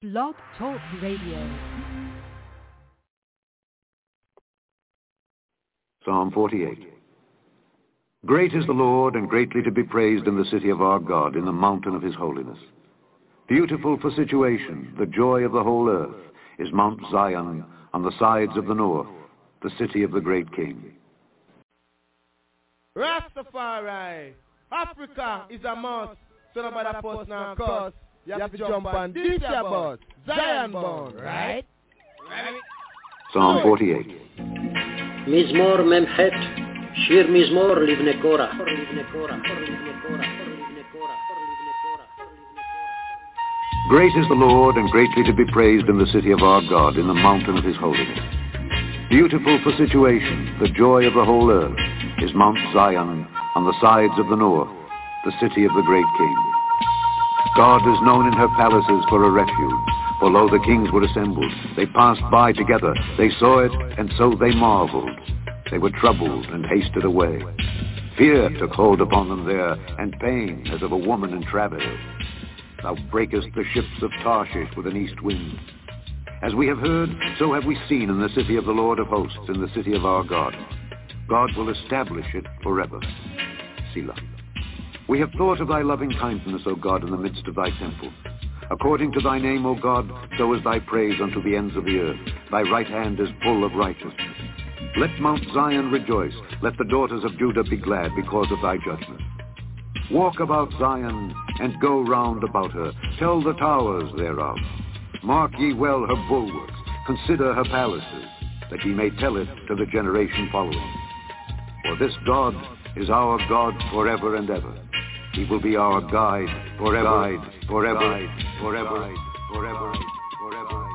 Blog Talk Radio. Psalm 48. Great is the Lord, and greatly to be praised in the city of our God, in the mountain of his holiness. Beautiful for situation, the joy of the whole earth, is Mount Zion on the sides of the north, the city of the great King. Rastafari, Africa is a must, so nobody post now cause. You have to jump on this bus, Zion born, right? Psalm 48. מזמור מ"ח, שיר מזמור לבני קורח. Great is the Lord, and greatly to be praised in the city of our God, in the mountain of his holiness. Beautiful for situation, the joy of the whole earth, is Mount Zion on the sides of the north, the city of the great King. God is known in her palaces for a refuge, for lo, the kings were assembled. They passed by together, they saw it, and so they marveled. They were troubled and hasted away. Fear took hold upon them there, and pain as of a woman in travail. Thou breakest the ships of Tarshish with an east wind. As we have heard, so have we seen in the city of the Lord of hosts, in the city of our God. God will establish it forever. Selah. We have thought of thy loving kindness, O God, in the midst of thy temple. According to thy name, O God, so is thy praise unto the ends of the earth. Thy right hand is full of righteousness. Let Mount Zion rejoice. Let the daughters of Judah be glad because of thy judgment. Walk about Zion, and go round about her. Tell the towers thereof. Mark ye well her bulwarks. Consider her palaces, that ye may tell it to the generation following. For this God is our God forever and ever. He will be our guide forever, forever, forever, forever, forever.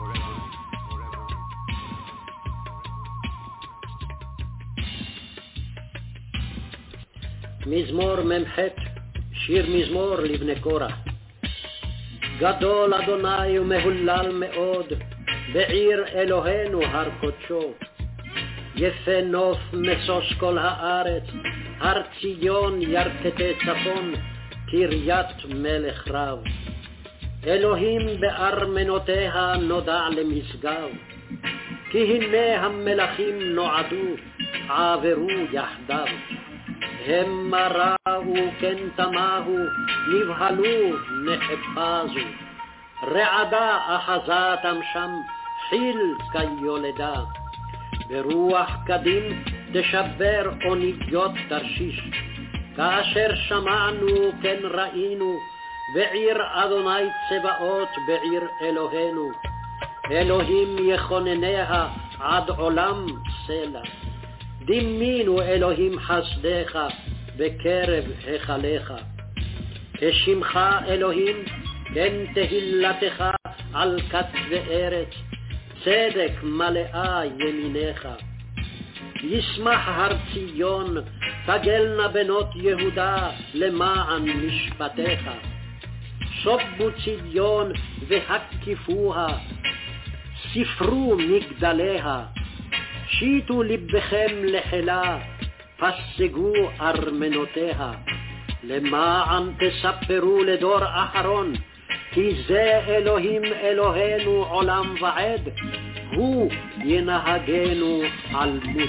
מזמור מ"ח, שיר מזמור לבני קורח. גדול אדוני ומהולל מאוד, בעיר אלוהינו הר קודשו. יפה נוף משוש כל הארץ, הר ציון ירכתי צפון, קריית מלך רב. אלוהים בארמנותיה נודע למשגב, כי הנה המלכים נועדו, עברו יחדיו. המה ראו כן תמהו, נבהלו נחפזו. רעדה אחזתם שם, חיל כיולדה. ברוח קדים תשבר אוניות תרשיש. כאשר שמענו כן ראינו, בעיר אדוני צבאות, בעיר אלוהינו. אלוהים יכונניה עד עולם סלע. דימינו אלוהים חסדך בקרב היכליך. כשמך אלוהים כן תהילתך על כתבי ארץ, צדק מלאה ימיניך. ישמח הר ציון, תגלנה בנות יהודה למען משפטיך. שובו ציון והקיפוה, ספרו מגדליה. שיטו לבכם לחילה, פסגו ארמנותיה. למען תספרו לדור אחרון, כי זה אלוהים אלוהינו עולם ועד, הוא ינהגנו על מות.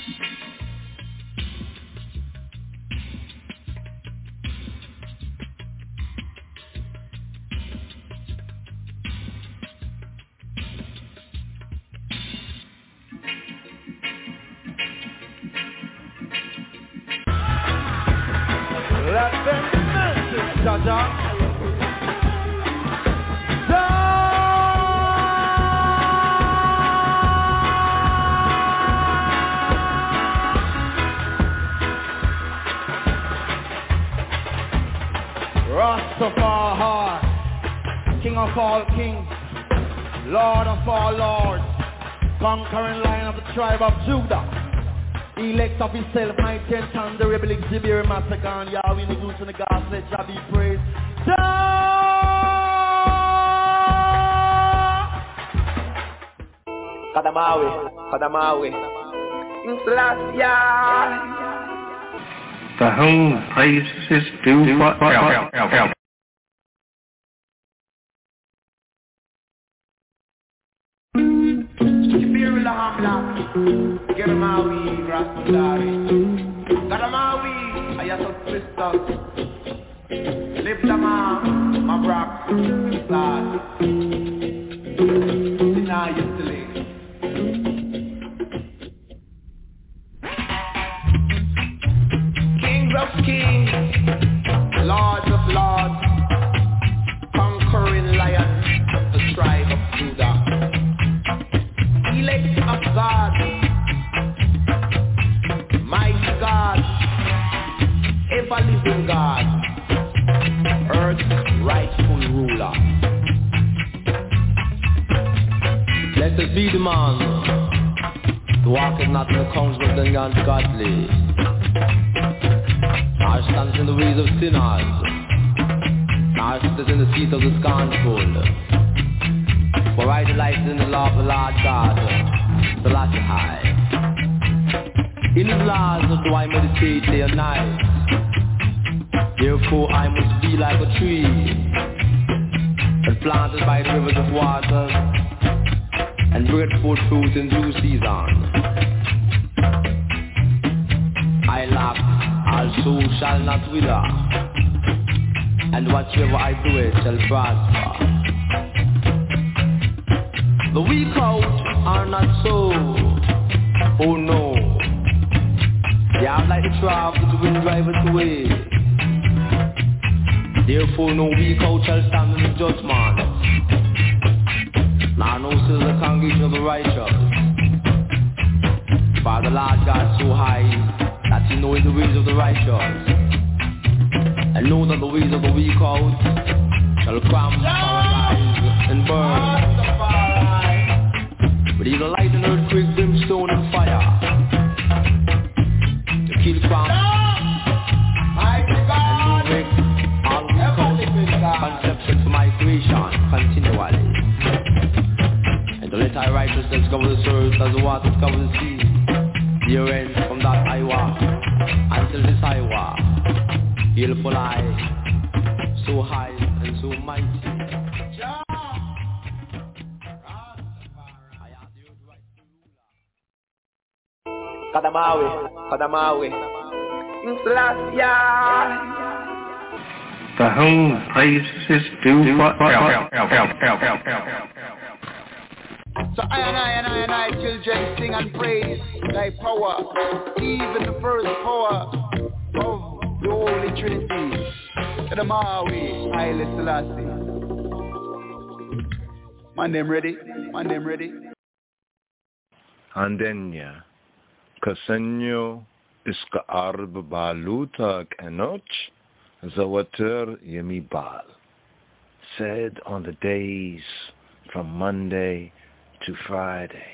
Let them message, Jaja. Rastafari, King of all kings, Lord of all lords, conquering Lion of the tribe of Judah. Elect of himself, mighty and thunder, rebel exhibit, massacre, and Yahweh in the goose and the gospel, let Jah be praised. Kadamawi, To whom praise is due forever. Germawi, Rasundari. Garamawi, Ayatul Christos. Live the man, my rock, God. Deny yesterday. Kings of kings, lords of lords, conquering lion of the tribe of Judah. Elect of God, mighty God, ever-living God, earth's rightful ruler. Blessed be the man who walketh not in the counsel of the ungodly, nor stands in the ways of sinners, nor sitteth in the seat of the scornful. For I delight in the law of the Lord God, the latter high. In his laws do I meditate day and night. Therefore I must be like a tree that planted by the rivers of water, and bringeth forth fruit in due season. I lack, also shall not wither, and whatsoever I do it shall prosper. The weak out are not so, oh no, they are like the trough that the wind driveth away. Therefore no weak out shall stand in the judgment, nor no still the congregation of the righteous. For the Lord God so high, that he knoweth the ways of the righteous, and know that the ways of the weak out shall come, paralyze, and burn. But he's a light and earthquake, brimstone and fire, to kill from and to make all weak out conceptions for my creation continually. And to let thy righteousness cover the earth as the waters cover the sea. Herein from that I walk until this I walk. Beautiful I, so high and so mighty. Kadamawi. To whom praises due forever. So I and I, children, sing and praise thy power, even the first power of the Holy Trinity. Kadamawi, Haile Selassie. Man them ready? Andenya, Kasenyo, Iska Arb Baluta Kenoch, Zawater Yemibal. Said on the days from Monday to Friday.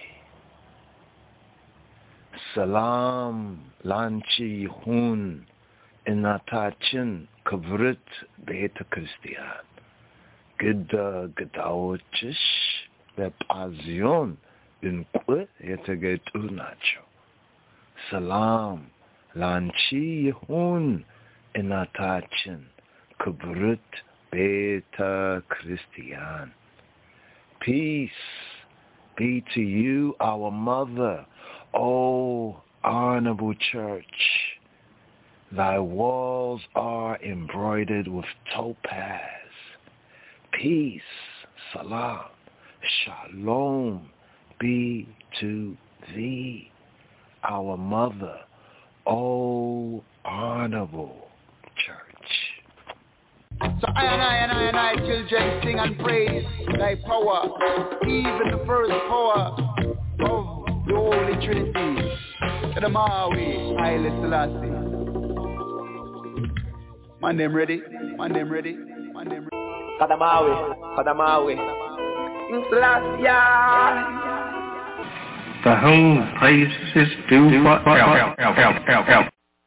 Salam Lanchi Hun Inatachin Kavrit Beta Christian. Gida Gadaochish Bepazion Dinque Yetaget Unacho. Salam Lanchi Hun Inatachin Kavrit Beta Christian. Peace be to you, our mother, O honorable church. Thy walls are embroidered with topaz. Peace, salam, shalom be to thee, our mother, O honorable church. So I and I, children, sing and praise thy power, even the first power of the Holy Trinity. Kadamawi, Haile Selassie. Man them ready? Kadamawi. Selassie. To whom praises due forever.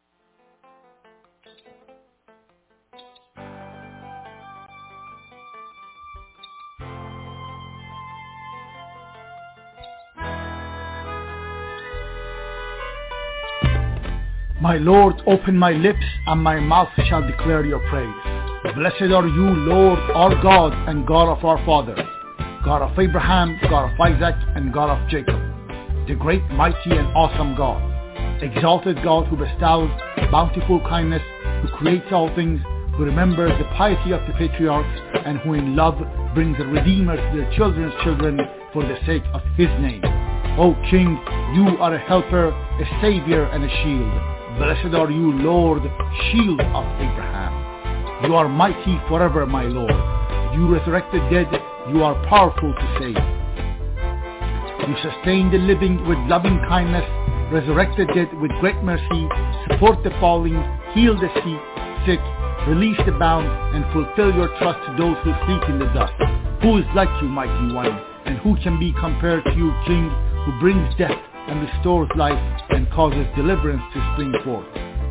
My Lord, open my lips, and my mouth shall declare your praise. Blessed are you, Lord, our God, and God of our fathers, God of Abraham, God of Isaac, and God of Jacob. the great, mighty, and awesome God. Exalted God who bestows bountiful kindness, who creates all things, who remembers the piety of the patriarchs, and who in love brings a Redeemer to their children's children for the sake of His name. O King, you are a helper, a Savior, and a shield. Blessed are you, Lord, shield of Abraham. You are mighty forever, my Lord. You resurrect the dead, you are powerful to save. You sustain the living with loving kindness, resurrect the dead with great mercy, support the falling, heal the sick, release the bound, and fulfill your trust to those who sleep in the dust. Who is like you, mighty one, and who can be compared to you, King, who brings death and restores life and causes deliverance to spring forth?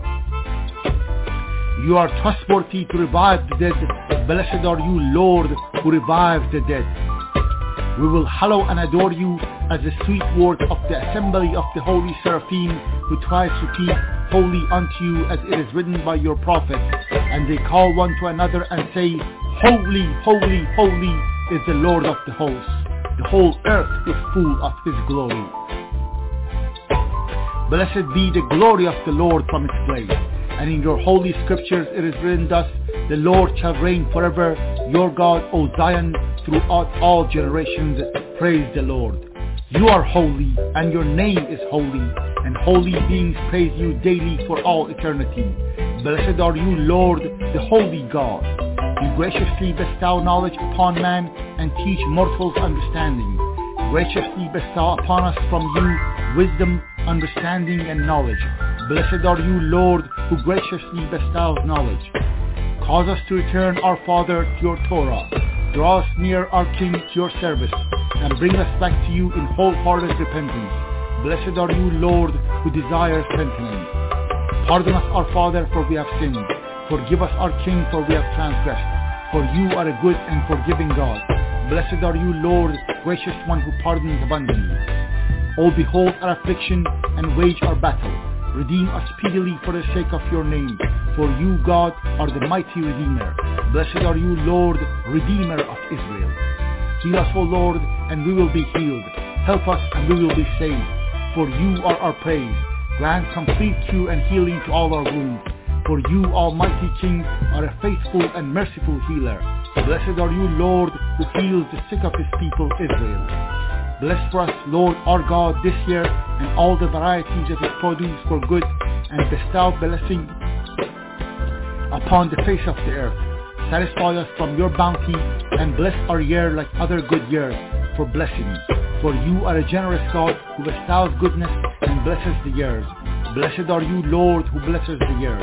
You are trustworthy to revive the dead. Blessed are you, Lord, who revives the dead. We will hallow and adore you as the sweet word of the assembly of the holy seraphim, who twice repeat, Holy unto you, as it is written by your prophets. And they call one to another and say, Holy, holy, holy is the Lord of the hosts. The whole earth is full of His glory. Blessed be the glory of the Lord from its place. And in your holy scriptures it is written thus, the Lord shall reign forever, your God, O Zion, throughout all generations. Praise the Lord. You are holy, and your name is holy, and holy beings praise you daily for all eternity. Blessed are you, Lord, the holy God. You graciously bestow knowledge upon man, and teach mortals understanding. Graciously bestow upon us from you wisdom, understanding, and knowledge. Blessed are you, Lord, who graciously bestows knowledge. Cause us to return, our Father, to your Torah. Draw us near, our King, to your service, and bring us back to you in wholehearted repentance. Blessed are you, Lord, who desires repentance. Pardon us, our Father, for we have sinned. Forgive us, our King, for we have transgressed. For you are a good and forgiving God. Blessed are you, Lord, gracious one who pardons abundantly. O behold our affliction and wage our battle. Redeem us speedily for the sake of your name. For you, God, are the mighty Redeemer. Blessed are you, Lord, Redeemer of Israel. Heal us, O Lord, and we will be healed. Help us, and we will be saved. For you are our praise. Grant complete cure and healing to all our wounds. For you, Almighty King, are a faithful and merciful healer. Blessed are you, Lord, who heals the sick of His people, Israel. Bless for us, Lord our God, this year, and all the varieties of His produce for good, and bestow blessing upon the face of the earth. Satisfy us from your bounty, and bless our year like other good years, for blessing. For you are a generous God, who bestows goodness and blesses the years. Blessed are you, Lord, who blesses the years.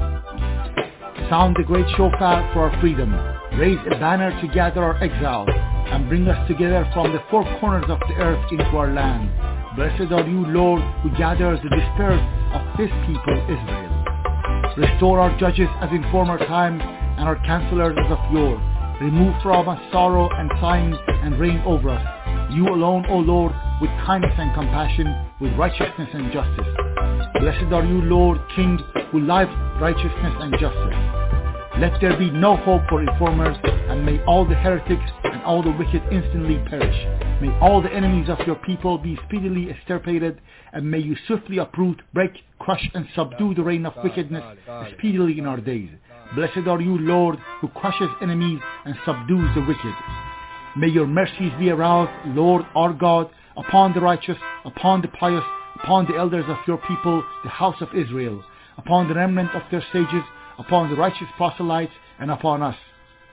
Sound the great shofar for our freedom. Raise a banner to gather our exiles, and bring us together from the four corners of the earth into our land. Blessed are you, Lord, who gathers the dispersed of His people, Israel. Restore our judges as in former times, and our counselors as of yore. Remove from us sorrow and sighing, and reign over us. You alone, O Lord, with kindness and compassion, with righteousness and justice. Blessed are you, Lord, King, who loves righteousness and justice. Let there be no hope for informers, and may all the heretics and all the wicked instantly perish. May all the enemies of your people be speedily extirpated, and may you swiftly uproot, break, crush, and subdue the reign of wickedness speedily in our days. Blessed are you, Lord, who crushes enemies and subdues the wicked. May your mercies be aroused, Lord our God, upon the righteous, upon the pious, upon the elders of your people, the house of Israel, upon the remnant of their sages, upon the righteous proselytes, and upon us.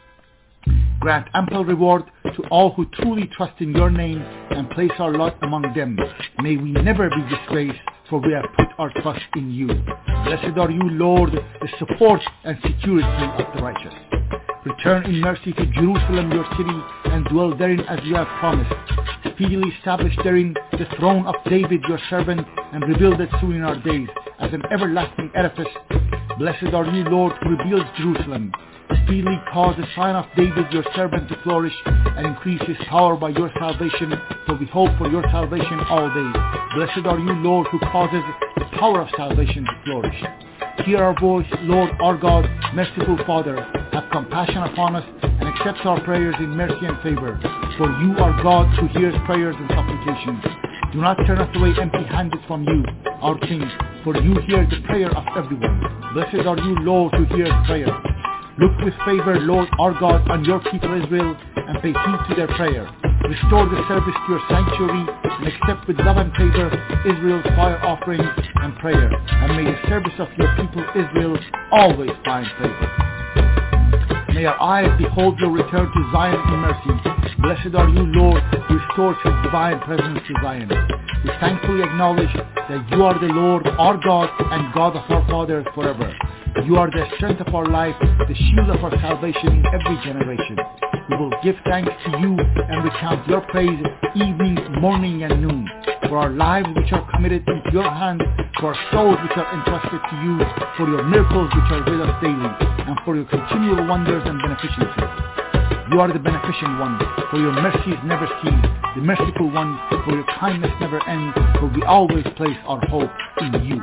Grant ample reward to all who truly trust in your name and place our lot among them. May we never be disgraced, for we have put our trust in you. Blessed are you, Lord, the support and security of the righteous. Return in mercy to Jerusalem, your city, and dwell therein as you have promised. Speedily establish therein the throne of David, your servant, and rebuild it soon in our days as an everlasting edifice. Blessed are you, Lord, who rebuilds Jerusalem. Speedily cause the sign of David, your servant, to flourish, and increase his power by your salvation, for we hope for your salvation all days. Blessed are you, Lord, who causes the power of salvation to flourish. Hear our voice, Lord our God, merciful Father. Have compassion upon us, and accept our prayers in mercy and favor. For you are God who hears prayers and supplications. Do not turn us away empty-handed from you, our King, for you hear the prayer of everyone. Blessed are you, Lord, who hears prayer. Look with favor, Lord our God, on your people Israel, and pay heed to their prayer. Restore the service to your sanctuary, and accept with love and favor Israel's fire offerings and prayer. And may the service of your people Israel always find favor. May our eyes behold your return to Zion in mercy. Blessed are you, Lord, who restores his divine presence to Zion. We thankfully acknowledge that you are the Lord, our God, and God of our fathers forever. You are the strength of our life, the shield of our salvation in every generation. We will give thanks to you and recount your praise evening, morning, and noon. For our lives which are committed into your hands, for our souls which are entrusted to you, for your miracles which are with us daily, and for your continual wonders and beneficences. You are the beneficent one, for your mercies never cease, the merciful one, for your kindness never ends, for we always place our hope in you.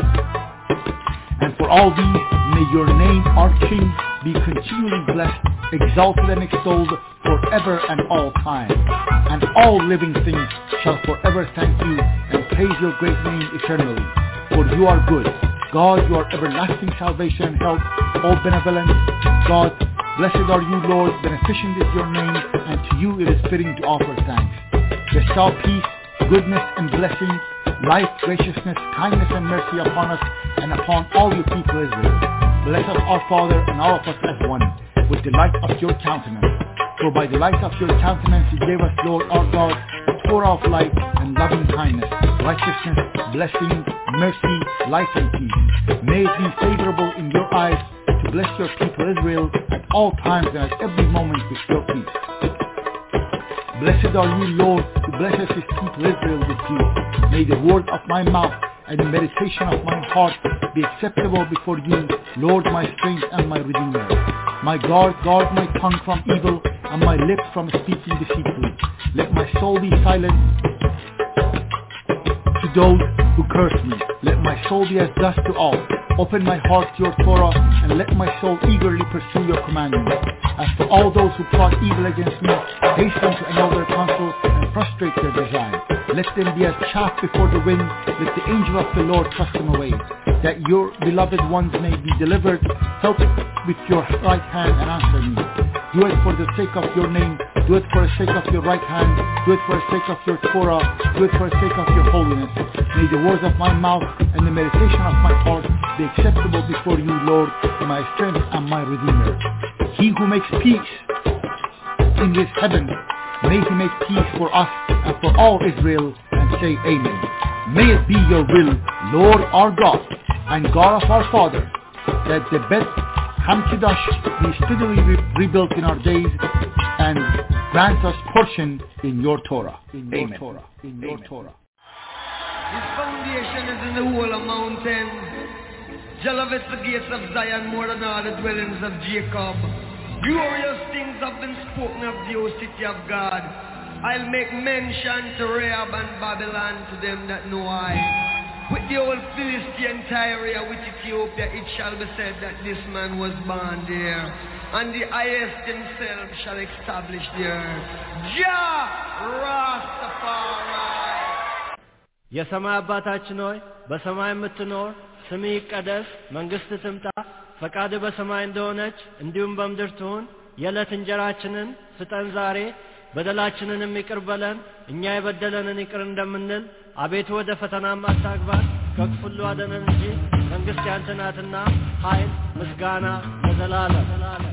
And for all these, may your name, our King, be continually blessed, exalted and extolled forever and all time. And all living things shall forever thank you and praise your great name eternally. For you are good. God, your everlasting salvation and help, all benevolent. God, blessed are you, Lord, beneficent is your name, and to you it is fitting to offer thanks. Bestow peace, goodness, and blessing, life, graciousness, kindness, and mercy upon us and upon all your people Israel. Bless us, our Father, and all of us as one, with the light of your countenance. For by the light of your countenance you gave us, Lord our God, the Torah of light and loving kindness, righteousness, blessing, mercy, life, and peace. May it be favorable in your eyes to bless your people Israel at all times and at every moment with your peace. Blessed are you, Lord, who blesses his people Israel with peace. May the word of my mouth and the meditation of my heart be acceptable before you, Lord, my strength and my Redeemer. My God, guard my tongue from evil and my lips from speaking deceitfully. Let my soul be silent to those who curse me. Let my soul be as dust to all. Open my heart to your Torah, and let my soul eagerly pursue your commandments. As for all those who plot evil against me, hasten to annul their counsel and frustrate their design. Let them be as chaff before the wind. Let the angel of the Lord thrust them away. That your beloved ones may be delivered. Help with your right hand and answer me. Do it for the sake of your name. Do it for the sake of your right hand. Do it for the sake of your Torah. Do it for the sake of your holiness. May the words of my mouth and the meditation of my heart be acceptable before you, Lord, my strength and my Redeemer. He who makes peace in this heaven, may he make peace for us and for all Israel, and say amen. May it be your will, Lord our God and God of our Father, that the Beth Hamikdash be steadily rebuilt in our days, and grant us portion in your Torah. Amen. In your Torah. His foundation is in the whole of mountains. Jah loveth the gates of Zion more than all the dwellings of Jacob. Glorious things have been spoken of the O city of God. I'll make mention to Rahab and Babylon, to them that know I. With the old Philistine Tyre, with Ethiopia, it shall be said that this man was born there, and the highest himself shall establish the earth. Jah Rastafari. የሰማይ አባታችን ሆይ በሰማይ የምትኖር ስምህ ይቀደስ፣ መንግሥትህ ትምጣ፣ ፈቃድህ በሰማይ እንደሆነች እንዲሁም በምድር ትሁን። የዕለት እንጀራችንን ስጠን ዛሬ፣ በደላችንንም ይቅር በለን እኛ የበደለንን ይቅር እንደምንል፣ አቤቱ ወደ ፈተናም አታግባን ከክፉ ሁሉ አድነን እንጂ መንግሥት ያንተ ናትና ኃይል፣ ምስጋና ለዘላለም።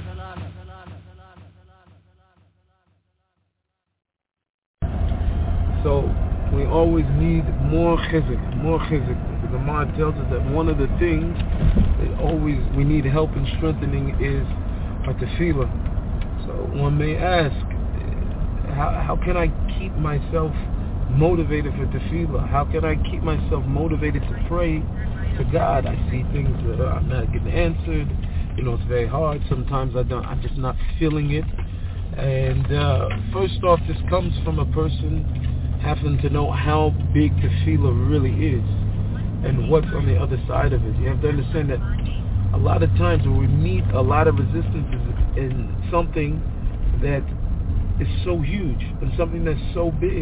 So we always need more chizuk. The Gemara tells us that one of the things that always we need help in strengthening is our tefillah. So one may ask, how can I keep myself motivated for tefillah? How can I keep myself motivated to pray to God? I see things that I'm not getting answered. It's very hard. Sometimes I'm just not feeling it. And first off, this comes from a person having to know how big tefillah really is and what's on the other side of it. You have to understand that a lot of times when we meet a lot of resistance in something that is so huge and something that's so big,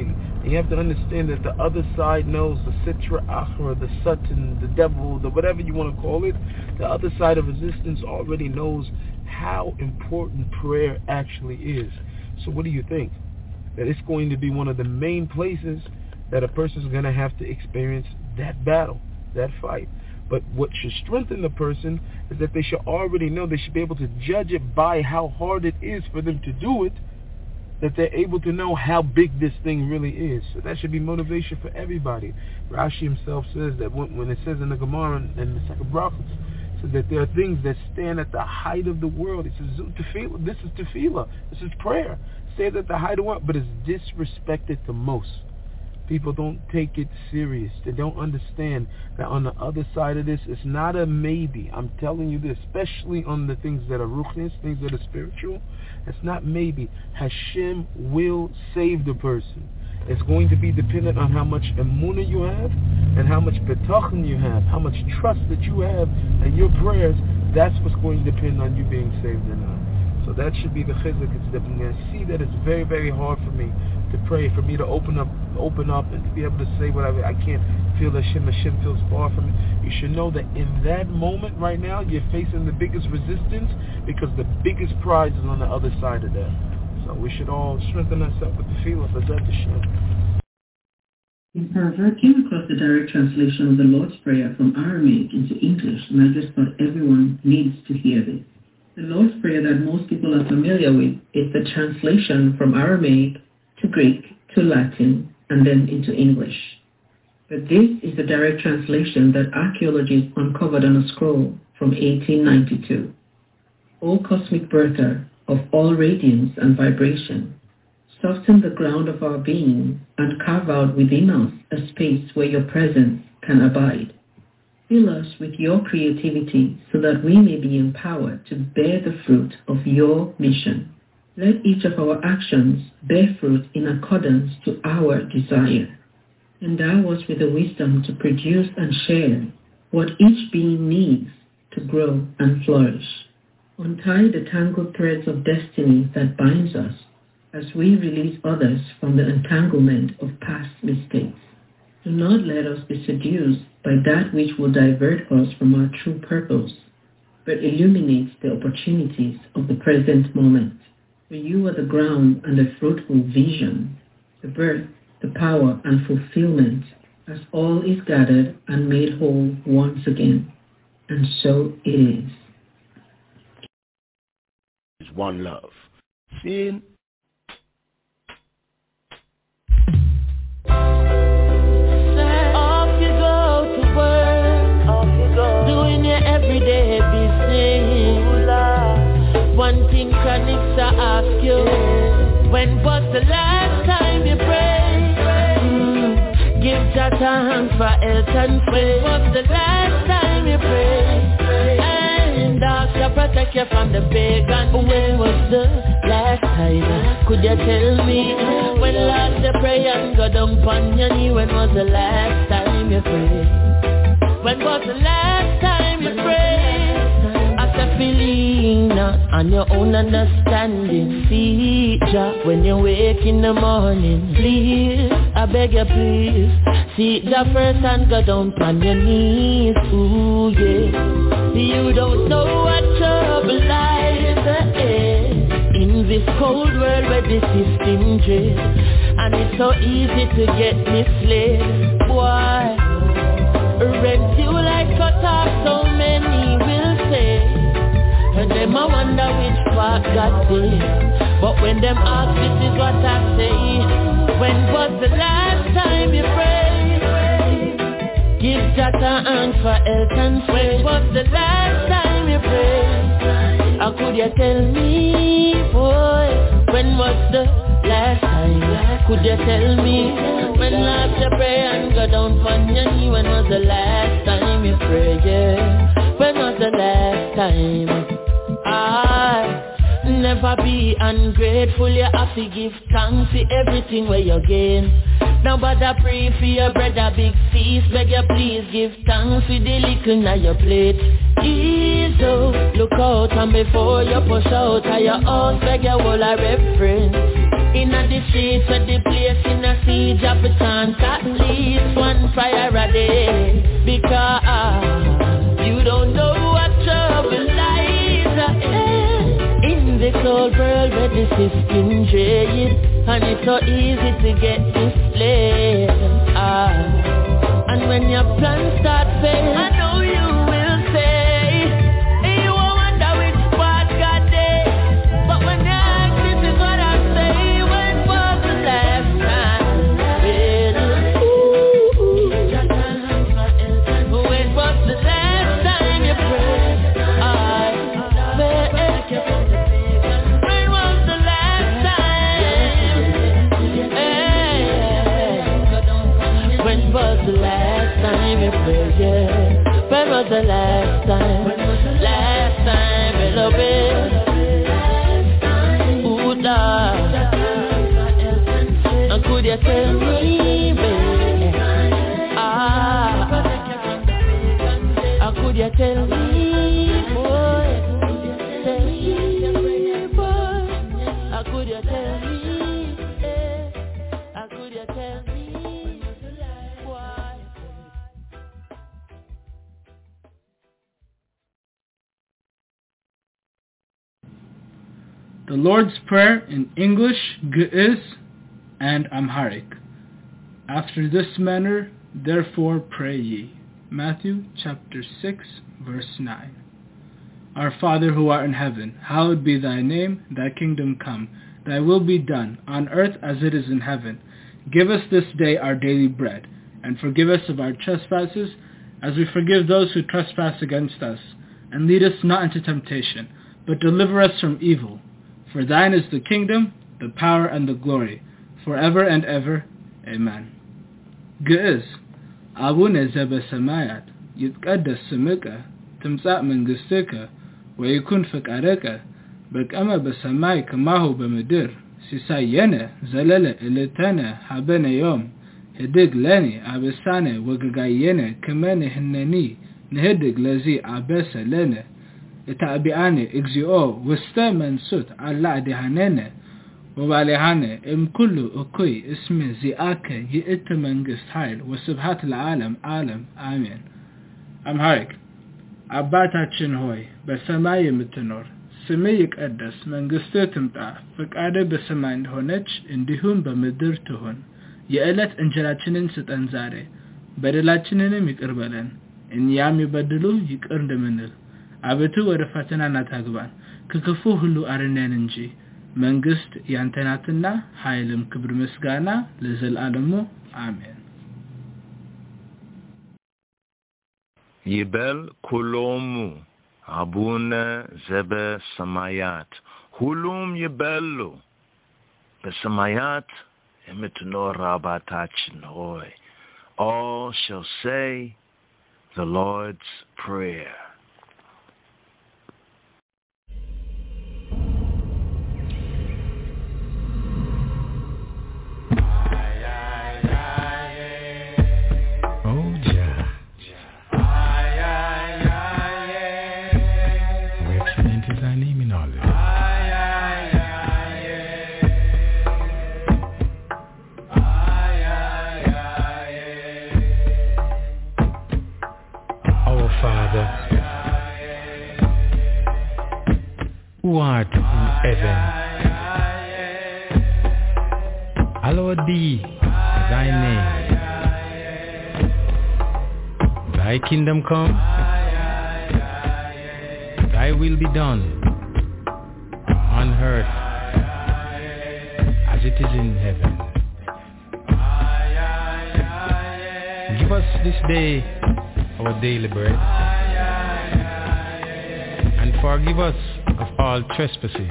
And you have to understand that the other side knows, the Sitra Achra, the Satan, the devil, the whatever you want to call it, the other side of resistance already knows how important prayer actually is. So what do you think? That it's going to be one of the main places that a person is going to have to experience that battle, that fight. But what should strengthen the person is that they should already know, they should be able to judge it by how hard it is for them to do it, that they're able to know how big this thing really is. So that should be motivation for everybody. Rashi himself says that when it says in the Gemara and the second Brachos, says that there are things that stand at the height of the world. It says, this is tefillah, this is prayer. Stands at the height of the world, but it's disrespected the most. People don't take it serious. They don't understand that on the other side of this, it's not a maybe. I'm telling you this, especially on the things that are ruchnis, things that are spiritual. It's not maybe. Hashem will save the person. It's going to be dependent on how much emunah you have and how much betachon you have, how much trust that you have and your prayers. That's what's going to depend on you being saved or not. So that should be the chizuk. It's that when I see that it's very, very hard for me to pray, for me to open up and to be able to say whatever. I can't feel Hashem feels far from me. You should know that in that moment right now, you're facing the biggest resistance because the biggest prize is on the other side of that. So we should all strengthen ourselves with the feel of Hazrat Hashem. In Pervert came across the direct translation of the Lord's Prayer from Aramaic into English, and I just thought everyone needs to hear this. The Lord's Prayer that most people are familiar with is the translation from Aramaic to Greek to Latin and then into English. But this is the direct translation that archaeologists uncovered on a scroll from 1892. O cosmic birther of all radiance and vibration, soften the ground of our being and carve out within us a space where your presence can abide. Fill us with your creativity so that we may be empowered to bear the fruit of your mission. Let each of our actions bear fruit in accordance to our desire. Endow us with the wisdom to produce and share what each being needs to grow and flourish. Untie the tangled threads of destiny that binds us as we release others from the entanglement of past mistakes. Do not let us be seduced by that which will divert us from our true purpose, but illuminates the opportunities of the present moment. For you are the ground and the fruitful vision, the birth, the power and fulfillment, as all is gathered and made whole once again. And so it is. It's one love. Seeing everyday business. One thing Chronixx ask you, when was the last time you prayed? Give Jah thanks for health and faith. When was the last time you prayed? And ask to protect you from the pagan. When was the last time? Could you tell me? When last you pray and go down on your knee? When was the last time you prayed? When was the last time you prayed? After feeling not on your own understanding, see Jah when you wake in the morning. Please, I beg you please, seek Jah first and go down on your knees. Ooh yeah, you don't know what trouble lies ahead in this cold world where the system dread, and it's so easy to get misled. Why? Rent you like cut off, so many will say, and them I wonder which part God did. But when them ask, this is what I say. When was the last time you prayed? Give Jah thanks for health and faith. When was the last time you prayed? How could you tell me, boy? When was the last time? Could you tell me? When last you pray and go down on your knee? When was the last time you prayed? Yeah. When was the last time? Never be ungrateful. You have to give thanks for everything where you gain. Now bother pray for your brother big feast. Beg you please give thanks for the little na your plate. Ease up, look out and before you push out of your house, beg you all a reference. In the streets where the place in a seed need you to chant at least one prayer a day, because you don't know what trouble lies in this old world where the system trade, and it's so easy to get misled. And when your plans start failing, I know you will say, hey, you wonder which part God did. But when you ask, this is what I say, when was the last time? When was the last time you prayed? When was the last time? When was the last time you prayed? When was the last time? Last time, beloved. Ooh, Lord. And could you tell me, baby? Could you tell me, boy? Tell me, boy. Could you tell me? Could you tell me? The Lord's Prayer in English, Ge'ez, and Amharic. After this manner, therefore pray ye. Matthew chapter 6, verse 9. Our Father who art in heaven, hallowed be thy name, thy kingdom come, thy will be done, on earth as it is in heaven. Give us this day our daily bread, and forgive us of our trespasses, as we forgive those who trespass against us. And lead us not into temptation, but deliver us from evil. For thine is the kingdom, the power, and the glory, forever and ever. Amen. Ge'ez. አቡነ ዘበሰማያት ይትቀደስ ስምከ ትምጻእ መንግሥትከ ወይኩን ፈቃድከ በከመ በሰማይ ከማሁ በምድር ሲሳየነ ዘለለ ዕለተነ ሀበነ ዮም ህድግ ለነ አበሳነ ወጌጋየነ ከመ ንሕነኒ ንህድግ ለዚ አበሰ ለነ እታቢአነ እግዚኦ ውስተ መንሱት አላ አድኃነነ ወባልሃነ እምኩሉ እኩይ እስመ ዚአከ ይእቲ መንግሥት ኃይል ወስብሐት ለዓለም ዓለም አሜን። አምሃሪክ። አባታችን ሆይ በሰማይ የምትኖር ስምህ ይቀደስ፣ መንግሥትህ ትምጣ፣ ፈቃድህ በሰማይ እንደሆነች እንዲሁም በምድር ትሁን። የዕለት እንጀራችንን ስጠን ዛሬ፣ በደላችንንም ይቅር በለን እኛም የበደሉ ይቅር እንደምንል። አቤቱ ወደ ፈተና አታግባን፣ ከክፉ ሁሉ አድነን እንጂ መንግሥት ያንተ ናትና ኃይልም ክብር ምስጋና ለዘላለሙ አሜን። ይበል ኩሎሙ አቡነ ዘበሰማያት፣ ሁሉም ይበሉ በሰማያት የምትኖር አባታችን ሆይ። All shall say the Lord's Prayer. Who art in heaven, hallowed be thy name. Thy kingdom come, thy will be done on earth as it is in heaven. Give us this day our daily bread, and forgive us of all trespasses,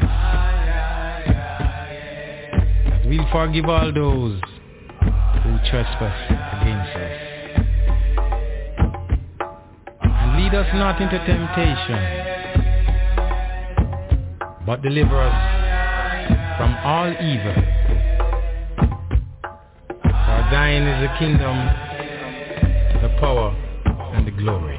as we'll forgive all those who trespass against us. And lead us not into temptation, but deliver us from all evil. For thine is the kingdom, the power, and the glory,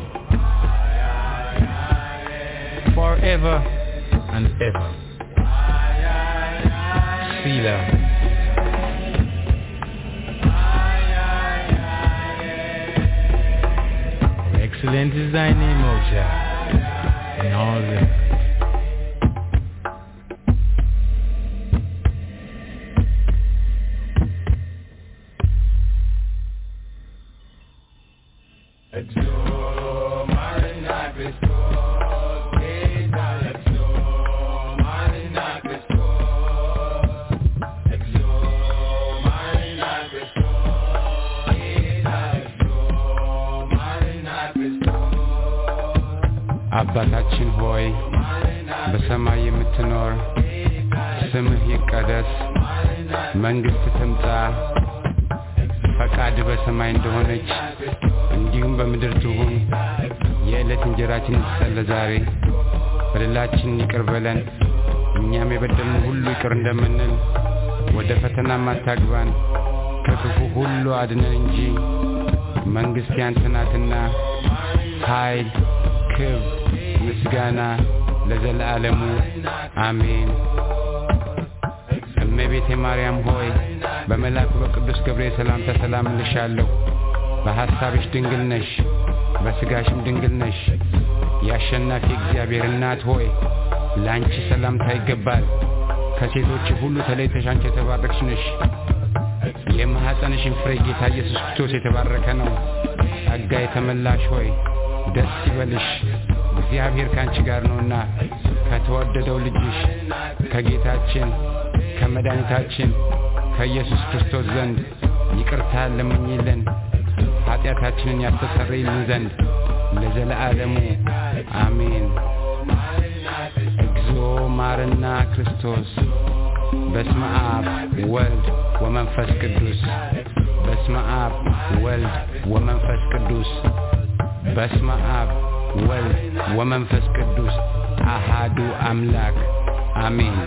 forever and ever. Selah. Excellent is thy name, O Jah, in all the earth. አባታችን ሆይ በሰማይ የምትኖር ስምህ ይቀደስ መንግሥትህ ትምጣ ፈቃድህ በሰማይ እንደሆነች እንዲሁም በምድር ትሁን የዕለት እንጀራችንን ስጠን ዛሬ በደላችንን ይቅር በለን እኛም የበደሉንን ሁሉ ይቅር እንደምንል ወደ ፈተናም አታግባን ከክፉ ሁሉ አድነን እንጂ መንግሥት ያንተ ናትና ኃይል ክብር ምስጋና ለዘለዓለሙ አሜን። እመቤቴ ማርያም ሆይ በመልአኩ በቅዱስ ገብርኤል ሰላምታ ሰላም እልሻለሁ። በሐሳብሽ ድንግል ነሽ፣ በሥጋሽም ድንግል ነሽ። የአሸናፊ እግዚአብሔር እናት ሆይ ላንቺ ሰላምታ ይገባል። ከሴቶች ሁሉ ተለይተሽ አንቺ የተባረክሽ ነሽ። የማኅፀንሽን ፍሬ ጌታ ኢየሱስ ክርስቶስ የተባረከ ነው። ጸጋ የተመላሽ ሆይ ደስ ይበልሽ እግዚአብሔር ካንቺ ጋር ነውና ከተወደደው ልጅሽ ከጌታችን ከመድኃኒታችን ከኢየሱስ ክርስቶስ ዘንድ ይቅርታን ለምኝልን ኃጢአታችንን ያስተሰርይልን ዘንድ ለዘለዓለሙ አሜን። እግዚኦ ማረና ክርስቶስ። በስመ አብ ወልድ ወመንፈስ ቅዱስ። በስመ አብ ወልድ ወመንፈስ ቅዱስ። በስመ አብ ወልድ ወመንፈስ ቅዱስ አሃዱ አምላክ አሜን።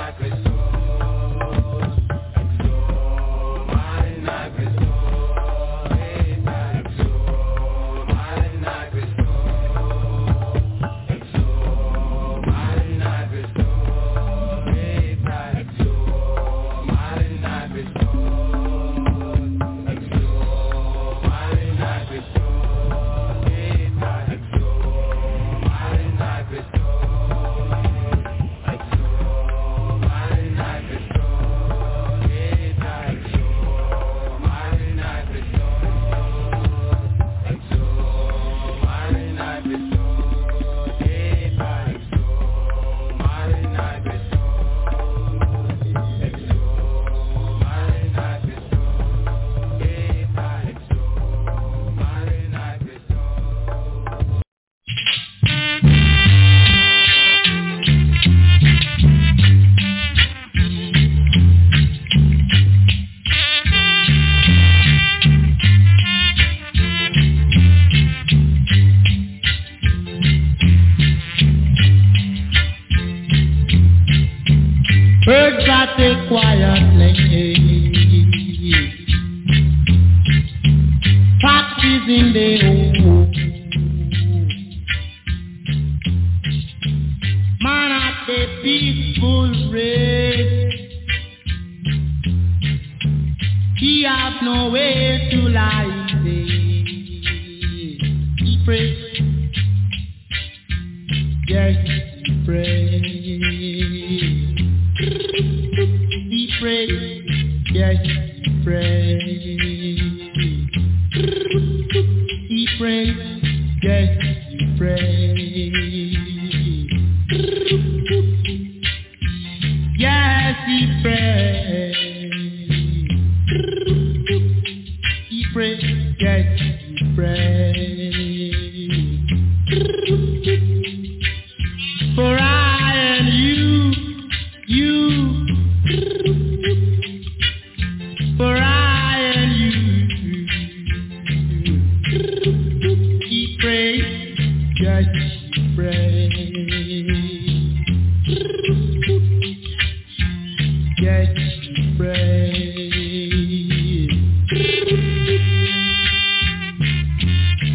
Birds that they quietly, foxes in the hole, man at the peaceful race, he have nowhere to lie, he prays, yes he prays. He prayed, yes, he prayed. He prayed, yes, he prayed. Yes, he prayed. He prayed, yes, he prayed. For I and you. For I and you, he prayed, just he prayed, just he prayed.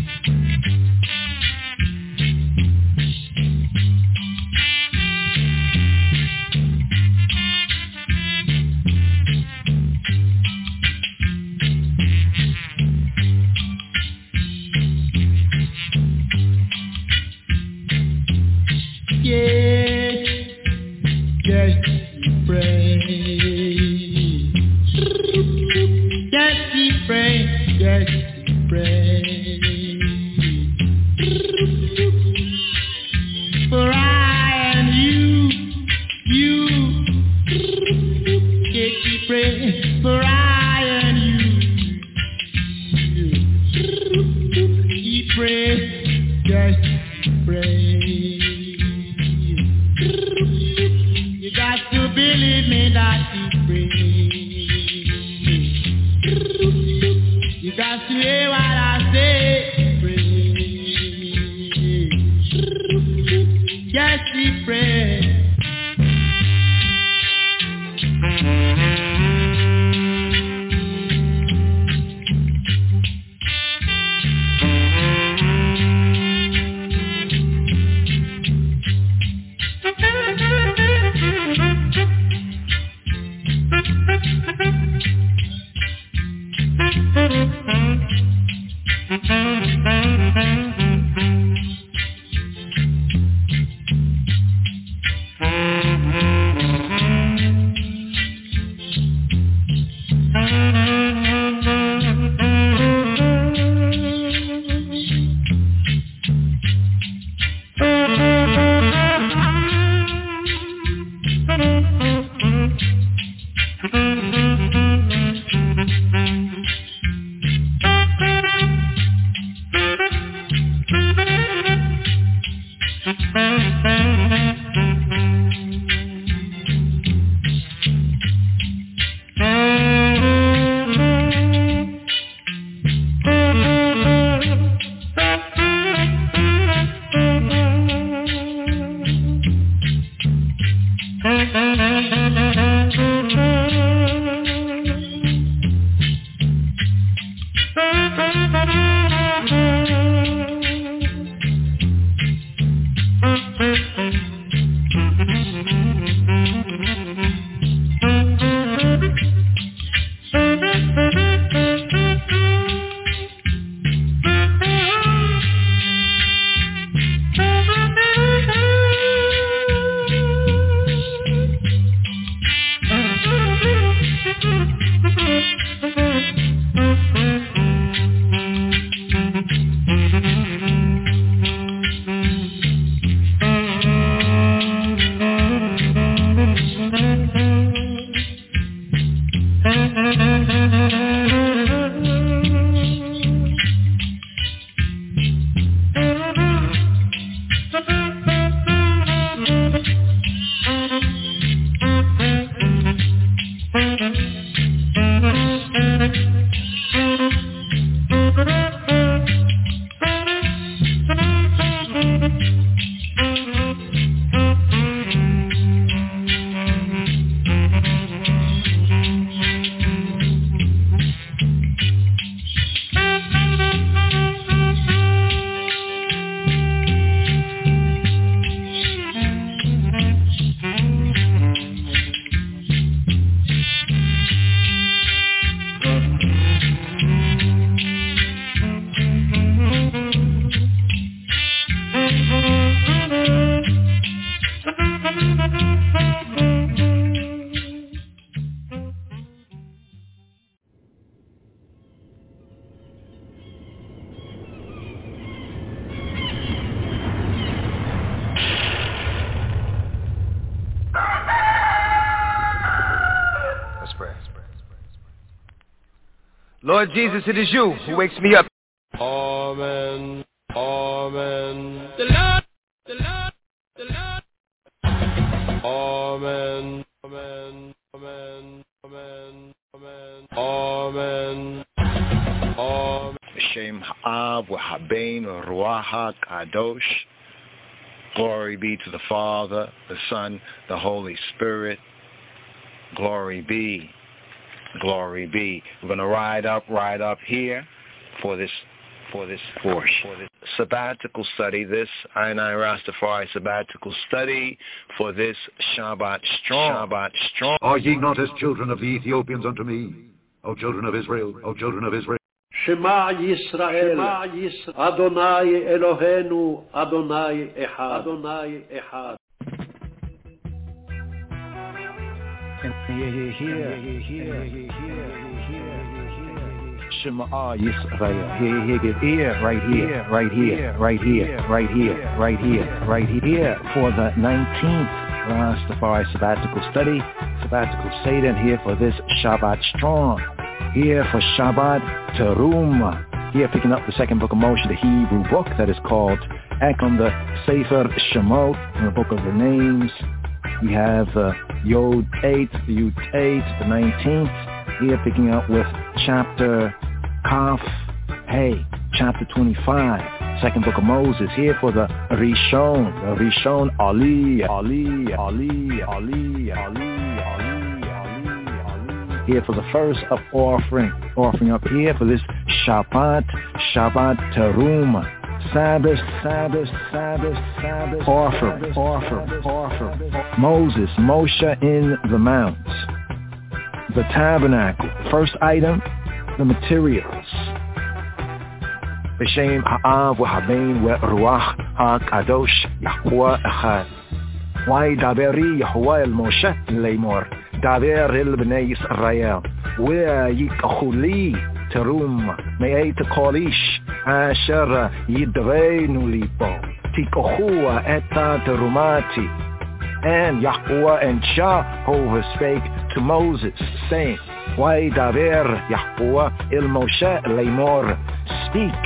Lord Jesus, it is you who wakes me up. Amen. Amen. The Lord, the Lord, the Lord. Amen. Amen. Amen. Amen. Amen. Amen. Amen. B'Shem Ha'av V'Habein Ruach HaKadosh. Glory be to the Father, the Son, the Holy Spirit. Glory be. Glory be. We're going to ride up here for this sabbatical study, this Ainai Rastafari sabbatical study for this Shabbat Strong. Are ye not as children of the Ethiopians unto me, O children of Israel, O children of Israel? Shema Yisrael, Adonai Eloheinu, Adonai Echad, Adonai Echad. Shema Yisrael, here, right here, for the 19th Rastafari sabbatical study, sabbatical Seder, here for this Shabbat Strong, here for Shabbat Teruma, here picking up the second book of Moshe, the Hebrew book that is called Eklum, the Sefer Shemot, in the book of the names. We have Yod 8, the 19th, here picking up with chapter Kaf Hey, chapter 25, second book of Moses, here for the Rishon Ali, here for the first of offering up here for this Shabbat Teruma, Sabbath, offer. Moshe in the Mount, the tabernacle, first item, the materials. B'Shem Ha'av V'Habein V'Ruach HaKadosh Yahuwah Echad. V'Yidaberi Yahuwah el Moshe Leimor, Daber el Bnei Yisrael, V'Yikachu li Terum Me'et Kolish Asher Yidreinu Lipo, Tikochu Eta Terumati. And Yahuwah and Jehovah spake to Moses, saying, V'Yidaber Yahuwah el Moshe Leimor, speak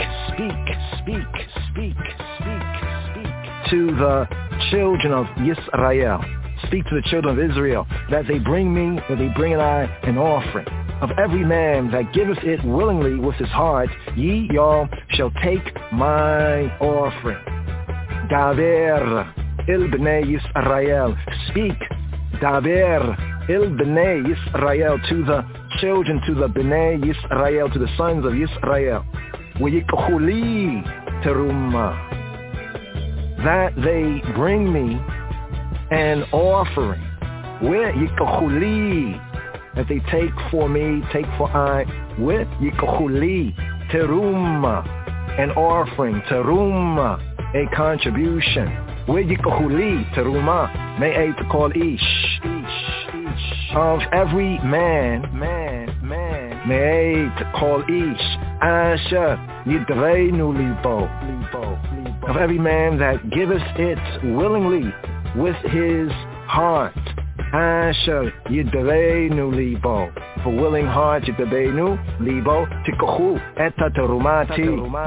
to the children of Yisrael, speak to the children of Israel, that they bring I an offering. Of every man that giveth it willingly with his heart, ye y'all shall take my offering. Daber el bnei Yisrael, speak, Daber el bnei Yisrael, to the children, to the bnei Yisrael, to the sons of Yisrael. V'yikachu li teruma, that they bring me an offering. V'yikachu li, that they take for me, take for I. V'yikachu li teruma, an offering. Teruma, a contribution. V'yikachu li teruma, me'et kol ish, of every man, me'et kol ish, asher yidreinu libo, of every man that giveth it willingly with his heart. Asher yidreinu libo, for willing heart yidreinu libo, tikochu eta terumati,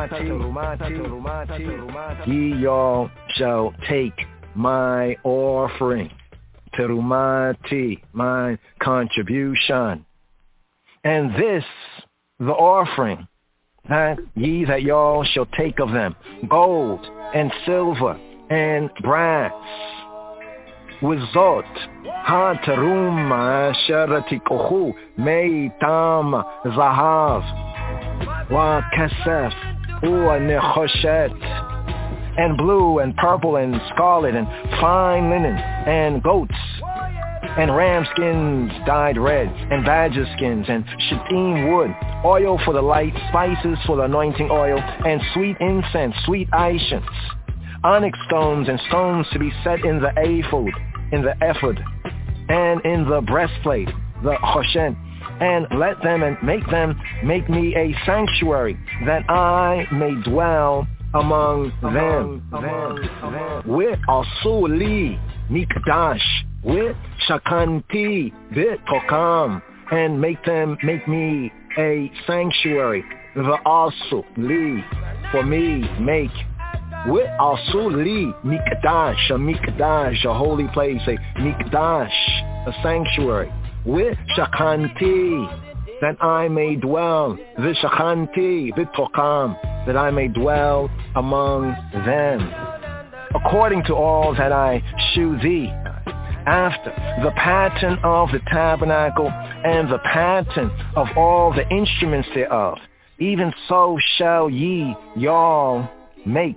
ye y'all shall take my offering, terumati, my contribution. And this, the offering, that y'all shall take of them, gold and silver and brass. With Zot, ha-teruma asher tikochu meitam zahav, wa-kesef, u-nechoshet, and blue and purple and scarlet and fine linen and goats and ram skins dyed red and badger skins and shittim wood, oil for the light, spices for the anointing oil, and sweet incense, sweet aishans, onyx stones and stones to be set in the ephod, in the ephod, and in the breastplate, the choshen, and let them and make me a sanctuary, that I may dwell among them. With asu li mikdash, with shakanti bit tokam, and make me a sanctuary. V'asu li, for me, make. V'asu li, mikdash, a holy place, a mikdash, a sanctuary. V'shachanti, that I may dwell. V'shachanti, v'tokam, that I may dwell among them. According to all that I shew thee, after the pattern of the tabernacle and the pattern of all the instruments thereof, even so shall ye y'all make.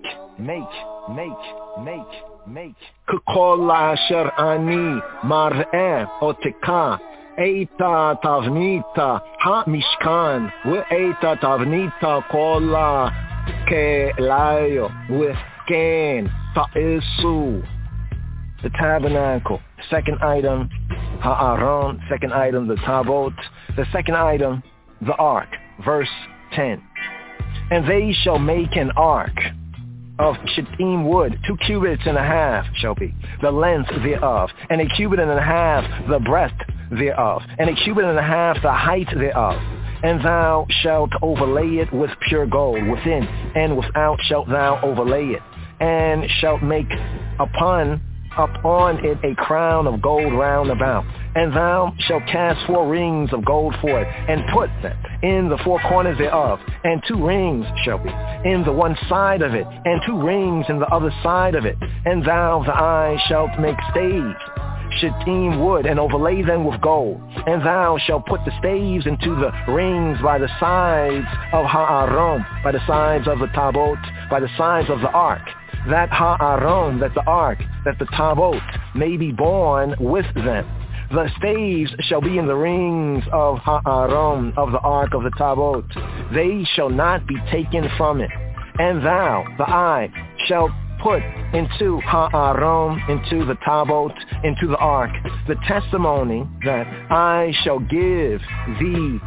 K'kol asher ani mar'eh oteka eita tavnita ha-mishkan ve'eita tavnita kola ke'layo ve'ken ta'isu. The tabernacle. Second item, ha'aron. Second item, the tabot. The second item, the ark. Verse 10. And they shall make an ark of shittim wood, 2 cubits and a half shall be the length thereof, and a cubit and a half the breadth thereof, and a cubit and a half the height thereof. And thou shalt overlay it with pure gold, within and without shalt thou overlay it, and shalt make upon it a crown of gold round about. And thou shalt cast 4 rings of gold for it, and put them in the 4 corners thereof, and 2 rings shall be in the one side of it, and 2 rings in the other side of it. And thou, the eye, shalt make staves, shittim wood, and overlay them with gold. And thou shalt put the staves into the rings by the sides of ha'aron, by the sides of the tabot, by the sides of the ark. That ha'aron, that the ark, that the tabot may be borne with them. The staves shall be in the rings of ha'aron, of the ark of the tabot. They shall not be taken from it. And thou, the eye, shalt put into ha'aron, into the tabot, into the ark, the testimony that I shall give thee,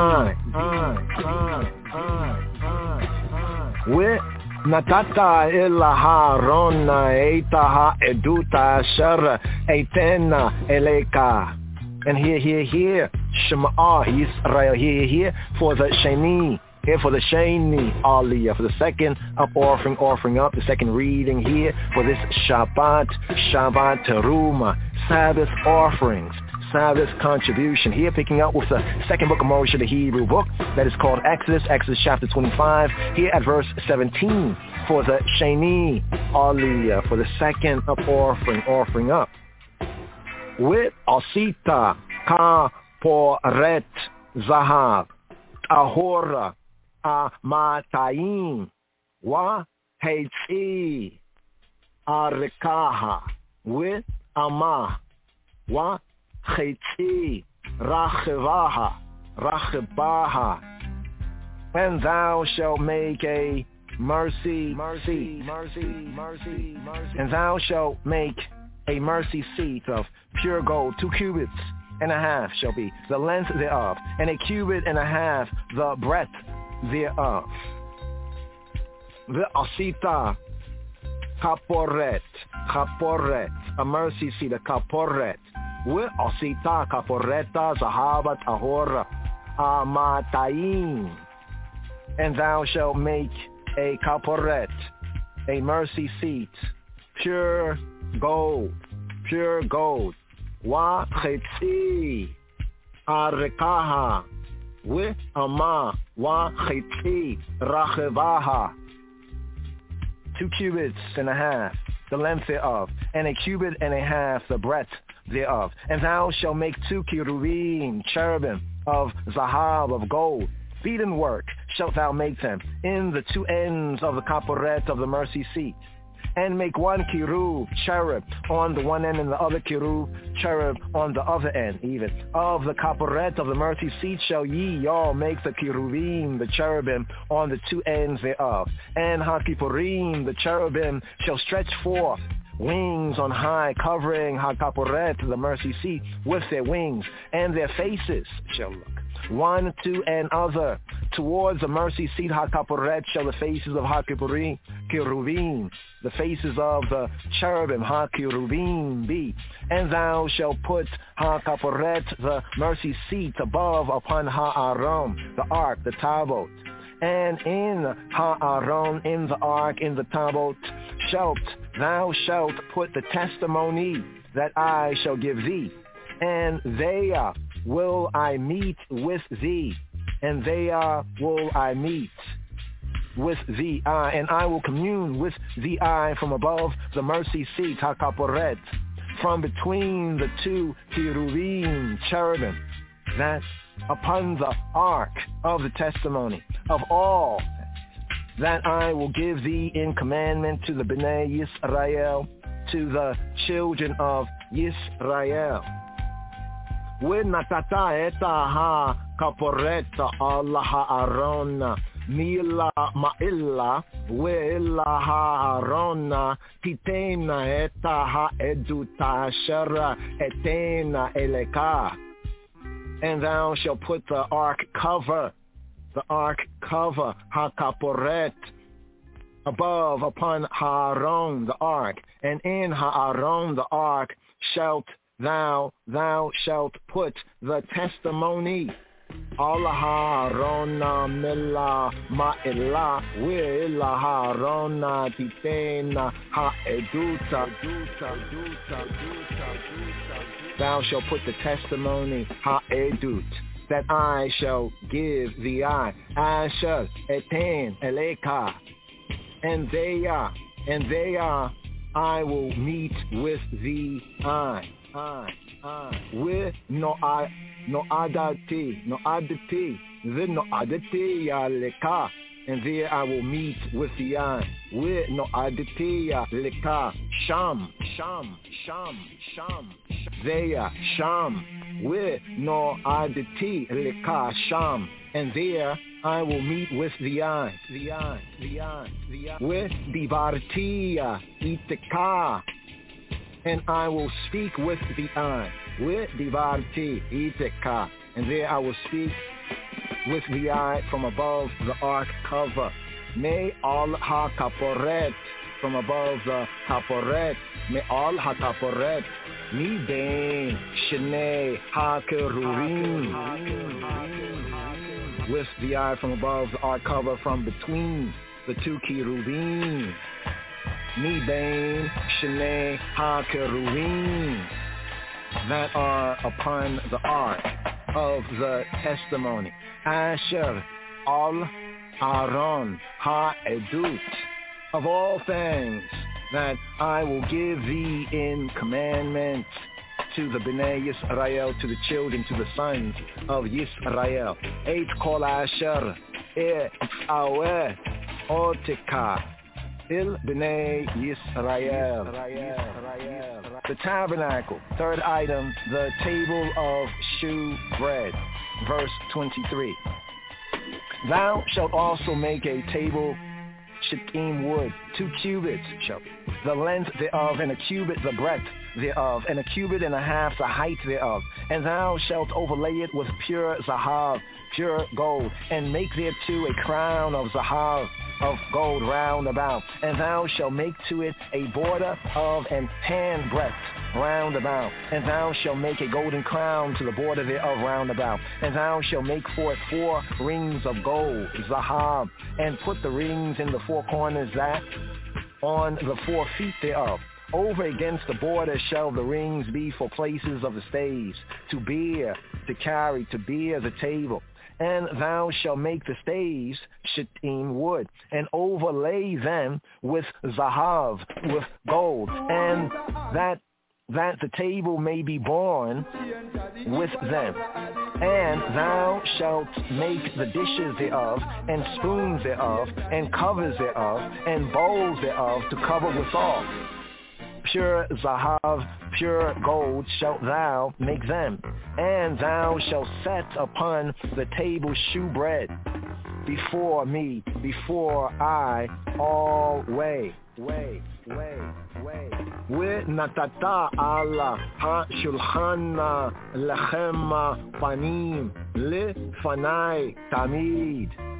with Natata illa harona eita ha'eduta asher eitena eleka. And here, Shema Yisrael, here, for the Sheni, here for the Sheni Aliyah, for the second up offering up, the second reading here, for this Shabbat Teruma, Sabbath offerings, Sabbath contribution. Here picking up with the second book of Moshe, the Hebrew book, that is called Exodus chapter 25, here at verse 17, for the Sheni Aliyah, for the second up offering up. With Asita Kaporet Zahab, Ahora Amataim, Wa Heitzi Arikaha, with Amah, Wa Heitzi Rachebaha, and thou shalt make a mercy, and thou shalt make a mercy seat of pure gold, 2 cubits and a half shall be the length thereof, and a cubit and a half the breadth thereof. The asita kaporet, a mercy seat, a kaporet. We asita kaporeta zahabat ahora amataim. And thou shalt make a kaporet, a mercy seat, pure gold. Wa chetzi arekaha, we ama wa chetzi rachevaha. 2 cubits and a half the length thereof, and a cubit and a half the breadth thereof. And thou shalt make 2 cherubim of zahab, of gold. Beaten work shalt thou make them in the 2 ends of the kaporet of the mercy seat. And make 1 cherub on the one end, and the other cherub on the other end, even. Of the kaporet of the mercy seat shall y'all make the cherubim, the cherubim, on the 2 ends thereof. And ha-kippurim, the cherubim, shall stretch forth wings on high, covering ha-kaporet, the mercy seat, with their wings, and their faces shall look one to another towards the mercy seat HaKaporet shall the faces of HaKeruvim, the faces of the cherubim HaKeruvim be. And thou shalt put HaKaporet, the mercy seat, above upon Ha'aron, the ark, the tabot. And in Ha'aron, in the ark, in the tabot, thou shalt put the testimony that I shall give thee. And there will I meet with thee. And there will I meet with thee, and I will commune with thee from above the mercy seat, HaKaporet, from between the two Keruvim, cherubim, that upon the ark of the testimony of all that I will give thee in commandment to the Bnei Yisrael, to the children of Yisrael. V'natata et HaKaporet al Ha'aron mila ma'illa ve'illa Ha'aron titena et ha'eduta asher etena eleka. And thou shalt put the ark cover HaKaporet, above upon Ha'aron the ark, and in Ha'aron the ark thou shalt put the testimony. Allah Ha'arona mila ma'ila ve'ila Ha'arona titena ha'eduta. Thou shalt put the testimony ha'edut, that I shall give thee asher eten eleka. And they are I will meet with thee with no'adati yaleka, and there I will meet with thee with no'adati yaleka sham there sham with no'adati leka sham, and there I will meet with thee with divartia iteka, and I will speak with thee with divarti iteka, and there I will speak with thee from above the ark cover. May all HaKaporet, from above the Kaporet, may all HaKaporet mi bein shnei HaKeruvim, with the eye from above the ark cover, from between the two Keruvim, mi bein shnei HaKeruvim, that are upon the ark of the testimony, asher al Aaron ha'edut, of all things that I will give thee in commandment to the Bnei Yisrael, to the children, to the sons of Yisrael. Eit kol asher aweh otika il Bnei Yisrael. The tabernacle. Third item, the table of shew bread. Verse 23. Thou shalt also make a table shittim wood, 2 cubits shall be the length thereof, and a cubit the breadth thereof, and a cubit and a half the height thereof. And thou shalt overlay it with pure zahav, pure gold, and make thereto a crown of zahav, of gold round about. And thou shalt make to it a border of an hand breadth round about. And thou shalt make a golden crown to the border thereof round about. And thou shalt make for it 4 rings of gold, zahav, and put the rings in the 4 corners that on the 4 feet thereof. Over against the border shall the rings be for places of the staves, to bear, to carry, to bear the table. And thou shalt make the staves shittim wood, and overlay them with zahav, with gold, and that the table may be borne with them. And thou shalt make the dishes thereof, and spoons thereof, and covers thereof, and bowls thereof to cover withal. Pure zahav, pure gold shalt thou make them. And thou shalt set upon the table shew bread before me, before I, always. V'natata ala ha'shulchan lechem panim lefanai tamid.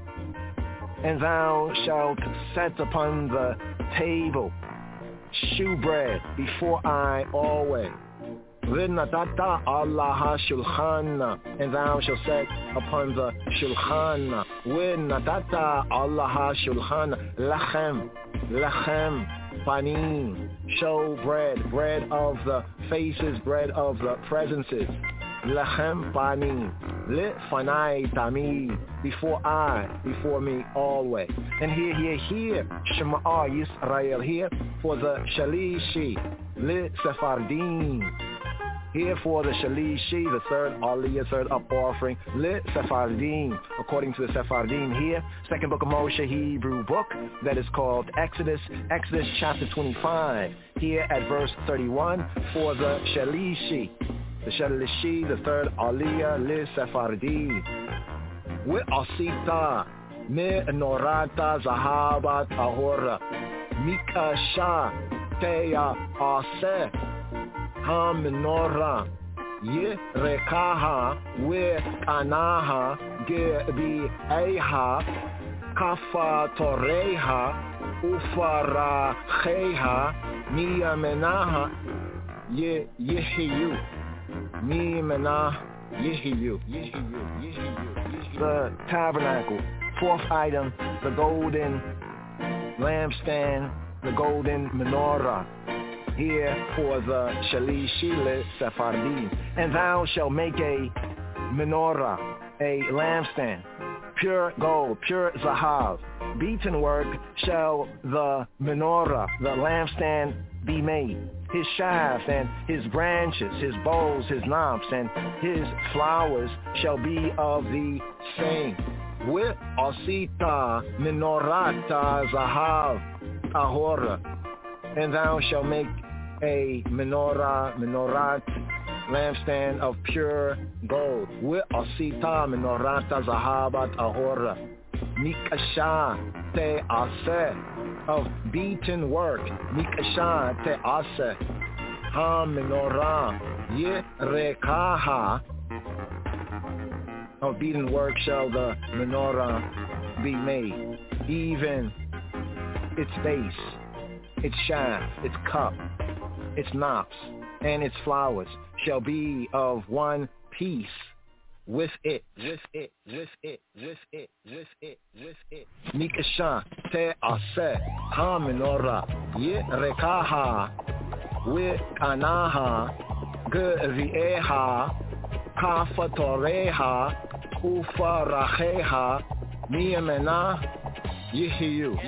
and thou shalt set upon the table shewbread before I always. V'natata Allah shulchan, and thou shalt set upon the shulchan. V'natata Allah shulchan lechem panim, show bread of the faces, bread of the presences. Lechem panim, lefanai tamid, before me always. And here, Shema Yisrael, here for the Shalishi, le Sephardim. Here for the Shalishi, the third Aliyah, third up offering, le Sephardim, according to the Sephardim here, second book of Moshe, Hebrew book, that is called Exodus chapter 25, here at verse 31, for the Shalishi, the third Aliyah, le Sephardim. We'asita me norata zahabat ahora, mikasha teya ase, ha-menora, ye-rekaha, we-kanaha, ge-bi-eha, kafa-toreha, ufaracheha, miyamenaha, ye-yehiyu, miyamenah, yehiyu. The tabernacle, fourth item, the golden lampstand, the golden menorah, here for the Shalishi le Sephardim. And thou shalt make a menorah, a lampstand, pure gold, pure zahav, beaten work shall the menorah, the lampstand, be made. His shaft and his branches, his bowls, his knobs, and his flowers shall be of the same. With asita menorata zahav ahora, and thou shalt make a menorah, lampstand of pure gold. With asita menorata zahabat ahora, mikasha te aseh, of beaten work, mikasha te aseh, ha menorah, ye rekaha, of beaten work shall the menorah be made, even its base, its shaft, its cup, its knops, and its flowers shall be of one piece with it. Mikasha te aseh, ha menorah, ye rekaha, we kanaha, gevieha, kafatoreha, ufaracheha, miyamena, yehiyu.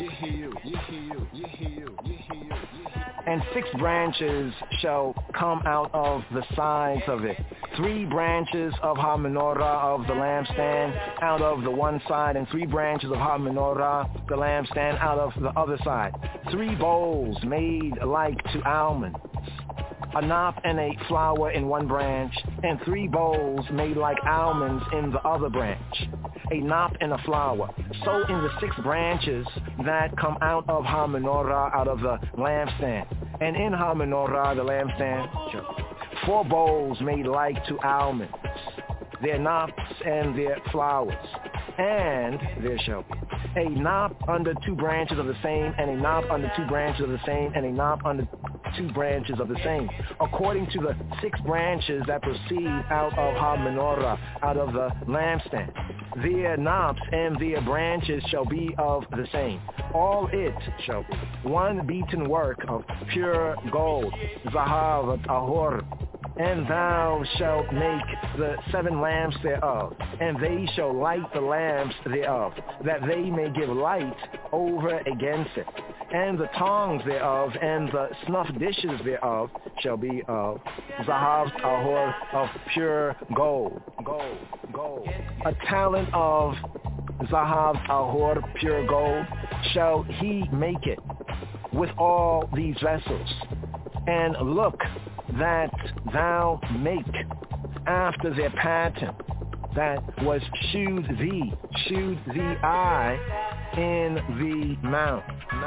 And 6 branches shall come out of the sides of it. 3 branches of ha-menorah of the lampstand out of the one side, and 3 branches of ha-menorah, the lampstand, out of the other side. 3 bowls made like to almonds, a knot and a flower in one branch, and 3 bowls made like almonds in the other branch, a knot and a flower. So in the 6 branches that come out of ha-menorah, out of the lampstand, and in ha-menorah, the lampstand, 4 bowls made like to almonds, their knops and their flowers. And there shall be a knot under 2 branches of the same, and a knot under 2 branches of the same, and a knot under 2 branches of the same, according to the 6 branches that proceed out of ha-menorah, out of the lampstand. Their knops and their branches shall be of the same. All it shall be one beaten work of pure gold, zahav tahor. And thou shalt make the 7 lamps thereof, and they shall light the lamps thereof, that they may give light over against it. And the tongs thereof and the snuff dishes thereof shall be of zahav tahor, of pure gold. A talent of zahav tahor, pure gold, shall he make it with all these vessels. And look, that thou make after their pattern that was shewed thee I in the mount.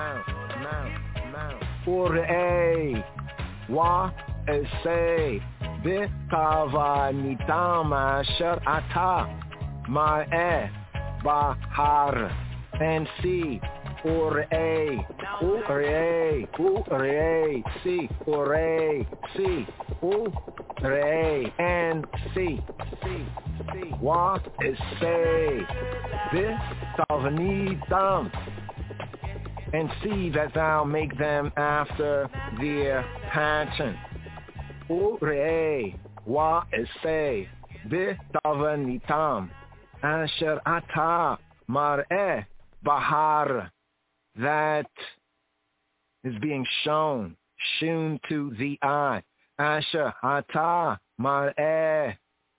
Urei wa esei betava nitam asher ata ma'eh bahar. and C. Ore, ore, ore, C. Ore, C. Ore, and C. What is say? This Salvanitam. And see that thou make them after their pattern. Ore, wa say, bitavanitam, asher ata mar'eh bahar, that is being shown to the eye. Asher ata mar'eh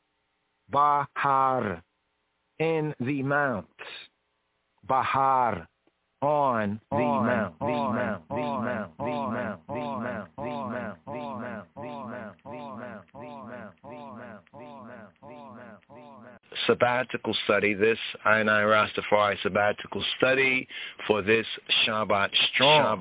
bahar, in the mount, bahar, on the mount, the mount, the mount, the mount, the mount, the mount, the mount, the mount, the mount, the mount, the mount, the mount, the mount. Sabbatical study, this I Rastafari sabbatical study for this Shabbat Strong.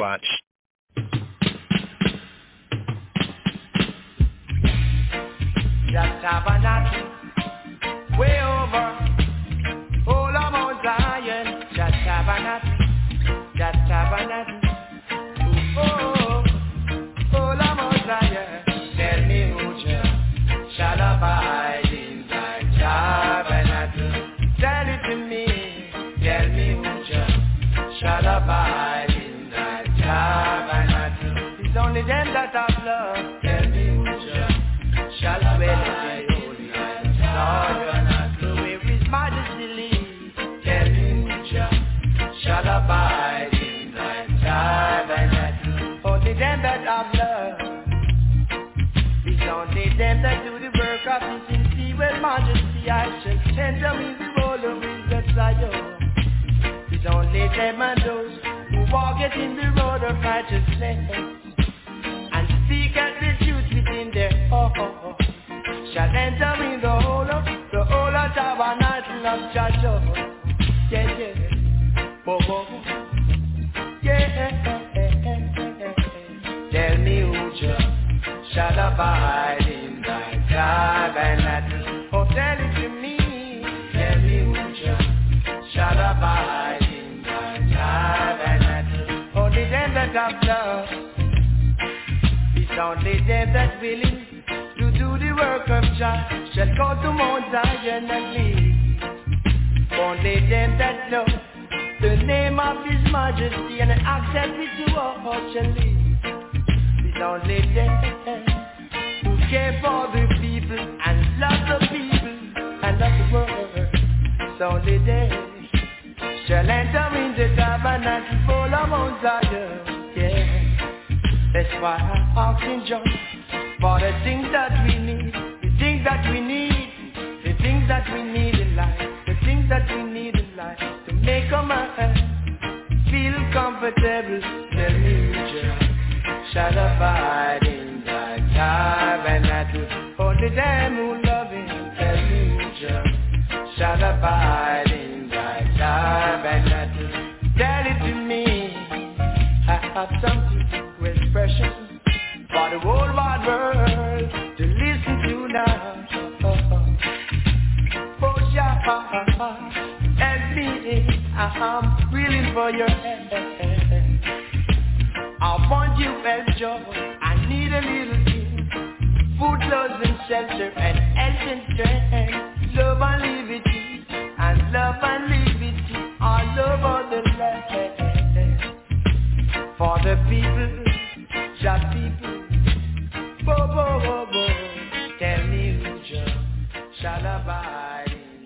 Just tabernacle, way over, all of Mount Zion, just tabernacle. Just tabernacle, oh, Lama Zion, tell me who shall abide in thy tabernacle. Tell it to me, tell me who shall abide in thy tabernacle. It's only them that have love. Tell me who shall dwell in the holy tabernacle. Where his majesty lives. Tell me who shall abide. Only them that have love. It's only them that do the work of his inferior majesty. I shall send them in the roll of his Zion. It's only them and those who walk it in the road of righteousness and speak at the truth within their heart shall enter in the whole of tabernacle of Jah. Yeah, yeah. Bo, bo. Yeah. Tell me who shall abide in thy tabernacle. Oh, tell it to me. Tell me who shall abide in thy tabernacle. Only them that have love. It's only them that willing to do the work of Jah shall go to Mount Zion and live. Only them that know the name of his majesty and accept it to all shall live. It's only them who care for the people and love the people and love the world. It's only them shall enter in the tabernacle full of Mount Zion. Yeah, that's why I'm asking John for the things that we need, the things that we need, the things that we need in life, the things that we need in life. Make a man feel comfortable. Tell me who shall abide in thy tabernacle. Only them who love him. Tell me who shall abide in thy tabernacle. Tell it to me. I have something to expression for the whole wide world to listen to now. Oh, yeah. I'm willing for your hand. I want you well, Joe. I need a little thing. Food, clothes, and shelter, and health and strength. Love and liberty, and love and liberty all over the land. For the people, just people. Bo, bo, bo, bo. Tell me who shall abide.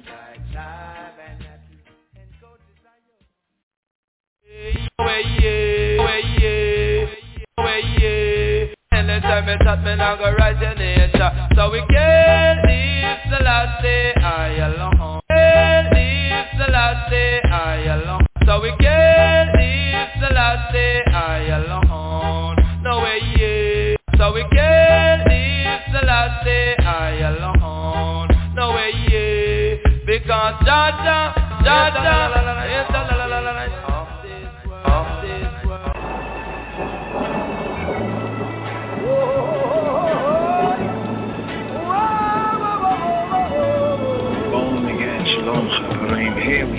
Anytime it's up, man, I go rise your nature. So we can't leave the last day I alone. Can't leave the last day I alone. So we can't leave the last day I alone. No way, yeah. So we can't leave the last day I alone. No way, yeah. Because Jah is the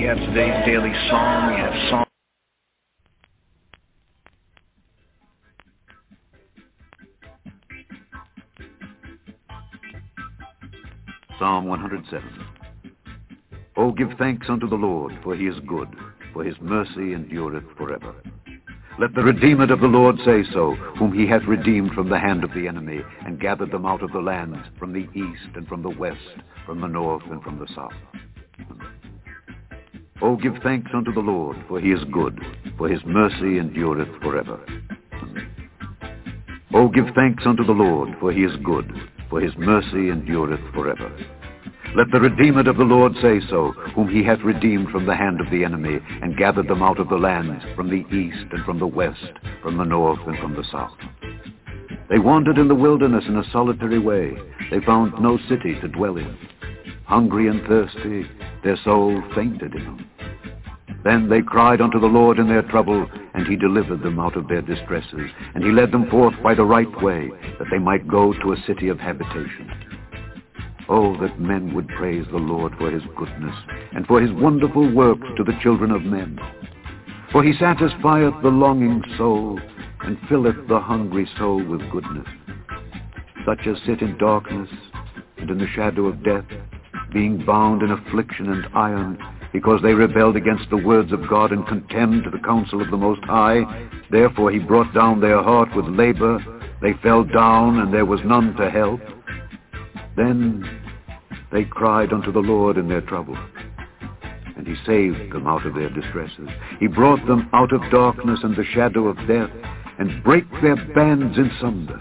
have today's daily psalm. We have Psalm. Psalm 107. O give thanks unto the Lord, for he is good, for his mercy endureth forever. Let the redeemed of the Lord say so, whom he hath redeemed from the hand of the enemy, and gathered them out of the lands, from the east and from the west, from the north and from the south. O give thanks unto the Lord, for he is good, for his mercy endureth forever. O give thanks unto the Lord, for he is good, for his mercy endureth forever. Let the redeemed of the Lord say so, whom he hath redeemed from the hand of the enemy, and gathered them out of the lands, from the east and from the west, from the north and from the south. They wandered in the wilderness in a solitary way. They found no city to dwell in. Hungry and thirsty, their soul fainted in them. Then they cried unto the Lord in their trouble, and he delivered them out of their distresses, and he led them forth by the right way, that they might go to a city of habitation. Oh, that men would praise the Lord for his goodness, and for his wonderful works to the children of men. For he satisfieth the longing soul, and filleth the hungry soul with goodness. Such as sit in darkness, and in the shadow of death, being bound in affliction and iron, because they rebelled against the words of God, and contemned the counsel of the Most High. Therefore he brought down their heart with labor. They fell down, and there was none to help. Then they cried unto the Lord in their trouble, and he saved them out of their distresses. He brought them out of darkness and the shadow of death, and brake their bands in sunder.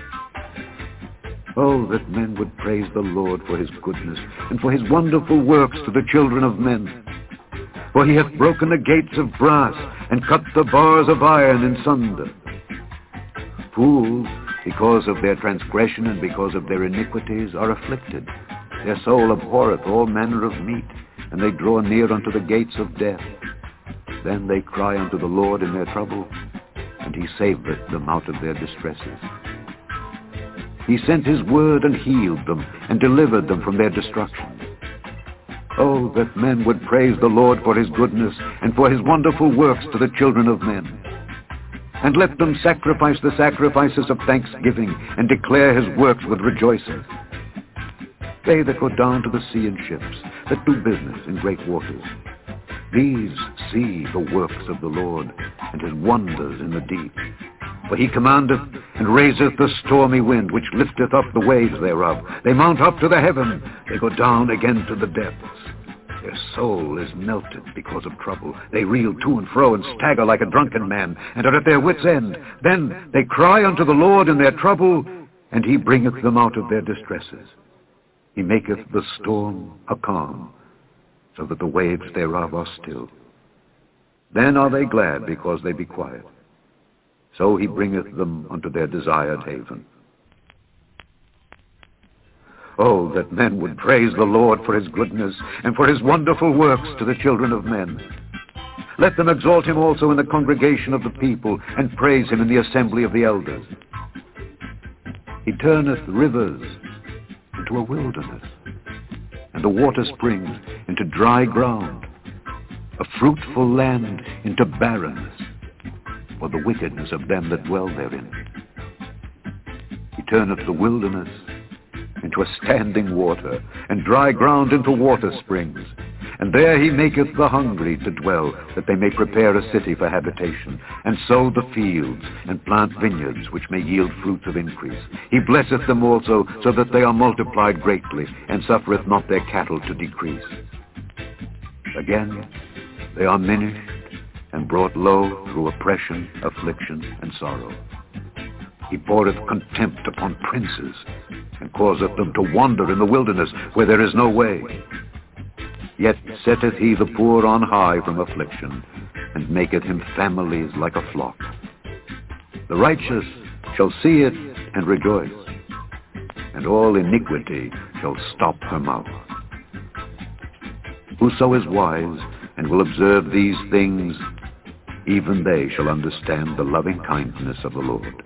Oh, that men would praise the Lord for his goodness, and for his wonderful works to the children of men. For he hath broken the gates of brass, and cut the bars of iron in sunder. Fools, because of their transgression and because of their iniquities, are afflicted. Their soul abhorreth all manner of meat, and they draw near unto the gates of death. Then they cry unto the Lord in their trouble, and he saveth them out of their distresses. He sent his word and healed them, and delivered them from their destruction. Oh, that men would praise the Lord for his goodness, and for his wonderful works to the children of men. And let them sacrifice the sacrifices of thanksgiving, and declare his works with rejoicing. They that go down to the sea in ships, that do business in great waters, these see the works of the Lord, and his wonders in the deep. For he commandeth, and raiseth the stormy wind, which lifteth up the waves thereof. They mount up to the heaven, they go down again to the depths. Their soul is melted because of trouble. They reel to and fro, and stagger like a drunken man, and are at their wits' end. Then they cry unto the Lord in their trouble, and he bringeth them out of their distresses. He maketh the storm a calm, so that the waves thereof are still. Then are they glad because they be quiet. So he bringeth them unto their desired haven. Oh, that men would praise the Lord for his goodness, and for his wonderful works to the children of men. Let them exalt him also in the congregation of the people, and praise him in the assembly of the elders. He turneth rivers into a wilderness, and the water springs into dry ground, a fruitful land into barrenness, for the wickedness of them that dwell therein. He turneth the wilderness into a standing water, and dry ground into water springs. And there he maketh the hungry to dwell, that they may prepare a city for habitation, and sow the fields, and plant vineyards, which may yield fruits of increase. He blesseth them also, so that they are multiplied greatly, and suffereth not their cattle to decrease. Again, they are minished, and brought low through oppression, affliction, and sorrow. He poureth contempt upon princes, and causeth them to wander in the wilderness, where there is no way. Yet setteth he the poor on high from affliction, and maketh him families like a flock. The righteous shall see it and rejoice, and all iniquity shall stop her mouth. Whoso is wise and will observe these things, even they shall understand the loving kindness of the Lord.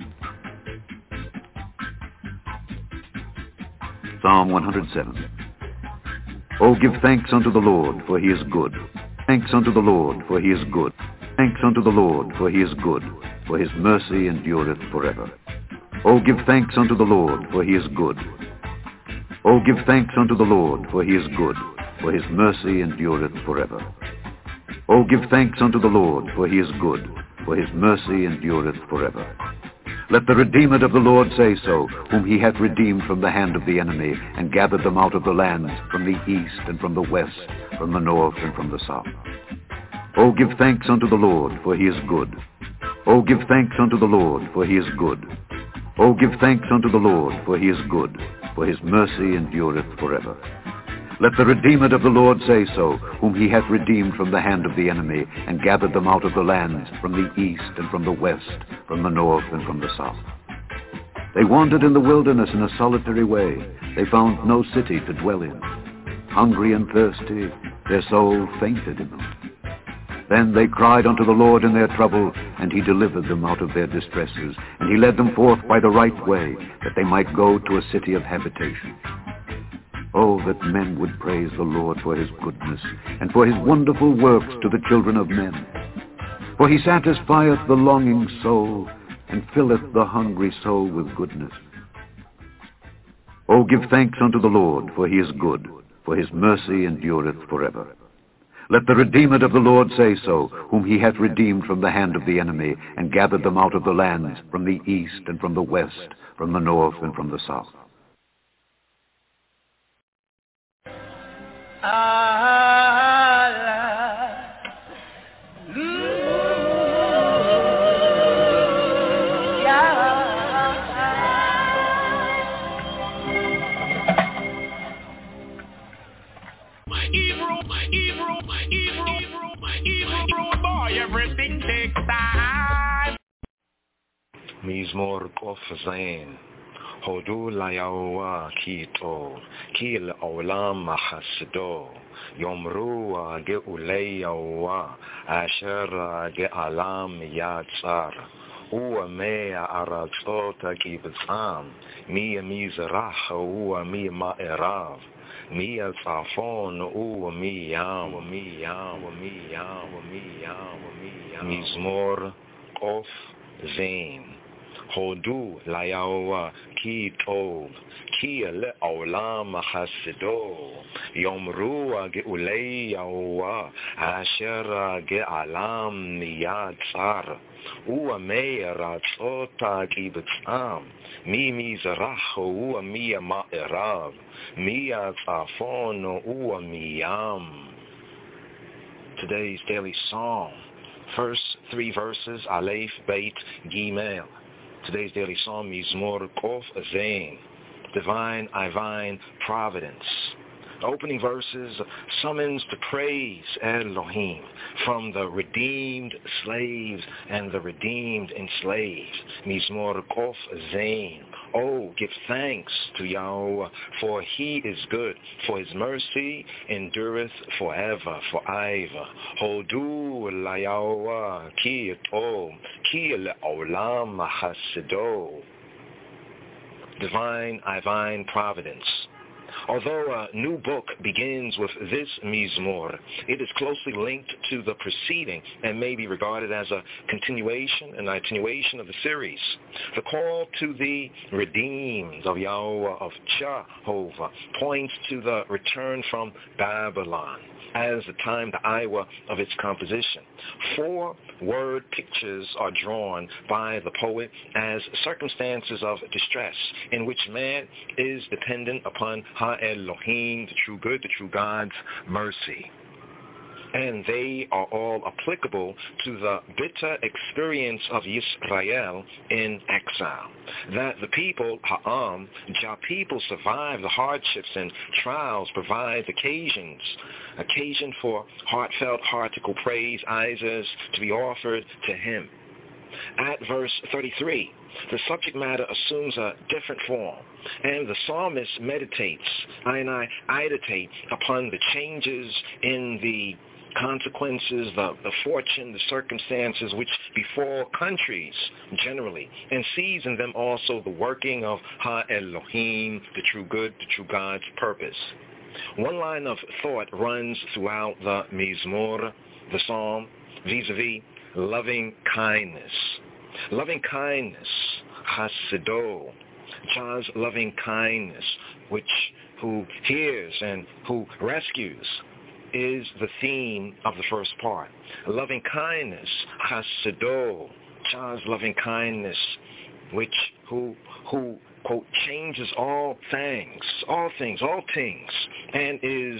Psalm 107. O give thanks unto the Lord, for he is good, Thanks unto the Lord, for he is good. Thanks unto the Lord, for he is good, for his mercy endureth forever. O give thanks unto the Lord, for he is good. O give thanks unto the Lord, for he is good, for his mercy endureth forever. O give thanks unto the Lord, for he is good, for his mercy endureth forever. Let the redeemed of the Lord say so, whom he hath redeemed from the hand of the enemy, and gathered them out of the lands, from the east and from the west, from the north and from the south. O give thanks unto the Lord, for he is good. O give thanks unto the Lord, for he is good. O give thanks unto the Lord, for he is good, for his mercy endureth forever. Let the redeemed of the Lord say so, whom he hath redeemed from the hand of the enemy, and gathered them out of the lands, from the east and from the west, from the north and from the south. They wandered in the wilderness in a solitary way. They found no city to dwell in. Hungry and thirsty, their soul fainted in them. Then they cried unto the Lord in their trouble, and he delivered them out of their distresses, and he led them forth by the right way, that they might go to a city of habitation. Oh, that men would praise the Lord for his goodness, and for his wonderful works to the children of men. For he satisfieth the longing soul, and filleth the hungry soul with goodness. Oh, give thanks unto the Lord, for he is good, for his mercy endureth forever. Let the redeemed of the Lord say so, whom he hath redeemed from the hand of the enemy, and gathered them out of the lands, from the east and from the west, from the north and from the south. Everything takes time. Mizmor Kof Zain Hodu Layawa Kito Kil Olam Mahasdo Yomru Geuleyawa Asher Gealam Yatsar Uwa Mea Aratzota Kibitzam Mia Mizrach Uwa Mia Ma'erav Mia Tzafon Uwa Miyam Mizmor Kof Zain Hodu Layawa Ki Tov Ki Le'olam Hasido Yomru Geulei Yawa Asher Ge'alam Yatzar Uwa Meir Ratzota Kibitzam Mi Mizrach Uwa Mia Ma'erav Mia Tzafon Uwa Miyam. Today's daily psalm, first 3 verses, Aleph, Beit, Gimel. Today's daily psalm, Mizmor Kof Zain, divine providence. The opening verses, summons to praise Elohim from the redeemed slaves and the redeemed enslaved. Mizmor Kof Zain. Oh, give thanks to Yahweh, for he is good, for his mercy endureth forever. Hodu la Yahweh ki tov, ki le'olam hasido. Divine providence. Although a new book begins with this Mizmor, it is closely linked to the preceding and may be regarded as a continuation and attenuation of the series. The call to the redeemed of Yahweh, of Jehovah, points to the return from Babylon as the time, the Iowa of its composition. 4 word pictures are drawn by the poet as circumstances of distress in which man is dependent upon Ha-Elohim, the true good, the true God's mercy. And they are all applicable to the bitter experience of Yisrael in exile. That the people, Ha'am, Jah people, survive the hardships and trials, provide occasion for heartfelt, heartical praise, Isaiahs to be offered to him. At verse 33, the subject matter assumes a different form, and the psalmist meditates, meditate upon the changes in the consequences, the fortune, the circumstances which befall countries generally, and sees in them also the working of Ha-Elohim, the true good, the true God's purpose. One line of thought runs throughout the Mizmor, the psalm, vis-a-vis loving kindness. Loving kindness, chasido, God's loving kindness, who hears and who rescues, is the theme of the first part. Loving kindness, chasido, God's loving kindness, who quote, changes all things, and is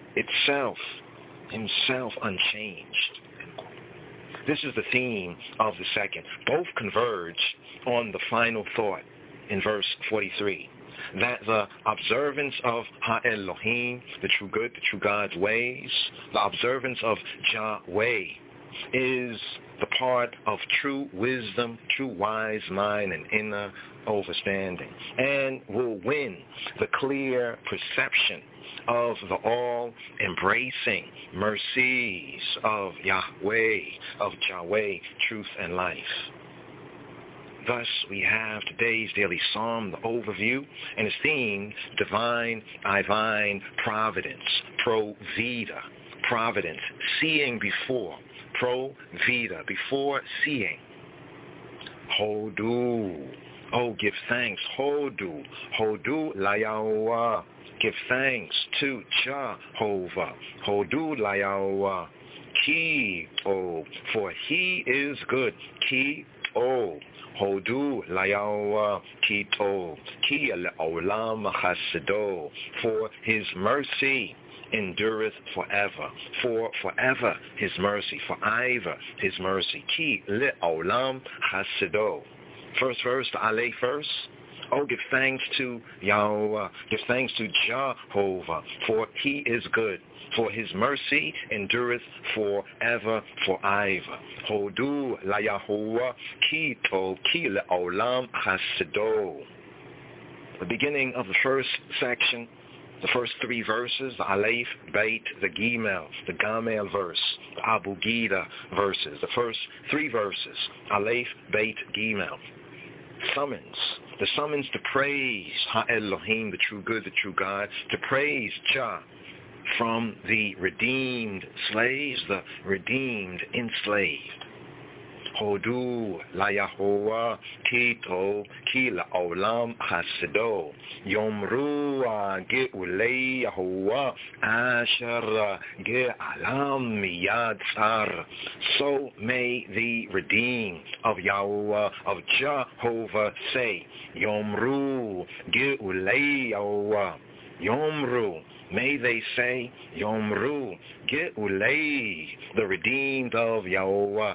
himself unchanged. This is the theme of the second. Both converge on the final thought in verse 43, that the observance of Ha-Elohim, the true good, the true God's ways, the observance of Yahweh is the part of true wisdom, true wise mind, and inner understanding, and will win the clear perception of the all-embracing mercies of Yahweh, truth and life. Thus, we have today's daily psalm, the overview, and its theme, divine providence, provida, providence, seeing before, provida, before seeing. Hodu, oh, give thanks, hodu layawa, give thanks to Jehovah, hodu layawa, ki, oh, for he is good, ki, oh, Hodu layawa kito ki olam chasido, for his mercy endureth forever, for forever his mercy, for ever his mercy, ki olam chasido. First verse, the Aleph verse. Oh, give thanks to Yahweh, give thanks to Jehovah, for he is good, for his mercy endureth forever, forever. Hodu la Yahuwah kito ki le'olam chasido. The beginning of the first section, the first three verses, the Aleph, Beit, the Gimel, the Gamel verse, the Abu Gida verses, the first three verses, Aleph, Beit, Gimel. The summons to praise Ha-Elohim, the true good, the true God, to praise Jah from the redeemed slaves, the redeemed enslaved. Hodu la Yahuwah kito ki la'olam chasido yomru ge'ulei Yahuwah asher ge'alam miyad tsar. So may the redeemed of Yahuwah, of Jehovah, say, Yomru ge'ulei Yahuwah. Yomru, may they say, Yomru, Ge'ulei, the redeemed of Yahuwah,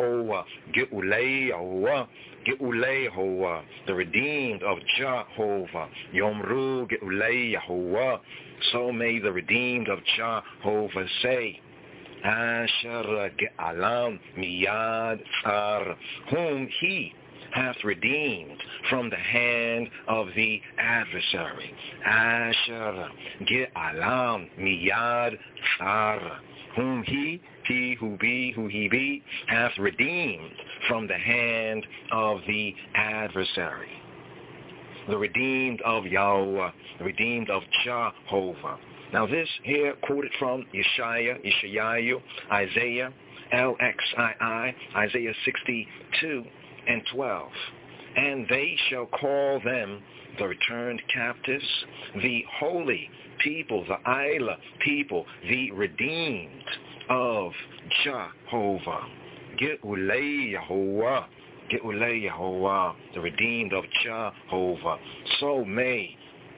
Ge'ulei Yahuwah, Ge'ulei Yahuwah, the redeemed of Jehovah, Yomru, Ge'ulei Yahuwah, so may the redeemed of Jehovah say, Asher Ge'alam Miyad Tsar, whom he hath redeemed from the hand of the adversary. Asher Ge'alam Miyad Tsar, whom he who he be, hath redeemed from the hand of the adversary. The redeemed of Yahweh, the redeemed of Jehovah. Now this here quoted from Yeshayahu, Isaiah, LXII, Isaiah 62 and 12. And they shall call them the returned captives, the holy people, the Isla people, the redeemed of Jehovah. Ge'ulei Yahuwah, Ge'ulei Yahuwah, the redeemed of Jehovah. So may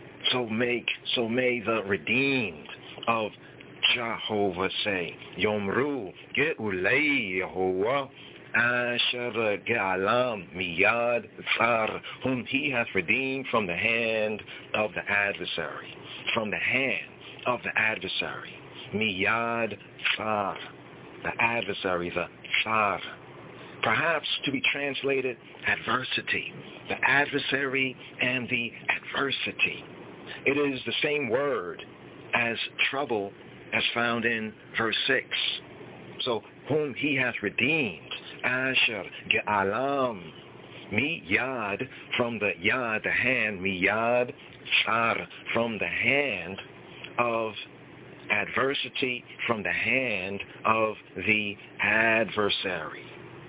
the redeemed of Jehovah say, Yomru, Ge'ulei Yahuwah, Asher Ge'alam Miyad Tsar, whom he hath redeemed from the hand of the adversary. From the hand of the adversary. Miyad Tsar, the adversary, the Tsar. Perhaps to be translated adversity, the adversary and the adversity. It is the same word as trouble as found in verse 6. So, whom he hath redeemed, Asher Ge'alam, Miyad, from the Yad, the hand, Miyad, Tsar, from the hand of adversity from the hand of the adversary.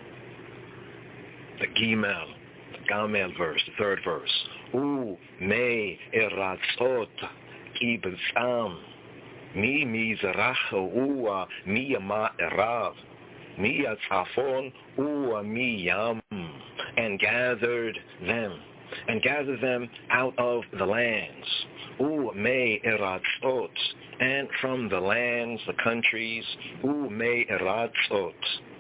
The Gamel verse, the third verse. U me eratzot ibzam mi mizrach ua mi ma'erav mi atzafon ua mi yam, and gathered them out of the lands. U me eratzot, and from the lands, the countries. U me eratzot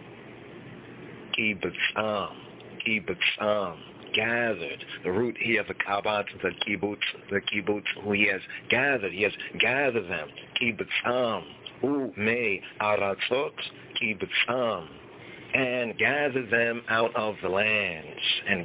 Kibutzam, gathered. The root here of the Kabbat, the kibbutz, who he has gathered them. Kibutzam, me aratzot, kibutzam, and gather them out of the lands,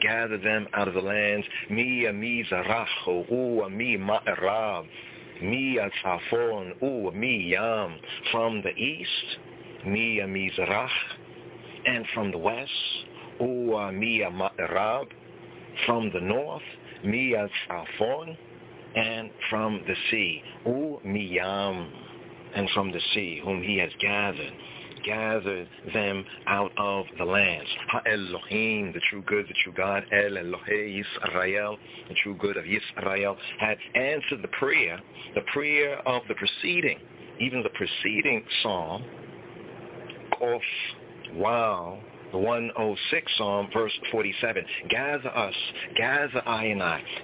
Mi mizaracho, mi ma'erav, mi atzafon, mi yam, from the east, mi mizrach, and from the west, mi ma'erav, from the north, mi atzafon, and from the sea, mi yam, and from the sea, whom he has gathered them out of the lands. Ha-Elohim, the true good, the true God, El Elohei Yisrael, the true good of Yisrael, had answered the prayer of the preceding psalm, Kof, wow, the 106 Psalm, verse 47. Gather us, gather I and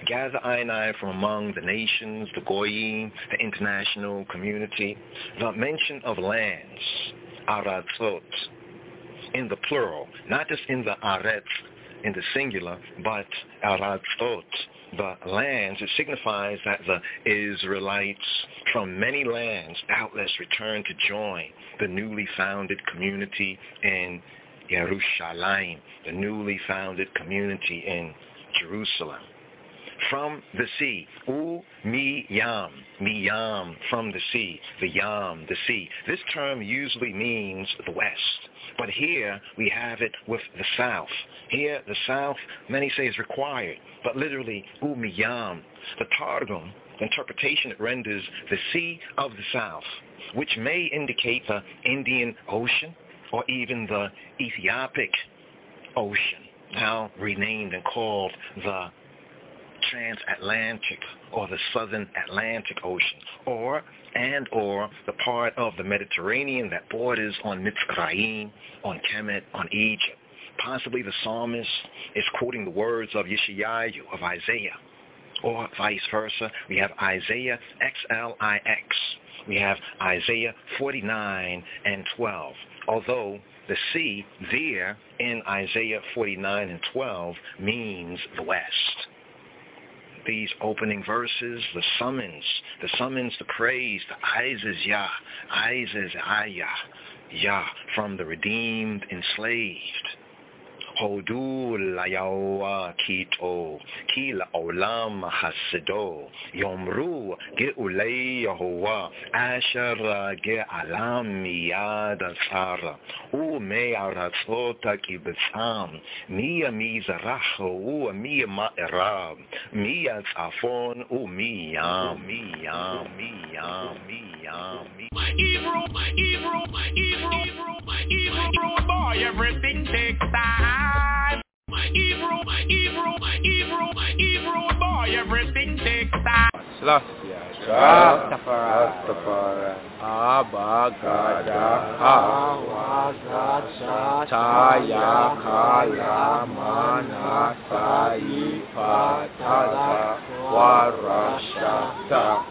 I from among the nations, the Goyim, the international community. The mention of lands, Aratzot, in the plural, not just in the Aretz, in the singular, but Aratzot, the lands. It signifies that the Israelites from many lands doubtless returned to join the newly founded community in Yerushalayim, the newly founded community in Jerusalem. From the sea, mi yam, from the sea, the yam, the sea. This term usually means the west, but here we have it with the south. Here, the south, many say, is required, but literally, mi yam. The Targum, the interpretation, it renders the sea of the south, which may indicate the Indian Ocean or even the Ethiopic Ocean, now renamed and called the Transatlantic or the Southern Atlantic Ocean, or the part of the Mediterranean that borders on Mitzrayim, on Kemet, on Egypt. Possibly the psalmist is quoting the words of Yeshayahu, of Isaiah, or vice versa. We have Isaiah XLIX. We have Isaiah 49 and 12. Although the sea there in Isaiah 49 and 12 means the west. These opening verses, the summons to praise, the Isis Yah, Isis Ayah, Yah, from the redeemed, enslaved. Hodu layawa kito, ki la'olam hasido, yomru ge'ulei Yehovah, asher ge'alam miyad asara, u'mei aratzota kibitzam, miya mizaracho, u'miya ma'erav, miya tzafon, u'miyam, miyam. Hebrew boy, everything takes time. Hebrew boy, everything takes time. Rastafari, Abba Gada, Awazat, Taya Kala Mana Saifa Tada Warashata.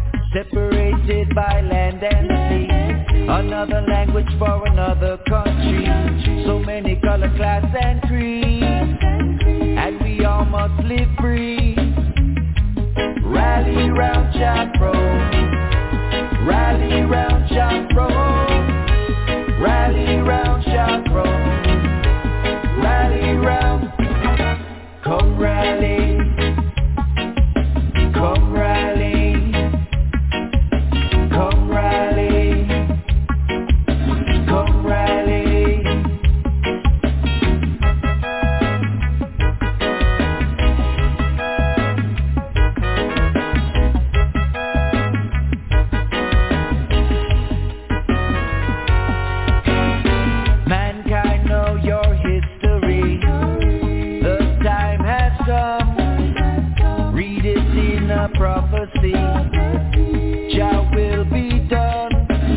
Separated by land and sea, another language for another country. live free. Rally round Jethro. Rally round Jethro. Rally round Jethro. Rally round. Come rally. Come rally. Come rally. Come rally. Mankind, know your history. The time has come. Read it in a prophecy. Jah will be done.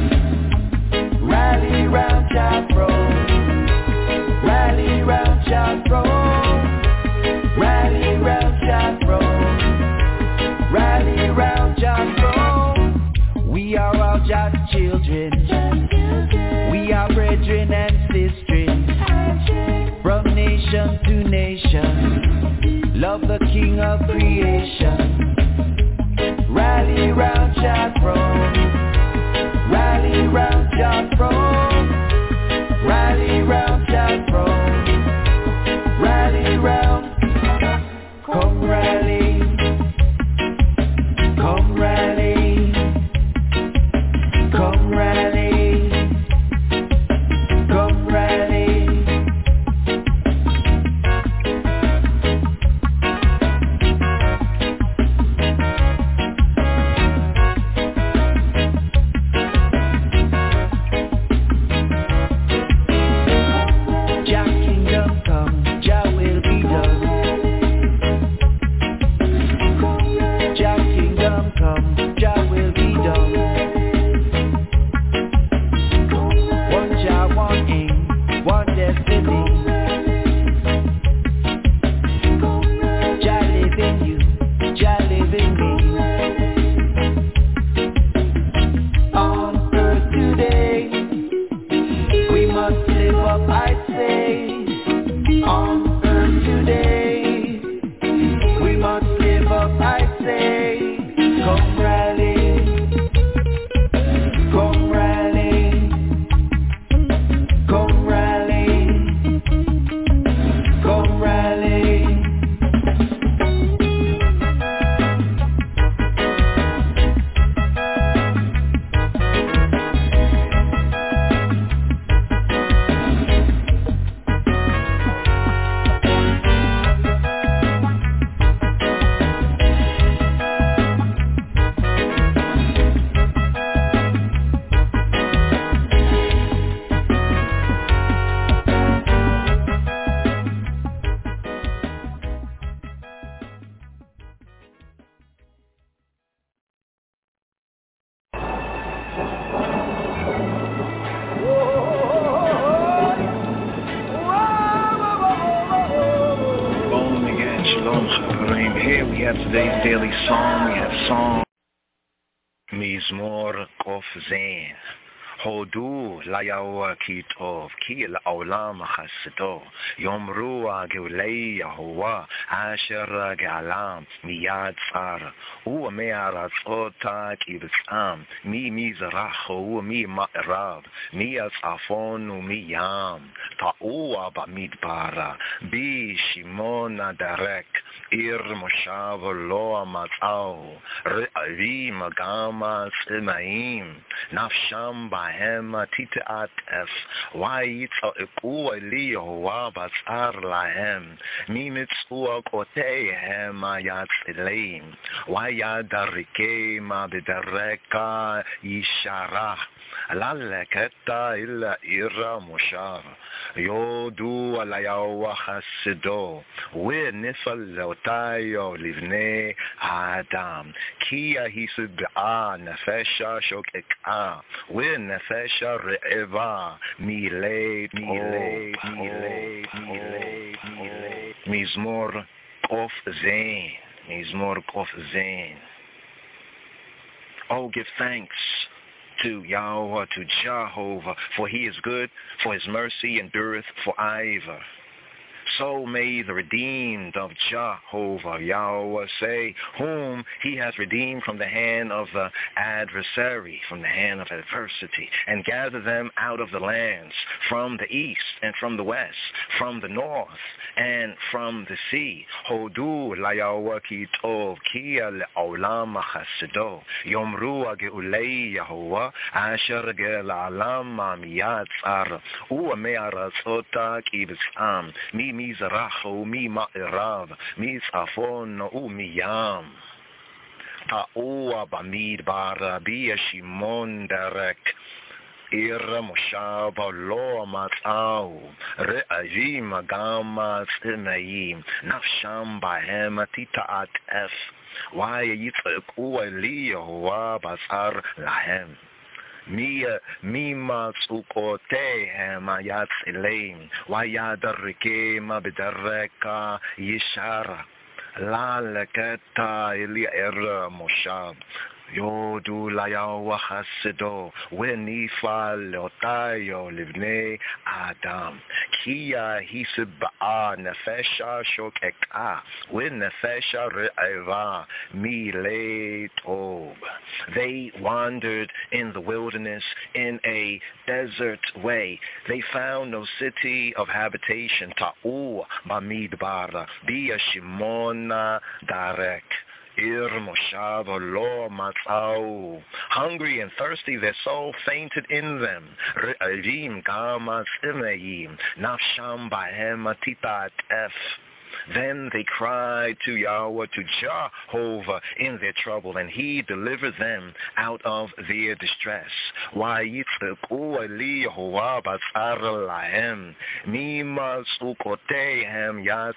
Rally round Jethro. Rally round Jethro. Rally round Jethro. Rally round Jethro. We are all Jah's children. We are brethren and sisters. From nation to nation. Love the King of creation. Rally round Jethro. Rally round Jethro. Rally round Jethro. Rally round. Come rally. Come rally. Come rally. Come rally. Jah kingdom come, Jah will be done. Jah kingdom come, Jah will be done. One Jah, one aim, one destiny. Jah live in you, Jah live in me. On earth today, we must live up, I'd say. On earth today, we must live up, I'd say. Come rally. Come rally. Come rally. Come rally. Shalom again, Shalom Chaverim. Here we have today's daily song. We have song Mizmor Kof Zain. הודו ליהוה כי טוב, כי לעולם חסדו. יאמרו הגאולי יהוה, אשר גאלם מיד צר. ומארצות קיבצם, ממזרח וממערב, מהצפון ומים. טעוע במדבר, בשמעון הדרק, עיר מושב לא מצאו. רעבים גם צמאים, נפשם בהם תתעטף, ויצעקו אלי יהוה בצר להם, ממצעקותיהם יצילם, וידרגם בדרכה ישרה, ללכת אל עיר מושב. יודו על יהוה חסדו, ונפלאותיו לבני האדם, כי השבעה נפשה שוקקה, ונפשה רעבה מילאת. מזמור קוף זין. מזמור קוף זין. Oh, give thanks to Yahweh, to Jehovah, for he is good, for his mercy endureth forever. So may the redeemed of Jehovah Yahweh say, whom he has redeemed from the hand of the adversary, from the hand of adversity, and gather them out of the lands, from the east and from the west, from the north and from the sea. Hodu la Yahweh ki tov, ki le'olam chasido, yomru ge'ulei Yahweh, asher ge'la'alam miyatzar, u'me'aratzota ki b'tzam, mi mizrach u'mi ma'irav, mi tzafon u'miyam. Ta'ua bamidbar, bi Shimon derek, Ir Moshab lo matzau, re'avim gamat imayim, nafsham bahem tita'at ef, why yitz'ku eli Yehovah basar lahem. Mi matzukotehem ayatz eleim, why yadarrikem b'dereka yishara, la leketa ili Moshab. Yodu la Yahweh chasido, wenifa leotayo livnei Adam. Kia hisibaa nefesha shokeka, nefesha re'eva milei tov. They wandered in the wilderness in a desert way. They found no city of habitation. Ta'u bamidbar, biya shimona darek. Ir Moshav lo matzau. Hungry and thirsty, their soul fainted in them. Re'avim gamas imayim, nafsham bahem titat ef. Then they cried to Yahweh, to Jehovah, in their trouble, and he delivered them out of their distress. Why yitz'ku eli Yehovah batzar lahem, mima tzukoteihem yatz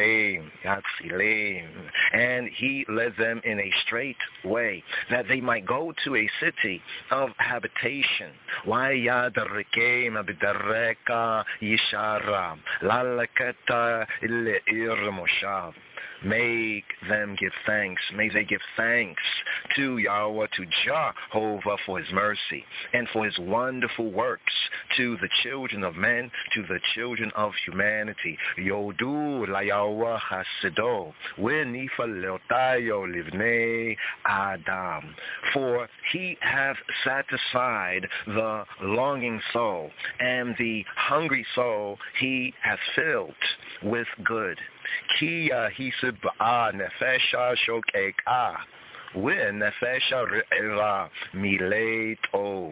eleim. And he led them in a straight way, that they might go to a city of habitation. Why yadarikeim abidareka yishara, lalaketa ir Moshav. Make them give thanks. May they give thanks to Yahweh, to Jehovah for his mercy and for his wonderful works, to the children of men, to the children of humanity. Yodu la Yahweh chasido, wenifa leotayo livnei Adam. For he hath satisfied the longing soul, and the hungry soul he hath filled with good. Kia hisib'a nefesha shokeka, nefesha re'eva milei tov.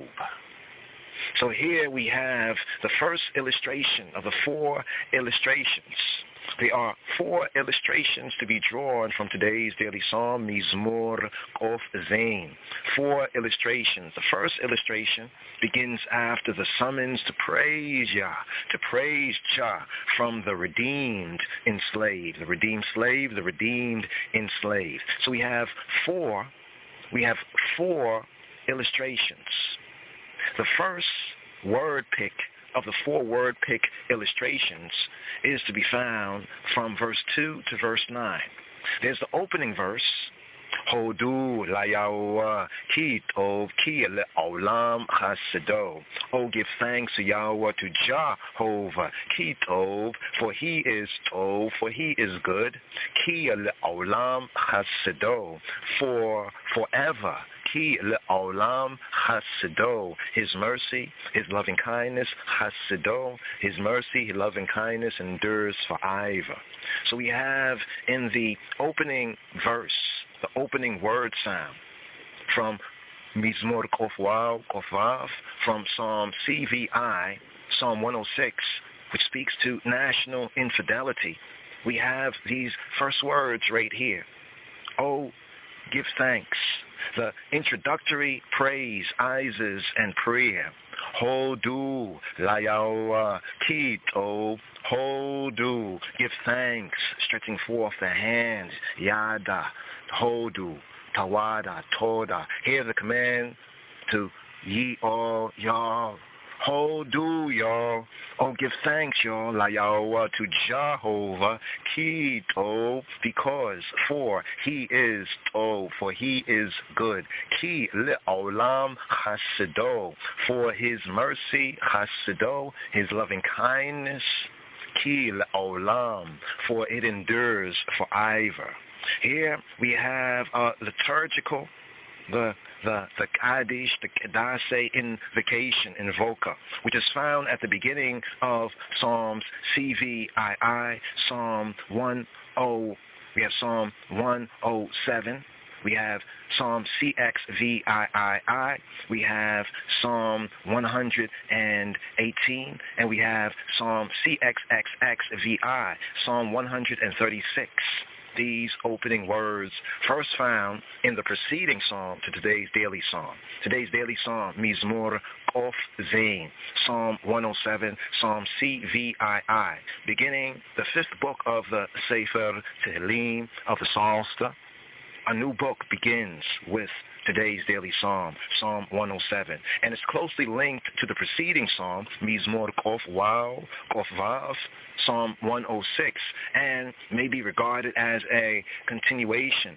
So here we have the first illustration of the four illustrations. There are four illustrations to be drawn from today's daily psalm, Mizmor Kof Zain. Four illustrations. The first illustration begins after the summons to praise Yah, to praise Jah from the redeemed enslaved, the redeemed slave, the redeemed enslaved. So we have four illustrations. The first word pick of the four word pick illustrations is to be found from verse 2 to verse 9. There's the opening verse, Hodu la Yahweh ki tov ki le'olam chasido. Oh, give thanks to Yahweh, to Jehovah, ki tov, for he is tov, for he is good, ki le'olam chasido, for forever. Ki le'olam chasido, his mercy, his loving kindness, chasido, his mercy, his loving kindness endures forever. So we have in the opening verse, the opening word sound from Mizmor Kof-Vav, from Psalm CVI, Psalm 106, which speaks to national infidelity. We have these first words right here. Oh, give thanks. The introductory praise, aises, and prayer. Hodu la Yahweh ki tov. Hodu, give thanks, stretching forth the hands. Yada, hodu, tawada, toda. Hear the command to ye all, y'all. Hodu, y'all. Oh, give thanks, y'all, la Yahweh, to Jehovah, ki tov, because, for he is tov, for he is good. Ki le'olam chasido, for his mercy, chasido, his loving kindness. ki le'olam, for it endures forever. Here we have liturgical, the Kaddish, the Kedase invocation, invoker, which is found at the beginning of Psalms CVII, Psalm 10, we have Psalm 107, we have Psalm CXVII, we have Psalm 118, and we have Psalm CXXXVI, Psalm 136. These opening words first found in the preceding psalm to today's daily psalm. Today's daily psalm, Mizmor Kof Zain, Psalm 107, Psalm CVII, beginning the 5th book of the Sefer Tehillim of the Psalter. A new book begins with today's daily psalm, Psalm 107, and it's closely linked to the preceding psalm, Mizmor Kof Vav, Psalm 106, and may be regarded as a continuation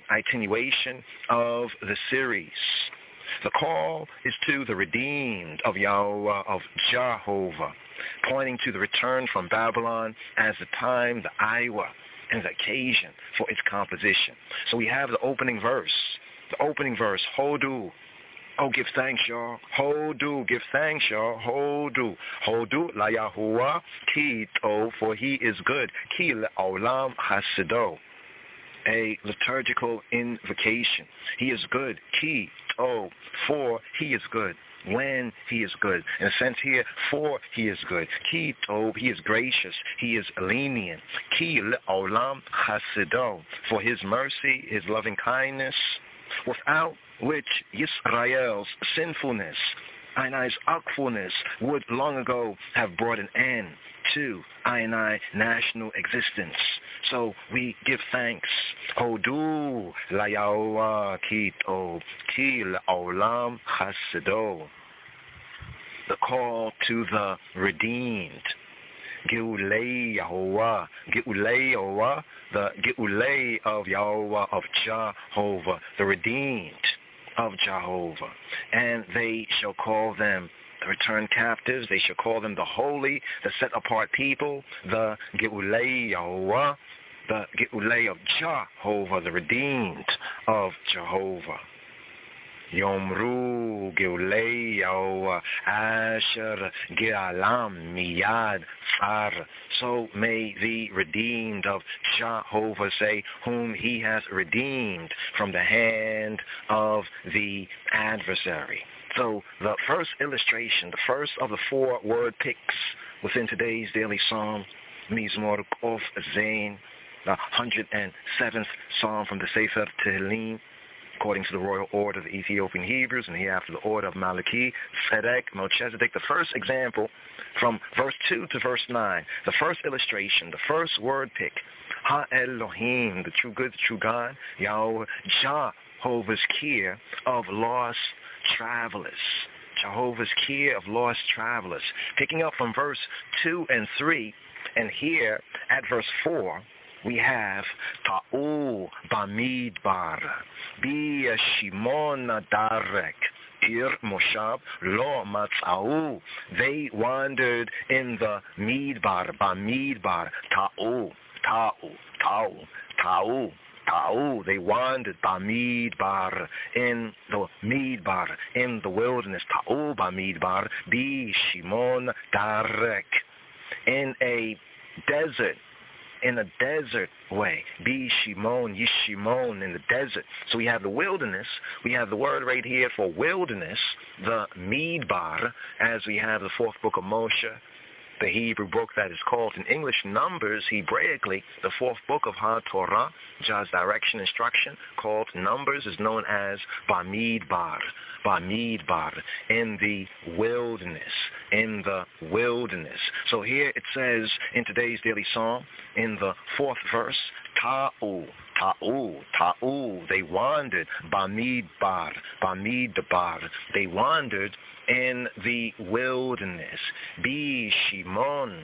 of the series. The call is to the redeemed of Yahweh, of Jehovah, pointing to the return from Babylon as the time, the Iowa, and the occasion for its composition. So we have the opening verse. The opening verse, Hodu. Oh, give thanks, y'all. Hodu, give thanks, y'all. Hodu. Hodu la Yahuwah ki to, for he is good. Ki le'olam hasido. A liturgical invocation. He is good. Ki to, for he is good. When he is good. In a sense here, for he is good. Ki to, he is gracious. He is lenient. Ki le'olam hasido, for his mercy, his loving kindness, without which Yisrael's sinfulness, Ainai's akfulness, would long ago have brought an end to Ainai national existence. So we give thanks. Hodu la Yahuwah ki to, ki le'olam chasido. The call to the redeemed. Geulei Yahuwah, Geulei Yahuwah, the Geulei of Yahuwah, of Jehovah, the redeemed of Jehovah. And they shall call them the returned captives, they shall call them the holy, the set apart people, the Geulei Yahuwah, the Geulei of Jehovah, the redeemed of Jehovah. Yomru Geulei Yahuwah Asher Gealam Miyad Far. So may the redeemed of Jehovah say, whom he has redeemed from the hand of the adversary. So the first illustration, the first of the 4 word picks within today's daily psalm, Mizmor Kof Zain, the 107th psalm from the Sefer Tehillim, according to the royal order of the Ethiopian Hebrews, and hereafter the order of Malachi, Tzedek, Melchizedek. The first example from verse 2 to verse 9, the first illustration, the first word pick, Ha-Elohim, the true good, the true God, Yahweh, Jehovah's care of lost travelers. Jehovah's care of lost travelers. Picking up from verse 2 and 3, and here at verse 4, we have Ta'u Bamidbar, Bi Shimon Darek, Ir Moshab Lo Matzau. They wandered in the Midbar, Bamidbar, Ta'u, Ta'u, Ta'u, Ta'u. Ta'u, they wandered Bamidbar, in the Midbar, in the wilderness. Ta'u Bamidbar, Bi Shimon Darek, in a desert. In a desert way. Be Shimon, Yishimon, in the desert. So we have the wilderness. We have the word right here for wilderness, the Midbar, as we have the 4th book of Moshe, the Hebrew book that is called in English Numbers, Hebraically, the 4th book of HaTorah, God's direction, instruction, called Numbers, is known as Bamidbar. Bamidbar, in the wilderness, in the wilderness. So here it says in today's daily psalm, in the 4th verse, Ta'u, Ta'u, Ta'u, they wandered, Bamidbar, Bamidbar, they wandered in the wilderness. Be Shimon,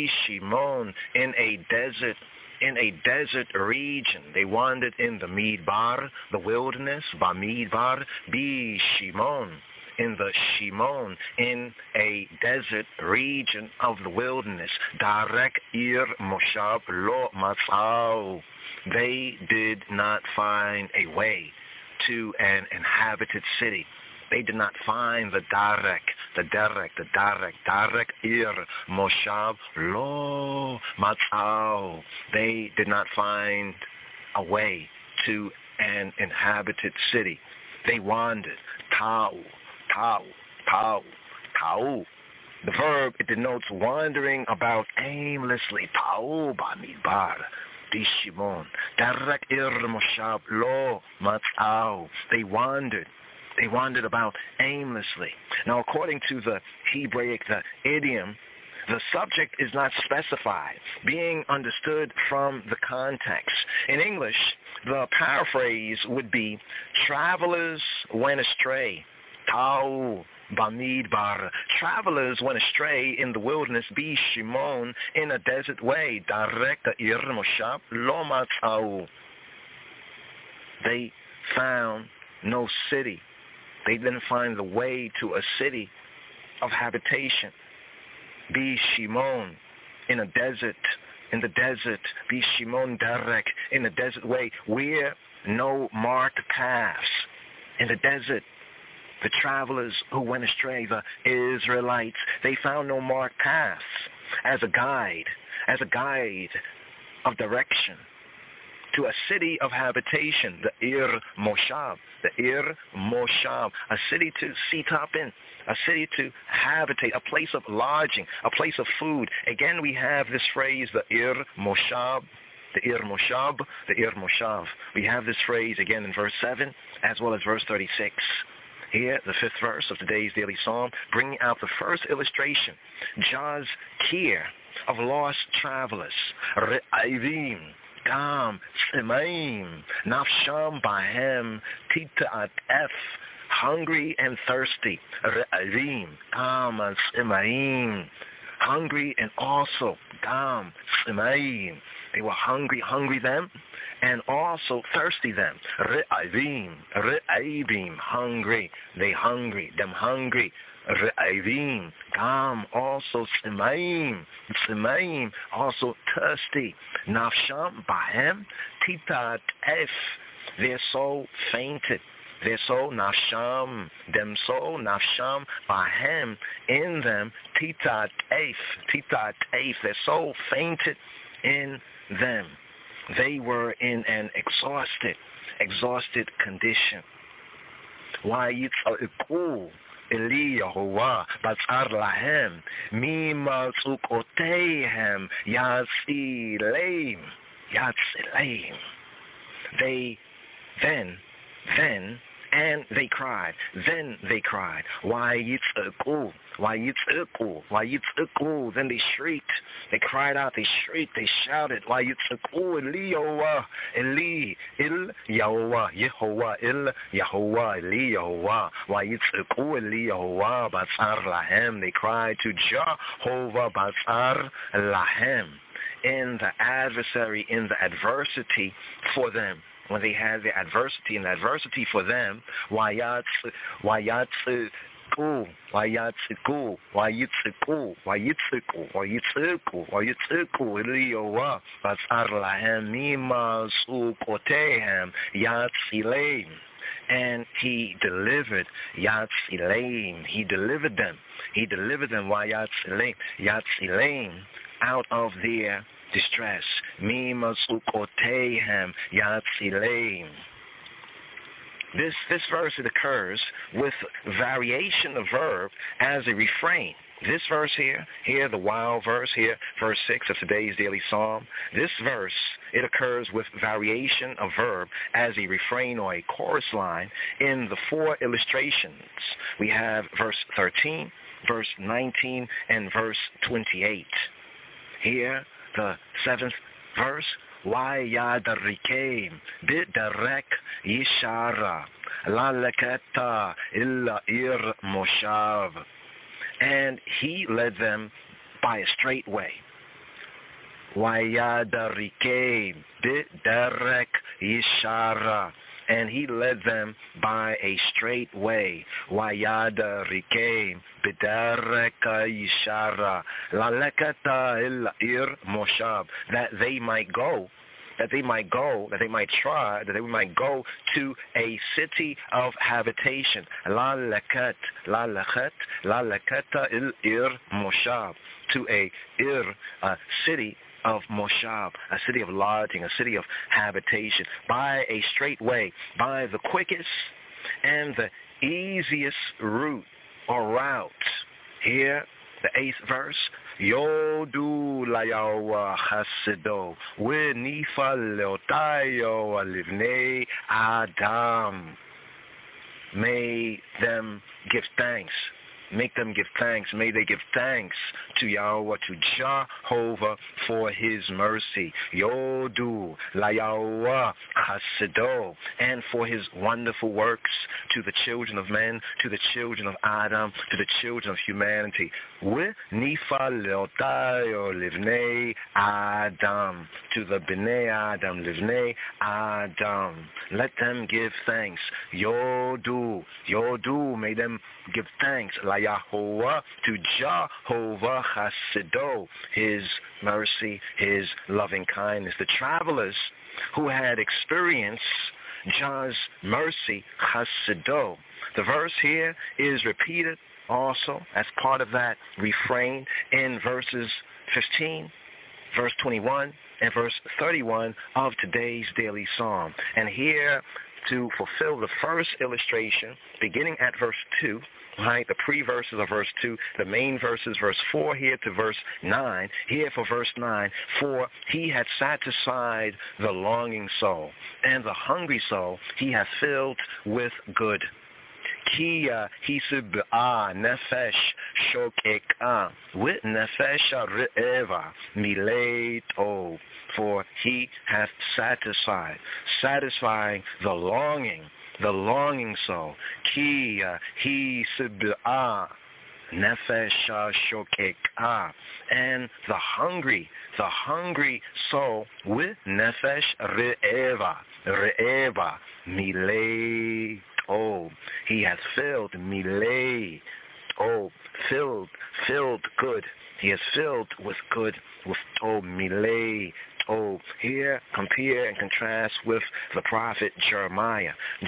in a desert, in a desert region. They wandered in the Midbar, the wilderness, Bamidbar, Bi Shimon, in the Shimon, in a desert region of the wilderness. Darek ir moshab lo matzau. They did not find a way to an inhabited city. They did not find the Darek ir moshab lo matzau. They did not find a way to an inhabited city. They wandered. Tau. The verb, it denotes wandering about aimlessly. Tau bamidbar. Shimon. Darek ir moshab lo matzau. They wandered about aimlessly. Now, according to the Hebraic, the idiom, the subject is not specified, being understood from the context. In English, the paraphrase would be, travelers went astray. Tau bamidbar. Travelers went astray in the wilderness, be Shimon, in a desert way. Darek ir moshab lo matzau. They found no city. They didn't find the way to a city of habitation. Be Shimon, in a desert, be Shimon Darek, in a desert way, where no marked paths. In the desert, the travelers who went astray, the Israelites, they found no marked paths as a guide of direction to a city of habitation, the Ir Moshab, a city to seat up in, a city to habitate, a place of lodging, a place of food. Again, we have this phrase, the Ir Moshab. We have this phrase again in verse 7 as well as verse 36. Here, the 5th verse of today's daily psalm, bringing out the first illustration, Jah's care of lost travelers. Re'ayvim, Gam, Tzemaim, Nafsham Bahem, Tita'at F, hungry and thirsty. Re'ayvim, Gam, Tzemaim, hungry and also Gam, Tzemaim. They were hungry them, and also thirsty them. Re'ayvim, hungry, them hungry. Re'ayvim, Gam, also Tzemaim, also thirsty. Nafsham, Bahem, Titat F, their soul fainted. Their soul, Nafsham, Bahem, in them, Titat F, their soul fainted in them. They were in an exhausted condition. Why yitz'aku Eli Yehovah batzar lahem mimalzukoteihem yatzileim. They they cried. Why yitz'aku? Then they shrieked. They cried out. They shrieked. They shouted. Why yitz'aku Eli Yehovah, Eli Il Yehovah, Yehovah Il Yehovah, Eli Yehovah. Why yitz'aku Eli Yehovah batzar lahem? They cried to Jehovah batzar lahem. In the adversary, in the adversity for them. When they had the adversity for them, and he delivered them out of their distress. This verse, it occurs with variation of verb as a refrain. This verse here, the wow verse here, verse 6 of today's daily psalm, this verse, it occurs with variation of verb as a refrain or a chorus line in the 4 illustrations. We have verse 13, verse 19, and verse 28. Here, the 7th verse, Wayadarikem bidarek yishara la leketa illa ir moshav, and he led them by a straight way. Wayadarikem bidarek yishara and he led them by a straight way. Wayada rikeim bidareka yishara lalekata il moshab, that they might go to a city of habitation. Lalekata il moshab, to a city of Moshab, a city of lodging, a city of habitation, by a straight way, by the quickest and the easiest route or route. Here, the 8th verse, Yodu layawa chasido, winifa leotayo alivnei Adam. May them give thanks. Make them give thanks. May they give thanks to Yahweh, to Jehovah, for his mercy. Yodu la Yahweh chasido, and for his wonderful works to the children of men, to the children of Adam, to the children of humanity. Nifa leotayo livnei Adam, to the Bnei Adam, livnei Adam. Let them give thanks. Yodu, may them give thanks. La Yahuwah, to Jehovah Chasido, his mercy, his loving kindness. The travelers who had experienced Jah's mercy, Chasido. The verse here is repeated also as part of that refrain in verses 15, verse 21, and verse 31 of today's daily psalm. And here, to fulfill the first illustration, beginning at verse 2, right, the pre-verses of verse 2, the main verses, verse 4 here to verse 9, here for verse 9, for he had satisfied the longing soul, and the hungry soul he hath filled with good. Kia hisib'a nefesh shokeka, with nefesh re'eva mileto, for he hath satisfying the longing soul. Kia hisib'a nefesh shokeka, and the hungry soul with nefesh re'eva mileto. Oh, he hath filled milei. Oh, filled good. He has filled with good, with milei. Oh, here compare and contrast with the prophet Jeremiah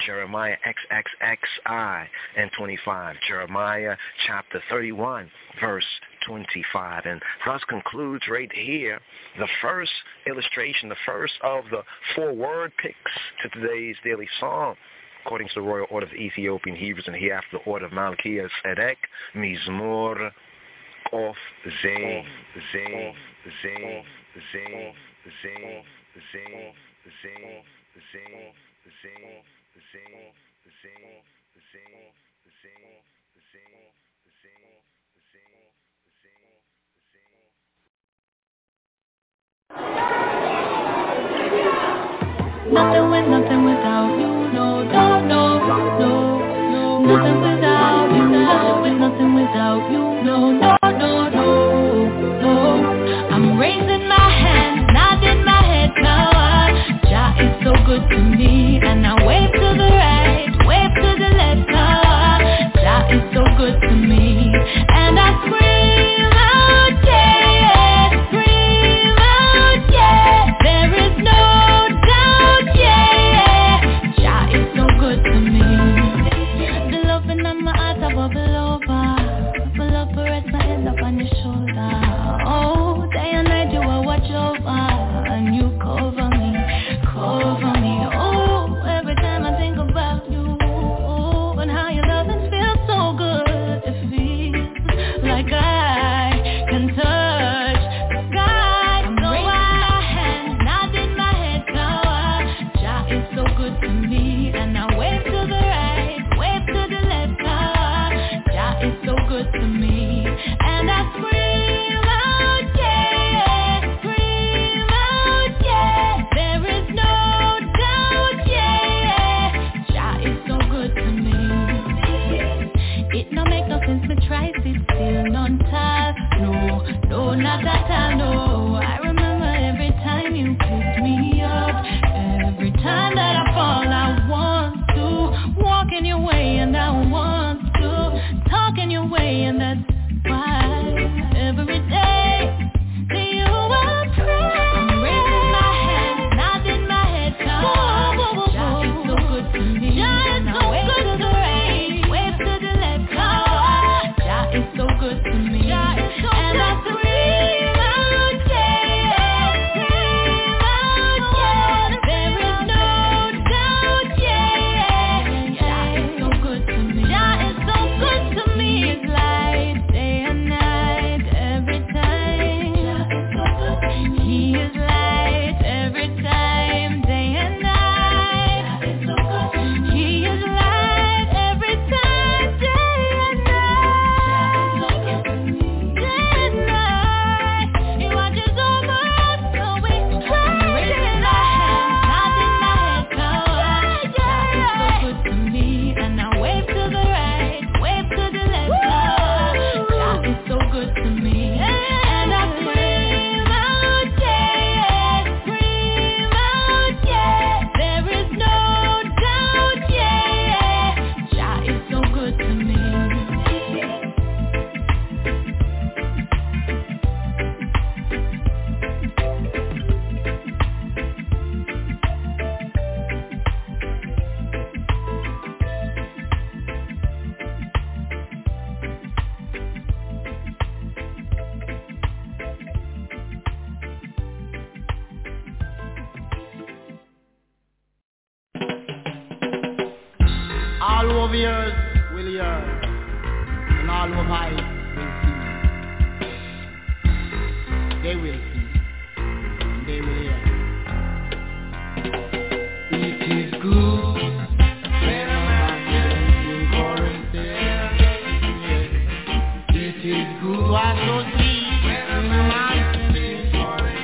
XXXI and 25. Jeremiah chapter 31, verse 25. And thus concludes right here the first illustration, the first of the 4 word picks to today's daily psalm, according to the royal order of the Ethiopian Hebrews, and hereafter the order of Malkiah Tzedek, Mizmor Kof Zeh. Nothing without you, no. Nothing without you, nothing without you, no. I'm raising my hand, nodding my head now. Jah is so good to me, and I wave to the right, wave to the left now. Jah is so good to me, and I scream out, yeah, scream out, yeah. There is no doubt, yeah. Jah is so good to me. The loving on my heart, I bubble over. Bubble up, rest my head up on your shoulder. Oh, day and night you will watch over, and you cover me. Oh, every time I think about you, and how your loving feels so good. It feels like I all over ears will hear, and all over eyes will see. They will see, and they will hear. It is good when a man can sing chorus. It is good what to see when a man can sing chorus.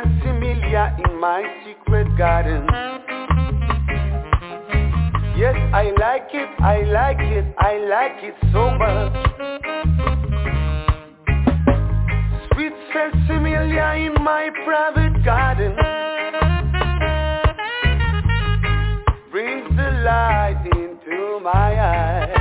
In my secret garden. Yes, I like it, I like it, I like it so much. Sweet sesame in my private garden brings the light into my eyes.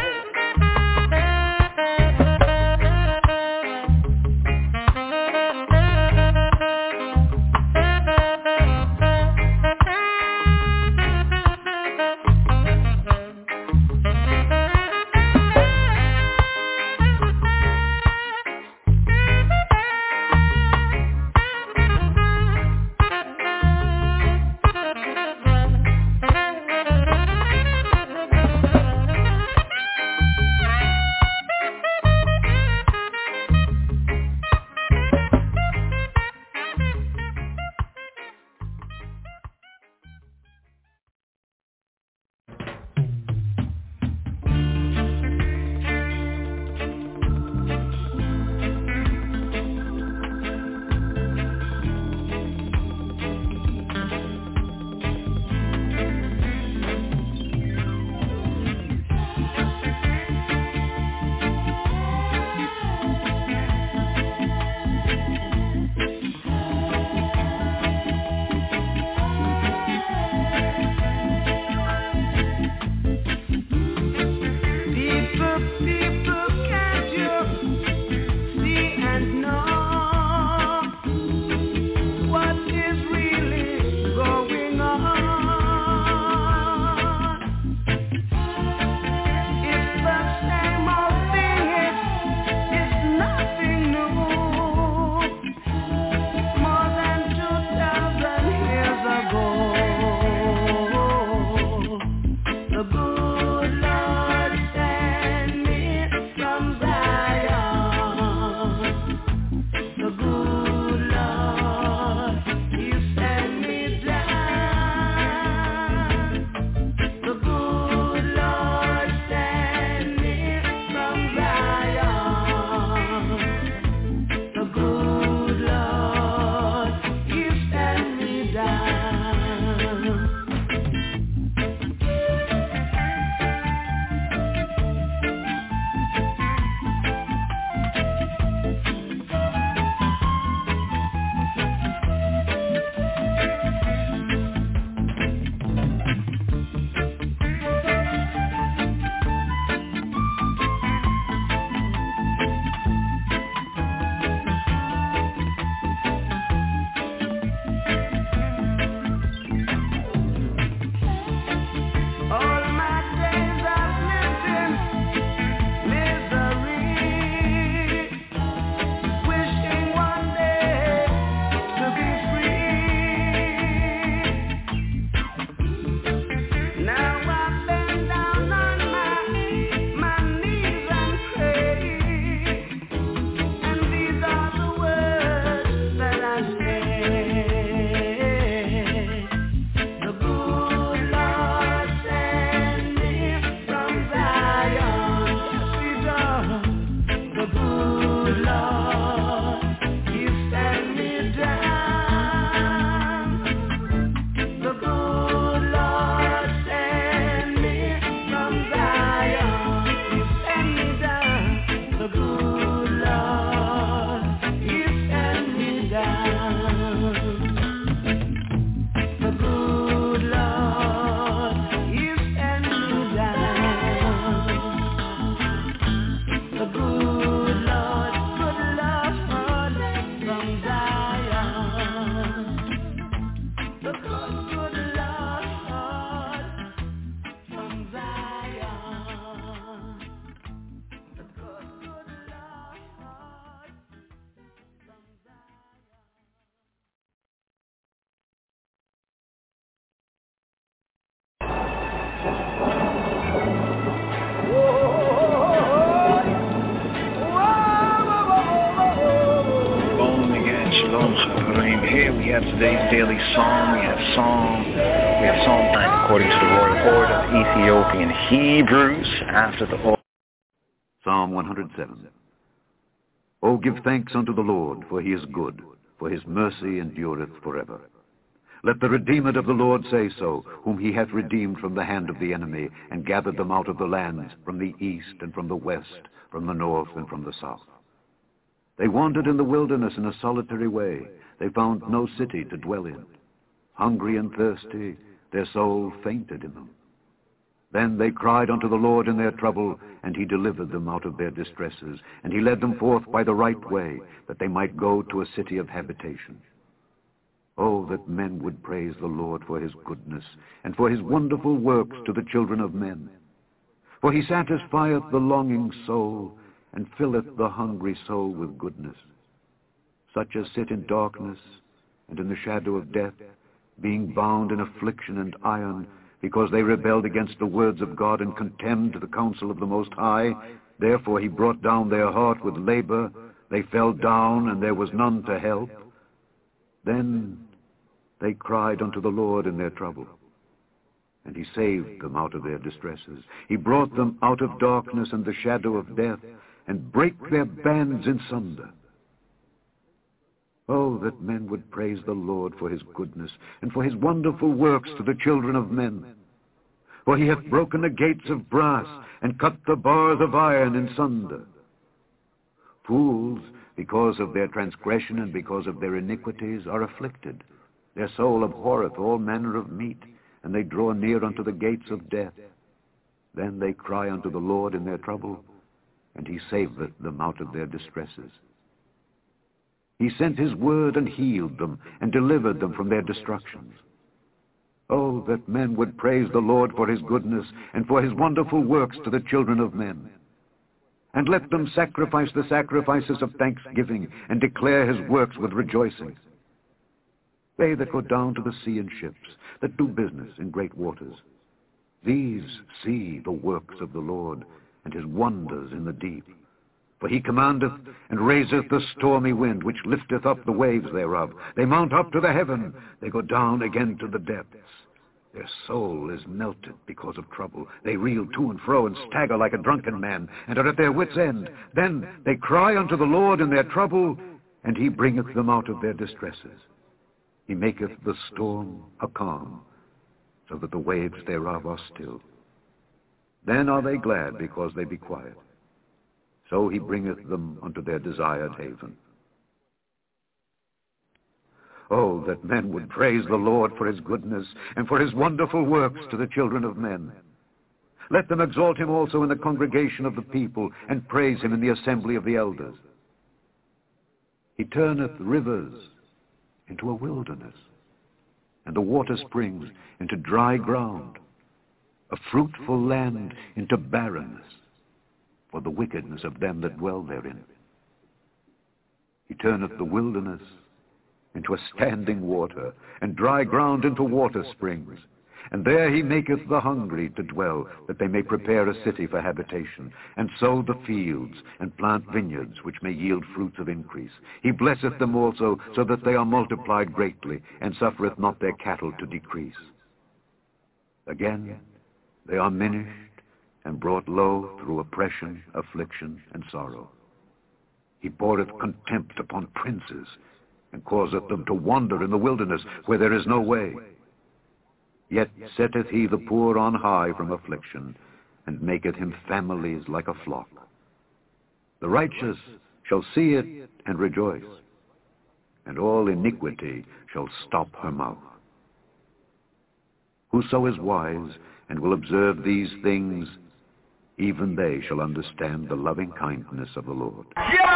Here we have today's daily psalm. We have Psalm 9 according to the Royal Order of Ethiopian Hebrews after the order. Psalm 107. O give thanks unto the Lord, for he is good, for his mercy endureth forever. Let the redeemed of the Lord say so, whom he hath redeemed from the hand of the enemy, and gathered them out of the lands, from the east and from the west, from the north and from the south. They wandered in the wilderness in a solitary way. They found no city to dwell in. Hungry and thirsty, their soul fainted in them. Then they cried unto the Lord in their trouble, and he delivered them out of their distresses, and he led them forth by the right way, that they might go to a city of habitation. Oh, that men would praise the Lord for his goodness, and for his wonderful works to the children of men. For he satisfieth the longing soul, and filleth the hungry soul with goodness. Such as sit in darkness, and in the shadow of death, being bound in affliction and iron, because they rebelled against the words of God, and contemned the counsel of the Most High. Therefore he brought down their heart with labor. They fell down, and there was none to help. Then they cried unto the Lord in their trouble, and he saved them out of their distresses. He brought them out of darkness and the shadow of death, and brake their bands in sunder. Oh, that men would praise the Lord for his goodness, and for his wonderful works to the children of men. For he hath broken the gates of brass, and cut the bars of iron in sunder. Fools, because of their transgression and because of their iniquities, are afflicted. Their soul abhorreth all manner of meat, and they draw near unto the gates of death. Then they cry unto the Lord in their trouble, and he saveth them out of their distresses. He sent his word and healed them, and delivered them from their destructions. Oh, that men would praise the Lord for his goodness, and for his wonderful works to the children of men. And let them sacrifice the sacrifices of thanksgiving, and declare his works with rejoicing. They that go down to the sea in ships, that do business in great waters, these see the works of the Lord, and his wonders in the deep. For he commandeth and raiseth the stormy wind, which lifteth up the waves thereof. They mount up to the heaven, they go down again to the depths. Their soul is melted because of trouble. They reel to and fro and stagger like a drunken man, and are at their wits' end. Then they cry unto the Lord in their trouble, and he bringeth them out of their distresses. He maketh the storm a calm, so that the waves thereof are still. Then are they glad because they be quiet. So he bringeth them unto their desired haven. Oh, that men would praise the Lord for his goodness, and for his wonderful works to the children of men. Let them exalt him also in the congregation of the people, and praise him in the assembly of the elders. He turneth rivers into a wilderness, and the water springs into dry ground, a fruitful land into barrenness, for the wickedness of them that dwell therein. He turneth the wilderness into a standing water, and dry ground into water springs. And there he maketh the hungry to dwell, that they may prepare a city for habitation, and sow the fields, and plant vineyards, which may yield fruits of increase. He blesseth them also, so that they are multiplied greatly, and suffereth not their cattle to decrease. Again, they are minished, and brought low through oppression, affliction, and sorrow. He poureth contempt upon princes, and causeth them to wander in the wilderness, where there is no way. Yet setteth he the poor on high from affliction, and maketh him families like a flock. The righteous shall see it and rejoice, and all iniquity shall stop her mouth. Whoso is wise and will observe these things, even they shall understand the loving kindness of the Lord.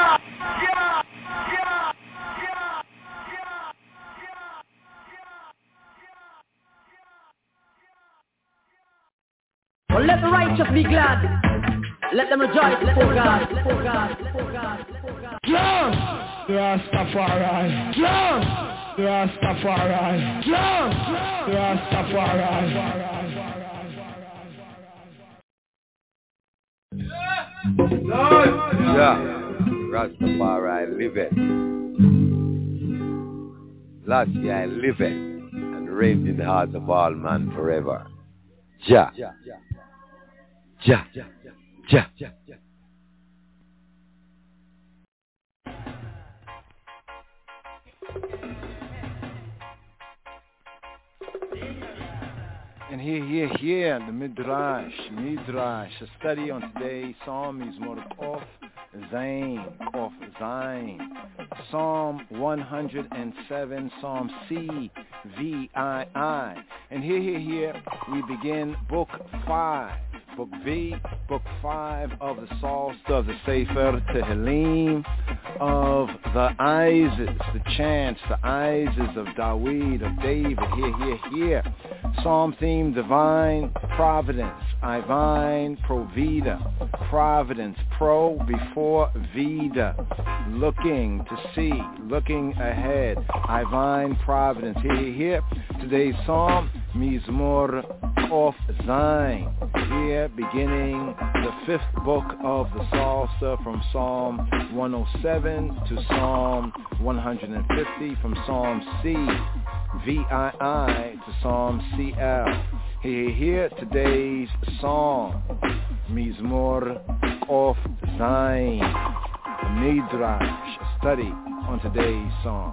Well, let the righteous be glad. Let them rejoice before God. Before God. Before God. Before God. Just Rastafari. Just Rastafari. Just Rastafari. Yeah, Rastafari liveth. Last year I liveth and reigned in the hearts of all men forever. Jah. Jah. Jah. Jah. And here, the Midrash, a study on today's Psalm is Mordechai Zain, Psalm 107, Psalm C, VII. And here, we begin Book 5, Book V, Book 5 of the Psalter of the Sefer Tehillim, of the Isis, the chants, the Isis of David, of David, here. Psalm theme, divine providence, Ivine, provida, providence, pro before vida, looking to see, looking ahead, Ivine providence, here, today's Psalm, Mizmor of Zain, here beginning the 5th book of the Psalter from Psalm 107 to Psalm 150, from Psalm C, VII to Psalm CL. Here today's Psalm, Mizmor of Zain, a Midrash, a study on today's Psalm.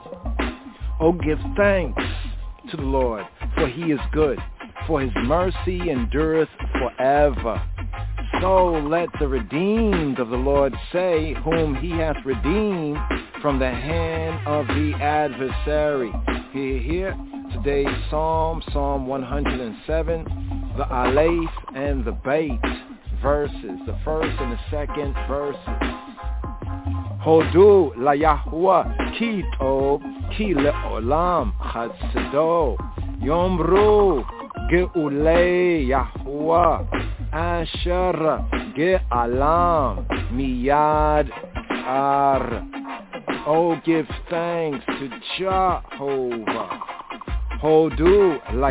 Oh, give thanks to the Lord, for he is good, for his mercy endureth forever. So let the redeemed of the Lord say, whom he hath redeemed from the hand of the adversary. Here, today's Psalm, Psalm 107, the Aleph and the Beit verses, the first and the second verses. Hodu la Yahuwah ki tov ki le'olam chasedo yomru ge'ulei Yahuwah asher ge'alam miyad ar. Oh, give thanks to Jehovah. Hodu la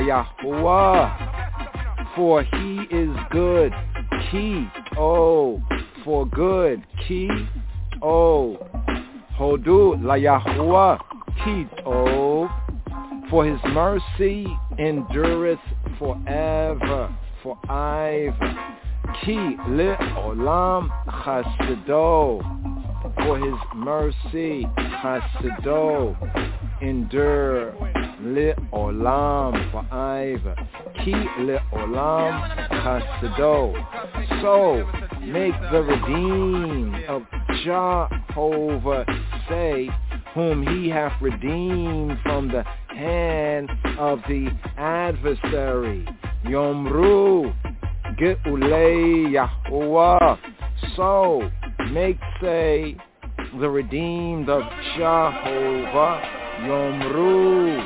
Yahuwah, for he is good. Ki, oh, for good. Ki, oh. Hodu la Yahuwah, ki, oh, for his mercy endureth forever, forever. Ki le olam chasedo, for his mercy, chasedo, endure, le olam, forever. Ki le olam, chasedo. So make the redeemed of Jehovah say, whom he hath redeemed from the hand of the adversary. Yomru ge'ulei Yahuwah. So make say the redeemed of Jehovah. Yomru,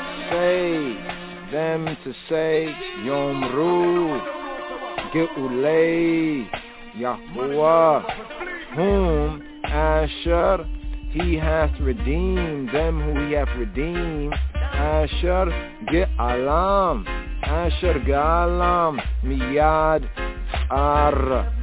say them to say Yomru ge'ulei Yahuwah, whom Asher he hath redeemed, them who he hath redeemed. Asher ge'alam, Asher ge'alam, miyad ar,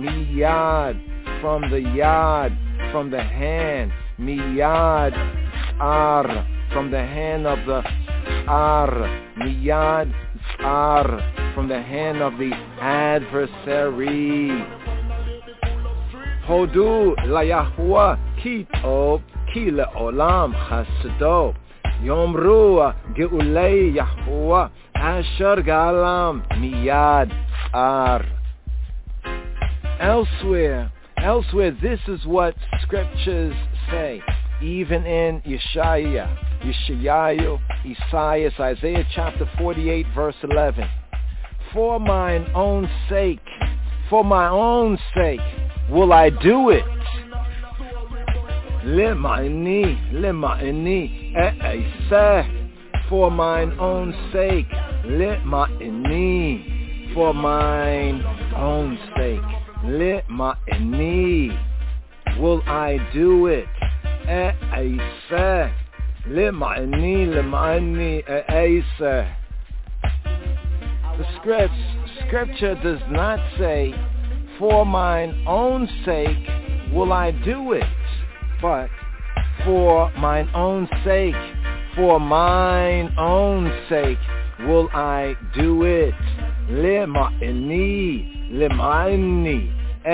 miyad, from the yad, from the hand, miyad ar, from the hand of the ar, miyad ar, from the hand of the adversary. Hodu la Yahuwah ki tov ki le'olam chasedo yomru ge'ulei Yahuwah asher ge'alam miyad ar. Elsewhere, this is what scriptures say, even in Yeshayahu, Isaiah chapter 48, verse 11. For mine own sake, will I do it. Lema'ini, for mine own sake. Lema'ini, for mine own sake. Lema'ini, will I do it. Lema'ini, The scripture does not say, for mine own sake will I do it, but for mine own sake will I do it. Lema'ini,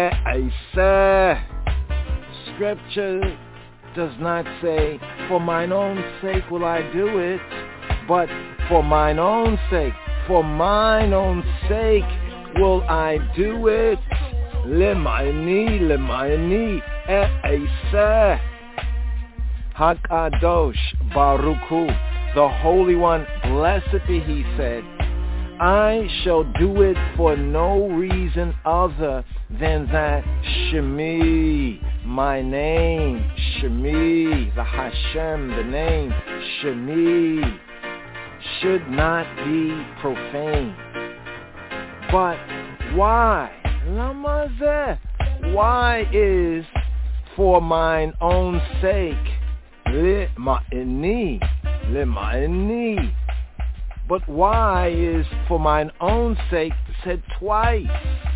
Scripture does not say, for mine own sake will I do it, but for mine own sake For mine own sake will I do it. Lemayni e'eseh. Hakadosh Baruch Hu, the Holy One, blessed be He, said, I shall do it for no reason other than that Shemi, my name, Shemi, the Hashem, the name, Shemi, should not be profane. But why? Lamazeh. Why is for mine own sake? Lima'ini. But why is for mine own sake said twice?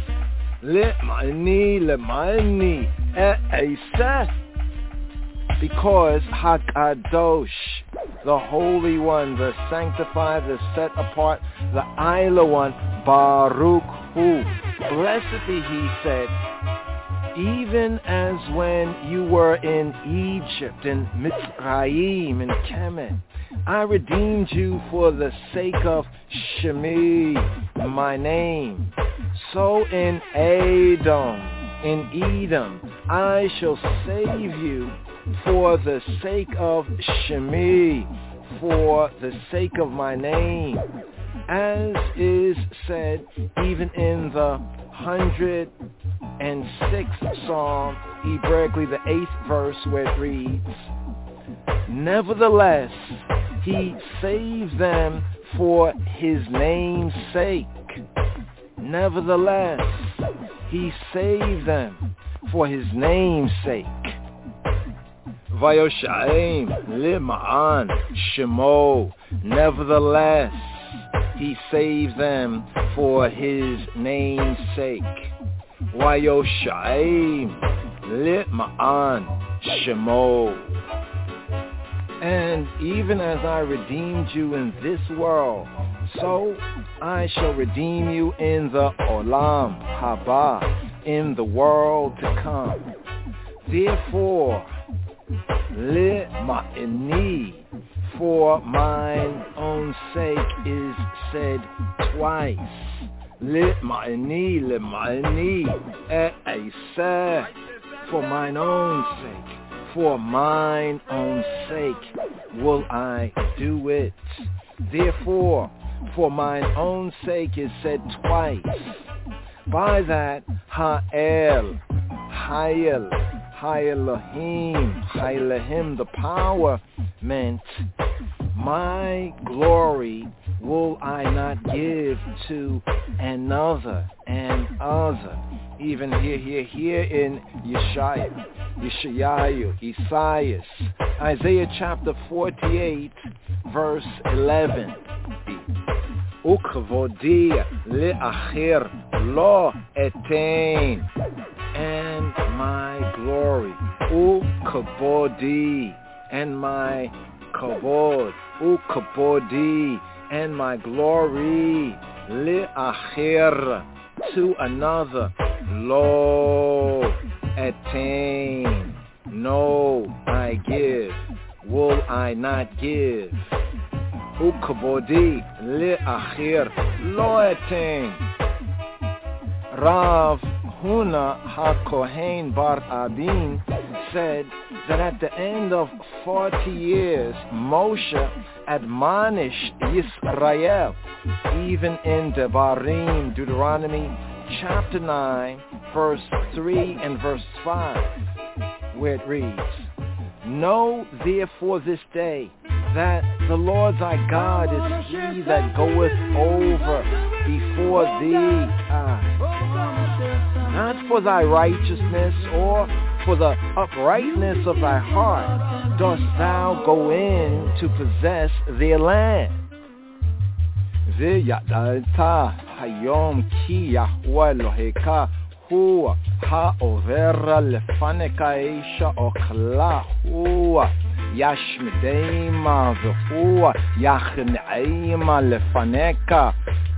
Lima'ini e'eseh. Because Hakadosh, the Holy One, the Sanctified, the Set Apart, the Isla One, Baruch Hu, blessed be He, said, even as when you were in Egypt, in Mitzrayim, in Kemet, I redeemed you for the sake of Shemi, my name. So in Edom, I shall save you for the sake of Shemi, for the sake of my name, as is said even in the 106th Psalm, Hebraically the 8th verse, where it reads, nevertheless, He saves them for His name's sake. Nevertheless, He saved them for His name's sake. Vayoshaim lima'an shemo. Nevertheless, He saves them for His name's sake. Vayoshaim lima'an shemo. And even as I redeemed you in this world, so I shall redeem you in the Olam Haba, in the world to come. Therefore, Lima'ini, for mine own sake, is said twice. Lima'ini e'eseh, for mine own sake. For mine own sake will I do it. Therefore, for mine own sake is said twice. By that, Ha'el, Ha'elohim, the power, meant, my glory will I not give to another and other. Even here in Yeshayahu, Isaiah, Isaiah chapter 48, verse 11. Ukvodi le'achir lo etain, and my glory, ukvodi, and my kavod, ukvodi, and my glory, le'achir, to another, lo etain, no, I give, will I not give. Ukvodi le'achir lo etain. Rav Huna HaKohen Bar Abin said that at the end of 40 years, Moshe admonished Yisrael, even in Devarim, Deuteronomy chapter 9, verse 3 and verse 5, where it reads, know therefore this day that the Lord thy God is He that goeth over before thee, not for thy righteousness or for the uprightness of thy heart dost thou go in to possess their land. V'yadalta hayom ki Yahweh Eloheka hu ha'over lefaneka eisha okla hu yashmedeima v'hu yachneima lefaneka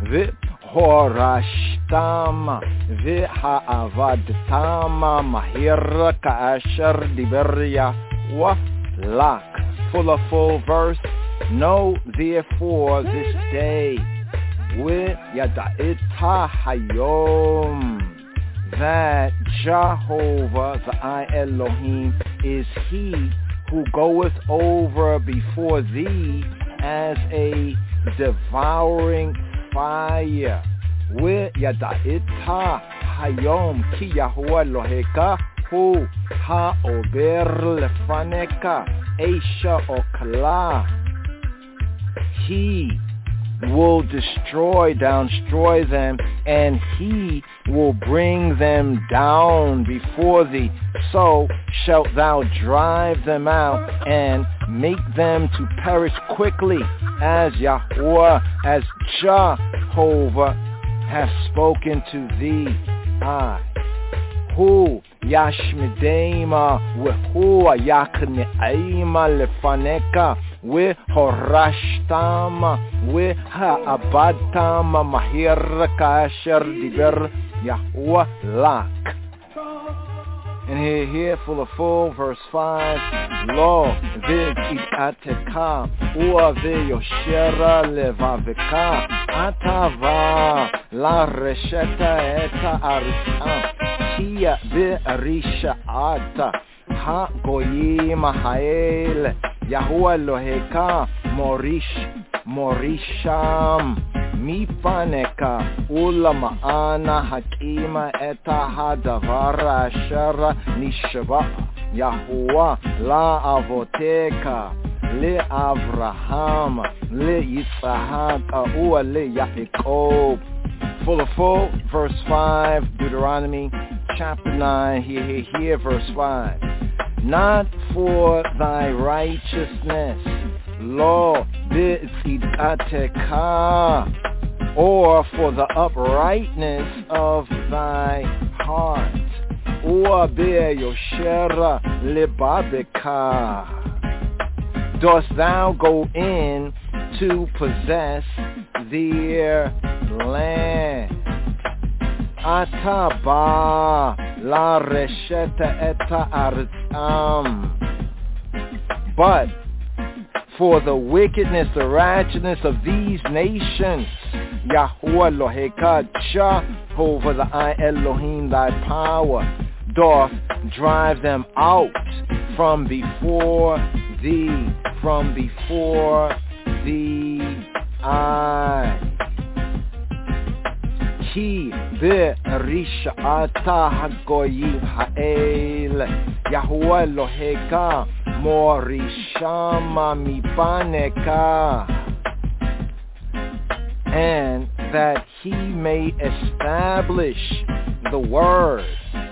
v'horashtama v'ha'avadtama mahira ka'asher diber Yahweh lak. For the full verse, know therefore this day Yada'ita hayom, that Jehovah, the I Elohim, is he who goeth over before thee as a devouring fire. Yada'ita hayom ki Yahuwah Eloheka hu ha'ober lefaneka eisha okla. He will destroy them, and he will bring them down before thee. So shalt thou drive them out and make them to perish quickly, as Yahuwah, as Jehovah hath spoken to thee. Hu yashmidema wehu yakne'ima lefaneka we horashtama we ha'abadtama mahir kasher diber Yahuwah lak. And here full verse 5. Lo v'id'ateka ua v'yoshera levaveka atava la resheta eta arisa tia v'rishaata ha-goyim ha'el Yahuwah Eloheka morisham mipaneka ulama'ana hakima eta hadavara ashara nishba Yahuwah la avoteka le Avraham le Yitzhak ua le Yaakov. Full verse 5, Deuteronomy chapter 9, here verse 5. Not for thy righteousness, lo b'tzidkateka, or for the uprightness of thy heart, or be'yoshera lebabeka, dost thou go in to possess their land. Ataba la resheta eta artam. But for the wickedness, the righteousness of these nations, Yahuwah Eloheka, Jehovah the I Elohim, thy power, doth drive them out from before thee, I. Ki be'rishata hagoyim ha'el Yahuwah Eloheka morishama mipaneka, and that he may establish the word,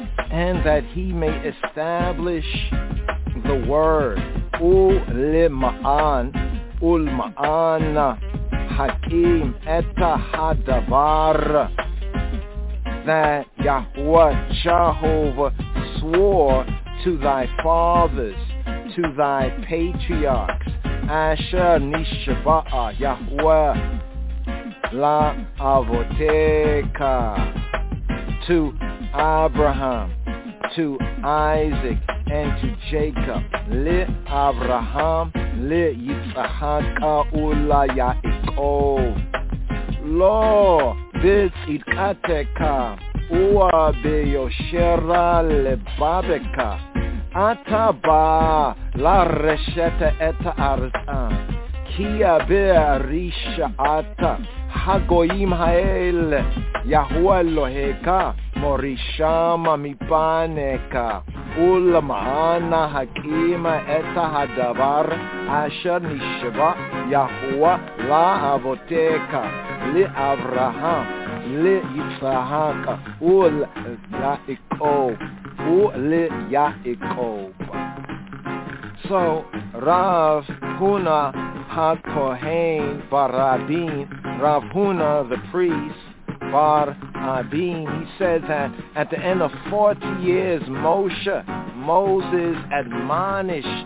ulma'ana hakim eta hadavar, that Yahuwah Jehovah swore to thy fathers, to thy patriarchs, Asher Nishba'a Yahuwah La Avoteka, to Abraham, to Isaac, and to Jacob, Le Abraham, Le Yitzhak, Ula Yaakov, Lo B'tzidkateka ua be'yoshera lebabeka ataba la resheta eta arta kia be'arisha ata hagoyim ha'el Yahuwah Eloheka morishama mipaneka ulama'ana hakima eta hadavar asher nishba Yahuwah la avoteka le Avraham le Yitzhak ul Yaakov. So Rav Huna HaKohen Bar Abin, Rav Huna the priest Bar Abin, he said that at the end of 40 years Moses admonished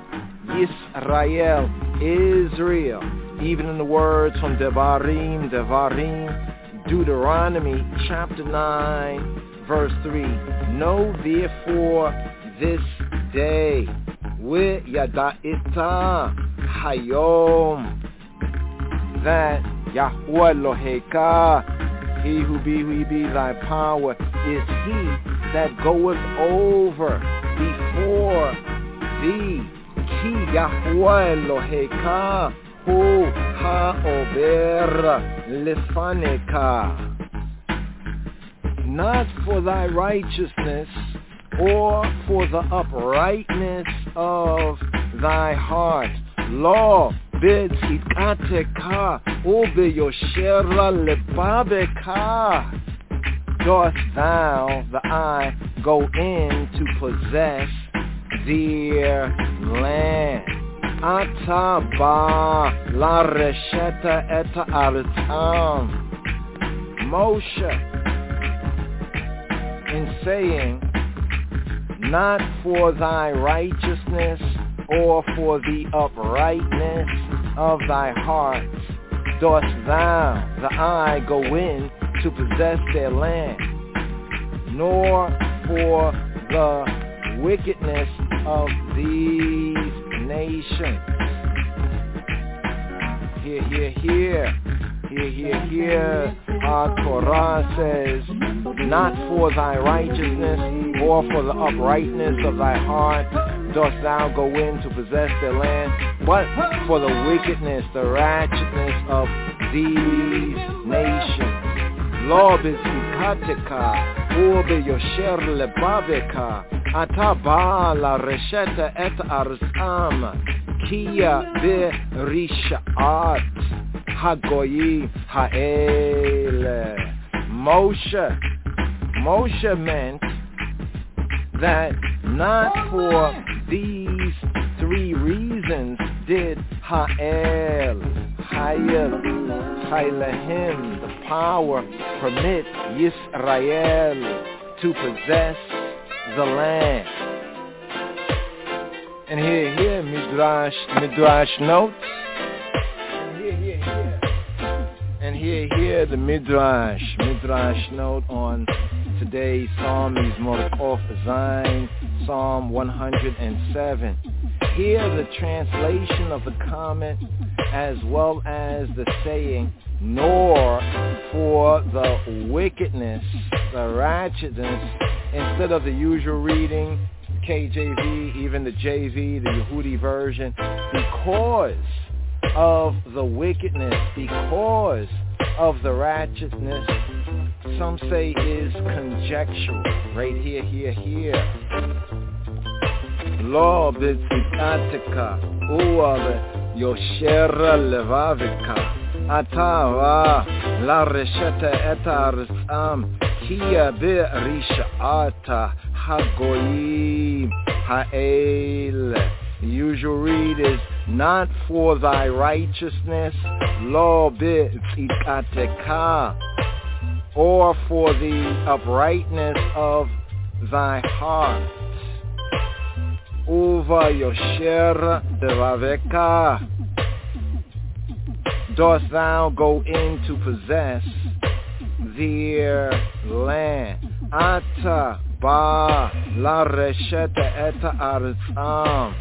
Israel, even in the words from Devarim, Deuteronomy chapter 9 verse 3. Know therefore this day with Yada'ita Hayom, that Yahweh Eloheka. He who be thy power is he that goeth over before thee. Ki Yahweh Eloheka hu ha'ober lefaneka. Not for thy righteousness or for the uprightness of thy heart. Law bids ikateka ube yoshera lebabeka. Dost thou, the eye, go in to possess their land? Ataba la resheta eta artam. Moshe, in saying, not for thy righteousness or for the uprightness of thy heart dost thou, the eye, go in to possess their land, nor for the wickedness of these nations. Hear. Our Torah says, not for thy righteousness or for the uprightness of thy heart dost thou go in to possess their land, but for the wickedness, the ratchetness of these nations. Lo bezikateka ube yosher lebabeka ataba la resheta et arzam kia be rishaat hagoyi ha'ele. Moshe meant that not for these three reasons did Ha'el, Hailahim, the power, permit Yisrael to possess the land. And here, Midrash notes. And here, the Midrash note on today's Psalm Mizmor Kof Zayin, Psalm 107. Here the translation of the comment as well as the saying, nor for the wickedness, the ratchetness, instead of the usual reading, KJV, even the JV, the Yehudi version, because of the wickedness, because of the ratchetness, some say is conjectural. Right here. Lo b'tzikatika u'ave yoshera levavika atava la resheta et arzam kia be'rishata hagoyim ha'el. The usual read is, not for thy righteousness, lo b'tzikatika, or for the uprightness of thy heart. Uva yosher devaveka, dost thou go in to possess their land. Ata ba la resheta eta arzam.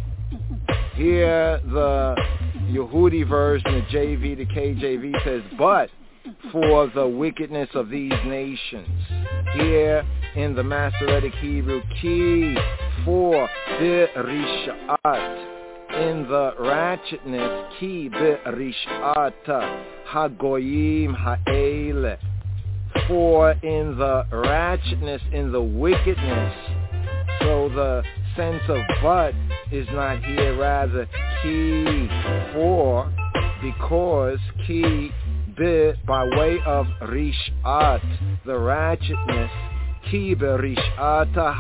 Here the Yehudi version, the JV, the KJV says, but for the wickedness of these nations. Here in the Masoretic Hebrew, ki for be'rishat, in the ratchetness, ki be'rishata hagoyim ha'ele, for in the ratchetness, in the wickedness. So the sense of but is not here, rather ki for, because ki be by way of rishat, the ratchetness, ki berishata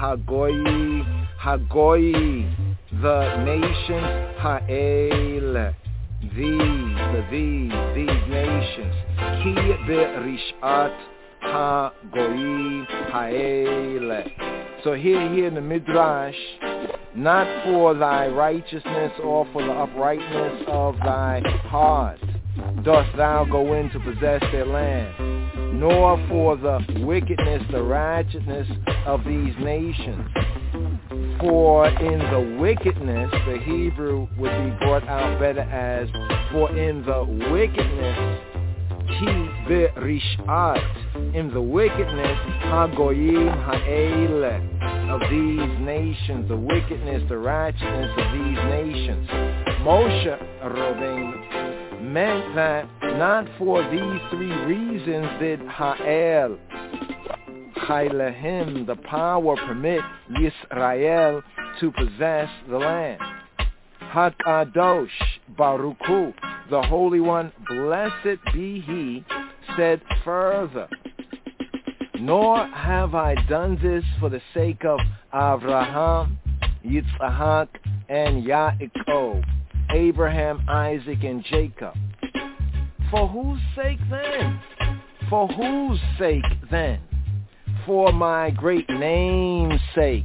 hagoyi, the nations, ha'el, these nations, ki berishat hagoyi ha'el. So here in the Midrash, not for thy righteousness or for the uprightness of thy heart dost thou go in to possess their land, nor for the wickedness, the ratchetness of these nations. For in the wickedness, the Hebrew would be brought out better as, for in the wickedness ki berishat, in the wickedness hagoyim ha'ele, of these nations, the wickedness, the righteousness of these nations. Moshe Rabbeinu meant that not for these three reasons did Ha'el, Chaylehim, the power, permit Yisrael to possess the land. HaKadosh Baruch Hu, the Holy One, blessed be He, said further, nor have I done this for the sake of Avraham, Yitzhak, and Yaakov, Abraham, Isaac, and Jacob. For whose sake then? For whose sake then? For my great name's sake.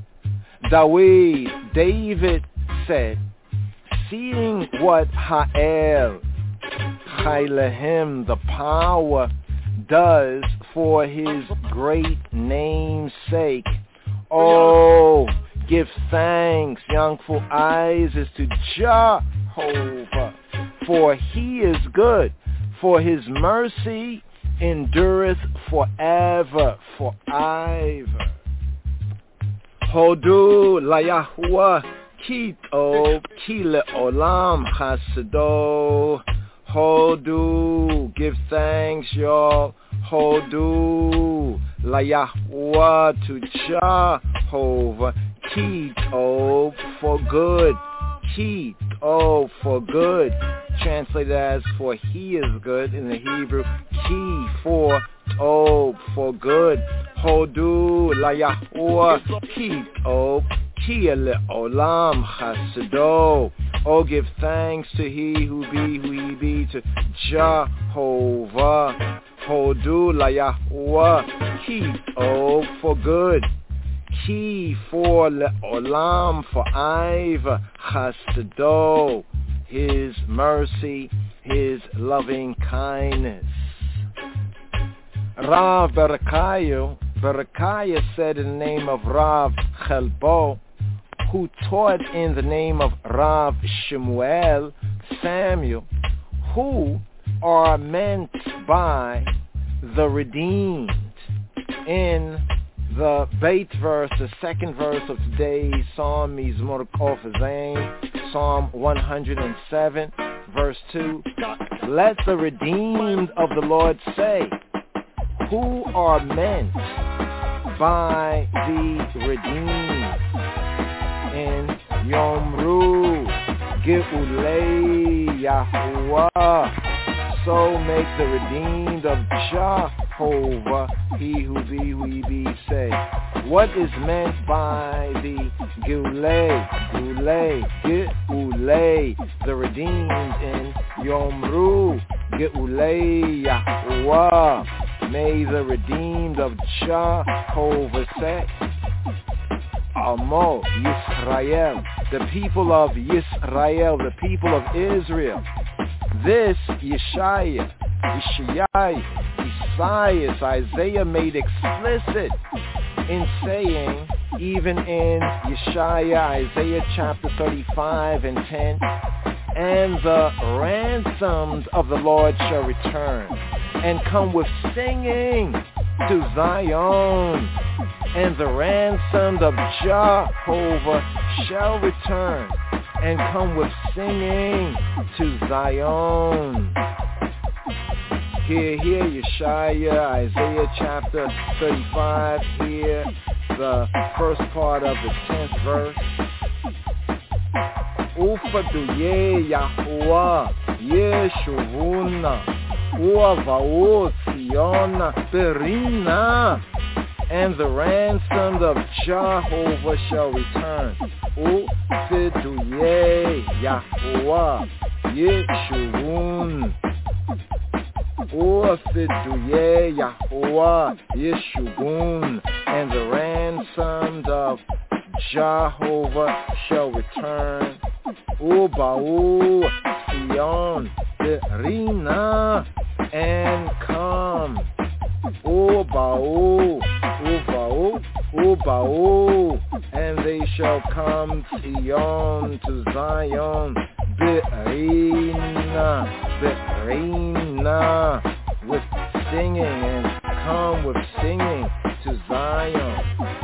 David said, seeing what Ha'el, Chaylehim, the power, does for his great name's sake. Oh, give thanks, youngful eyes, is to Jehovah, for he is good, for his mercy endureth forever, forever. Hodu la Yahuwah Kito Kile Olam Chasado. Hodu, give thanks, y'all. Hodu la Yahuwah, to Jehovah. Kito, for good. Kito, for good. Translated as for he is good in the Hebrew. Ki, for, for good. Hodu la Yahuwah Kito Ki Olam Chasado. Oh, give thanks to he who be, to Jehovah. Hodu la Yahuwah Kito, for good. Ki, for Le'olam, forever. Chasado, his mercy, his loving kindness. Rav Berechiah said in the name of Rav Chelbo, who taught in the name of Rav Shemuel, Samuel, who are meant by the redeemed. In the Beit verse, the second verse of today's Psalm, Mizmor Kof Zayin, Psalm 107, verse 2, let the redeemed of the Lord say, who are meant by the redeemed. In Yomru Geulei Yahuwah, so make the redeemed of Jehovah, he who be, say. What is meant by the Geulei, the redeemed in Yomru Geulei Yahuwah? May the redeemed of Jehovah say, Amo Yisrael, the people of Yisrael, the people of Israel. This Isaiah, Isaiah made explicit in saying, even in Isaiah chapter 35 and 10, and the ransomed of the Lord shall return and come with singing to Zion, and the ransomed of Jehovah shall return and come with singing to Zion. Here, Yeshaya, Isaiah chapter 35, here, the first part of the 10th verse. Ufaduye Yahuwah Yeshuvuna Uavao Siona Perina, and the ransomed of Jehovah shall return. Ufaduye Yahuwah Yeshuvun Ufaduye Yahuwah Yeshuvun, and the ransomed of Jehovah shall return. Uba'u Sion Rina, and come. Uba'u, and they shall come Sion, to Zion. Be'rina, singing and come with singing to Zion.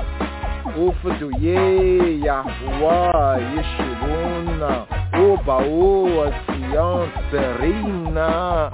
Ufaduye Yahweh Yeshuruna Uba'u Sion Berina.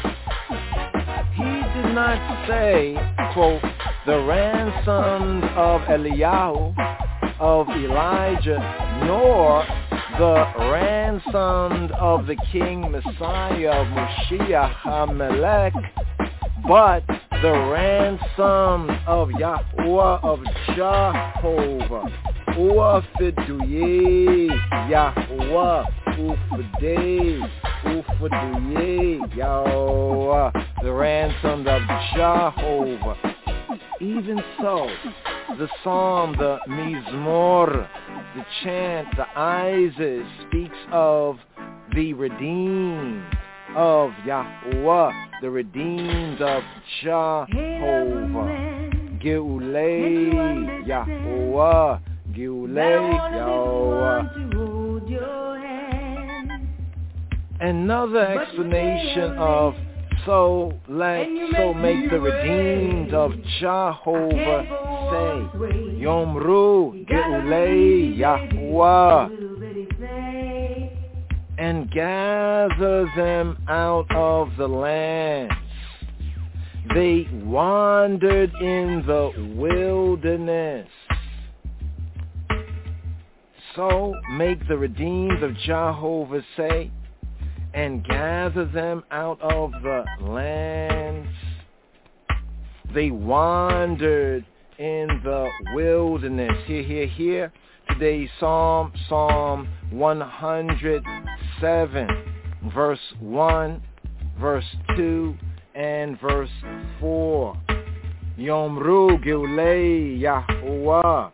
He did not say, quote, the ransomed of Eliyahu, of Elijah, nor the ransomed of the King Messiah of Moshiach HaMelech, but the ransomed of Yahweh of Jehovah. Uafiduye Yahweh Ufadei Ufaduye Yahweh, the ransomed of Jehovah. Even so, the psalm, the Mizmor, the chant, the Isis speaks of the redeemed of Yahweh, the redeemed of Jehovah. Geulei Yahweh, Geulei Yahweh. Another explanation of so make the redeemed of Jehovah say, Yomru Geulei Yahweh, and gather them out of the lands. They wandered in the wilderness. So make the redeemed of Jehovah say, and gather them out of the lands. They wandered in the wilderness. Here. Today's Psalm 107, verse 1, verse 2, and verse 4. Yomru Geulei Yahweh.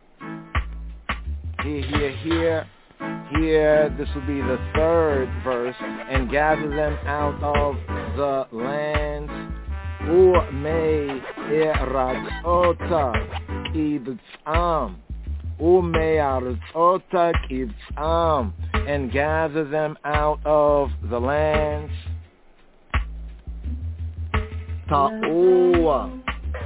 Here, this will be the third verse, and gather them out of the lands. U'mei eratzota kibtzam. U'mei eratzota kibtzam, and gather them out of the lands. Ta'ua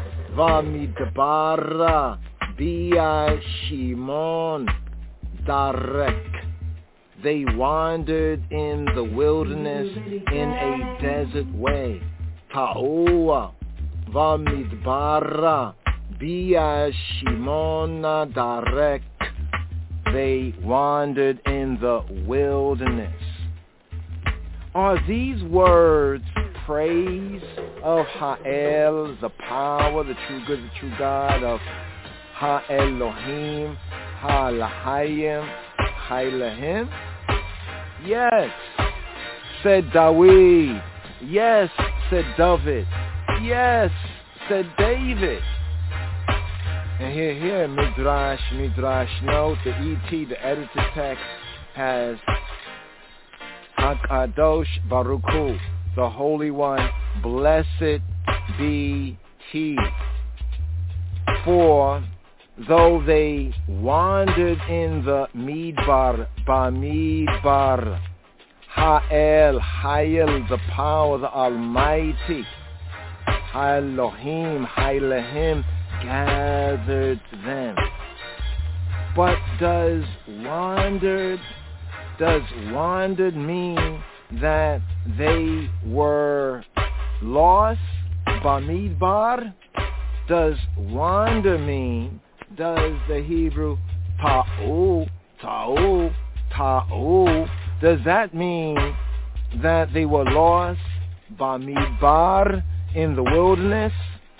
v'midbara bia Shimon Darek. They wandered in the wilderness in a desert way. Ta'ua v'midbara bia Shimona Darek. They wandered in the wilderness. Are these words praise of Ha'el, the power, the true good, the true God, of Ha'elohim, Ha'lahayim, Ha'elahim? Yes, said Dawid. Yes, said David. Yes, said David. And here, Midrash note, the ET, the edited text, has HaKadosh Baruch Hu, the Holy One, blessed be He. For though they wandered in the Midbar, Bamidbar, Ha'el, the power, the Almighty, Ha'elohim, Ha'elahim, gathered them. But does wandered mean that they were lost? Bamidbar? Does wander mean, does the Hebrew ta'u, does that mean that they were lost? Bamidbar, in the wilderness?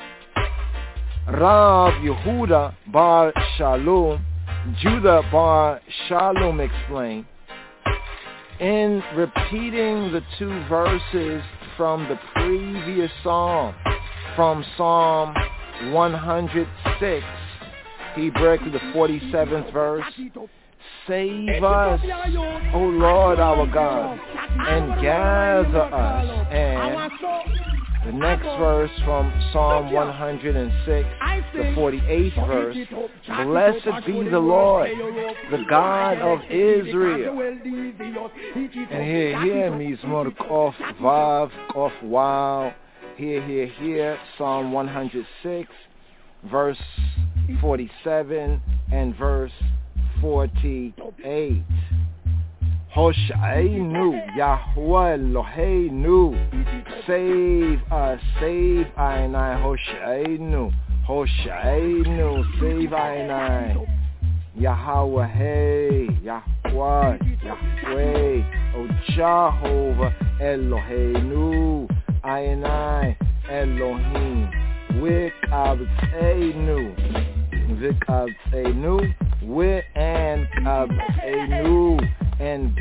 Rav Yehuda bar Shalom, Judah bar Shalom explained, in repeating the two verses from the previous psalm, from Psalm 106, he broke to the 47th verse. Save us, O Lord our God, and gather us. And the next verse from Psalm 106, the 48th verse, blessed be the Lord, the God of Israel. And here, Mizmor Kof Vav, Kof Wow, Here, Psalm 106, verse 47 and verse 48. Hosheinu, Yahweh Eloheinu, save us, save Ainai, Hosheinu, save Ainai, Yahweh, Yahweh, O Jehovah Eloheinu, Ainai, Elohim, Vikabtenu, and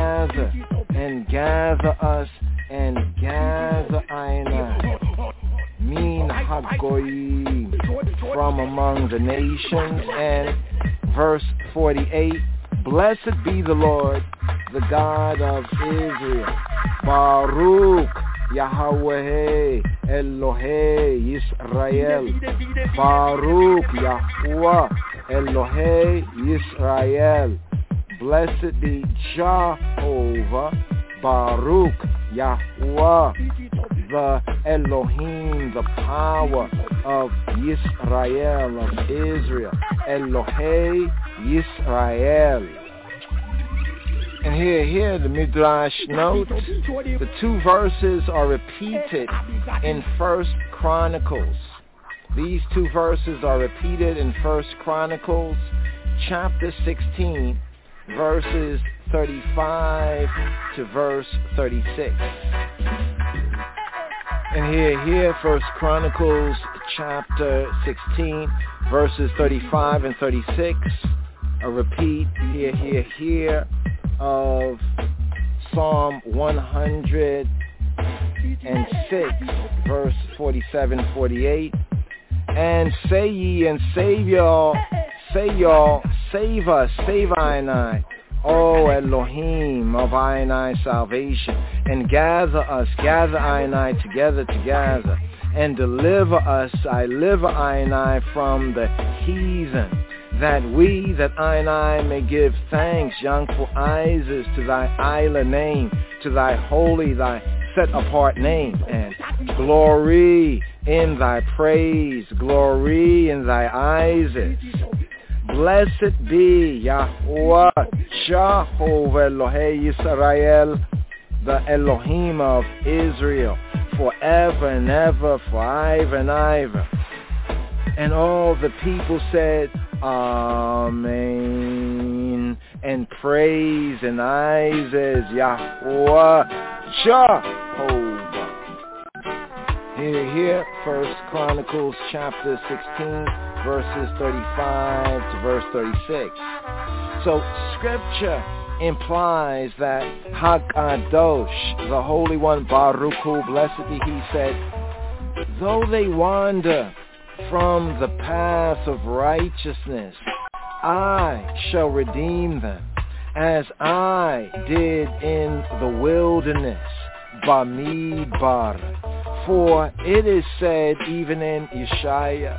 gather us, and gather Ainai, Min Hagoyim, from among the nations. And verse 48, blessed be the Lord, the God of Israel, Baruch Yahweh Elohei Yisrael, Baruch Yahweh Elohei Yisrael, blessed be Jehovah, Baruch Yahweh, the Elohim, the power of Yisrael, of Israel, Elohei Yisrael. And here the Midrash notes, the two verses are repeated in 1 Chronicles. These two verses are repeated in 1 Chronicles, chapter 16, verses 35 to verse 36. And here 1 Chronicles, chapter 16, verses 35 and 36, a repeat here of Psalm 106, verse 47-48. And say ye and save y'all, save us, save Ainai, O Elohim of Ainai salvation, and gather us, gather Ainai together, and deliver us, deliver Ainai from the heathen, that Ainai may give thanks, Yankful Isis, to thy Isla name, to thy holy, thy set-apart name, and glory in thy praise, glory in thy Isis. Blessed be Yahweh, Jehovah Elohei Yisrael, the Elohim of Israel, forever and ever, forever and ever. And all the people said, Amen, and praise and Isis, Yahweh, Jehovah. Here, 1 Chronicles chapter 16, verses 35 to verse 36. So Scripture implies that Hakadosh, the Holy One, Baruch Hu, blessed be He, said, though they wander from the path of righteousness, I shall redeem them, as I did in the wilderness, Bamidbar. For it is said, even in Isaiah,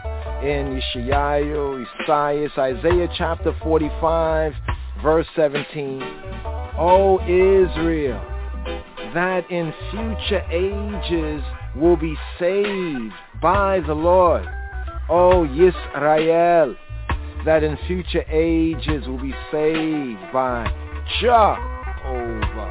Isaiah chapter 45, verse 17, O Israel, that in future ages will be saved by the Lord. O Yisrael, that in future ages will be saved by Jehovah.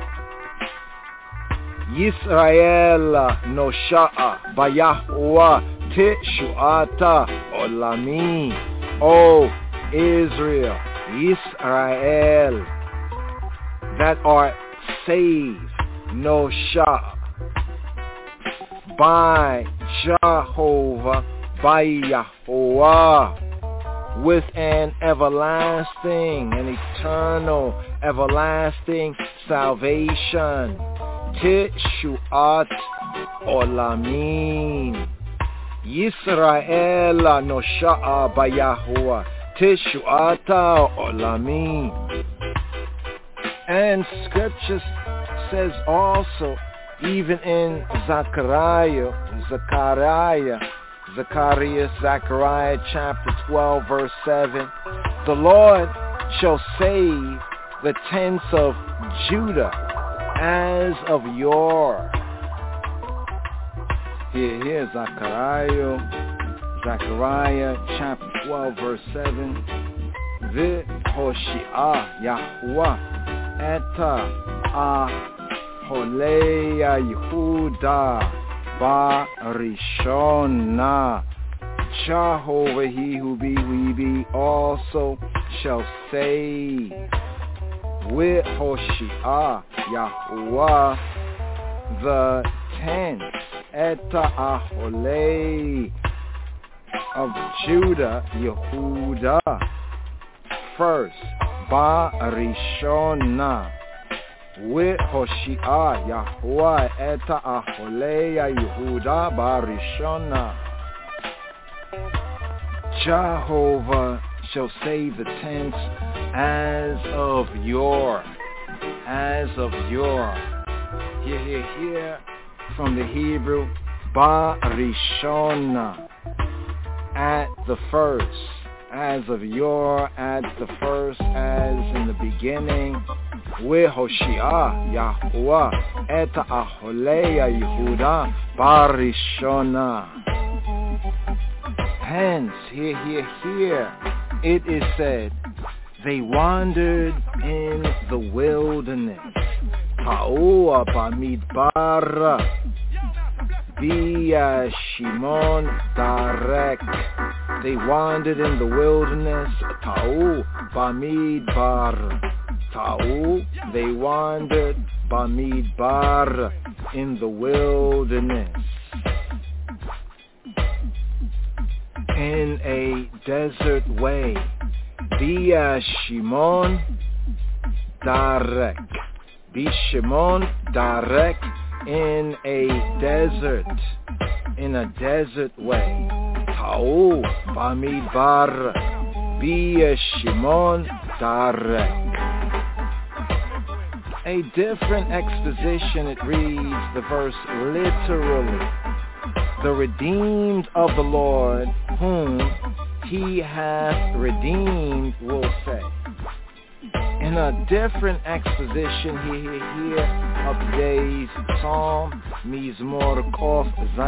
Yisrael nosha'a bayahwa teshuata olami. O Israel, Yisrael, that are saved, nosha'a, by Jehovah, by Yahweh, with an everlasting, an eternal, everlasting salvation. Teshuat Olamim. Yisrael nosha'a bayahuah. Teshuata Olamim. And Scripture says also, even in Zechariah chapter 12, verse 7, the Lord shall save the tents of Judah as of yore. Here's Zechariah chapter 12 verse 7. V'hoshia Yahuwah eta aholeya Yehuda barishona. Jehovah, he who be, we be, also shall save. With Hoshea, Yahuwah, the tenth, Eta Aholei of Judah, Yehuda, first, Barishona. With Hoshea, Yahuwah, Eta Aholei, Yehuda, Barishona. Jehovah shall save the tents as of yore. Here from the Hebrew, Barishona, at the first, as of yore, at the first, as in the beginning. Wehoshia Yahuwah eta aholeya Yehuda Barishona. Hence, here, it is said, they wandered in the wilderness. Ta'ua bamidbar, Bia Shimon Darek. They wandered in the wilderness. Ta'u bamidbar. Ta'u, they wandered bamidbar, in the wilderness. In a desert way. Bia Shimon Darek. Be Shimon Darek, in a desert way. Ta'u Bamidbar. Bia Shimon Darek. A different exposition, it reads the verse literally. The redeemed of the Lord, whom he hath redeemed, will say. In a different exposition here of today's psalm, Mizmor Kof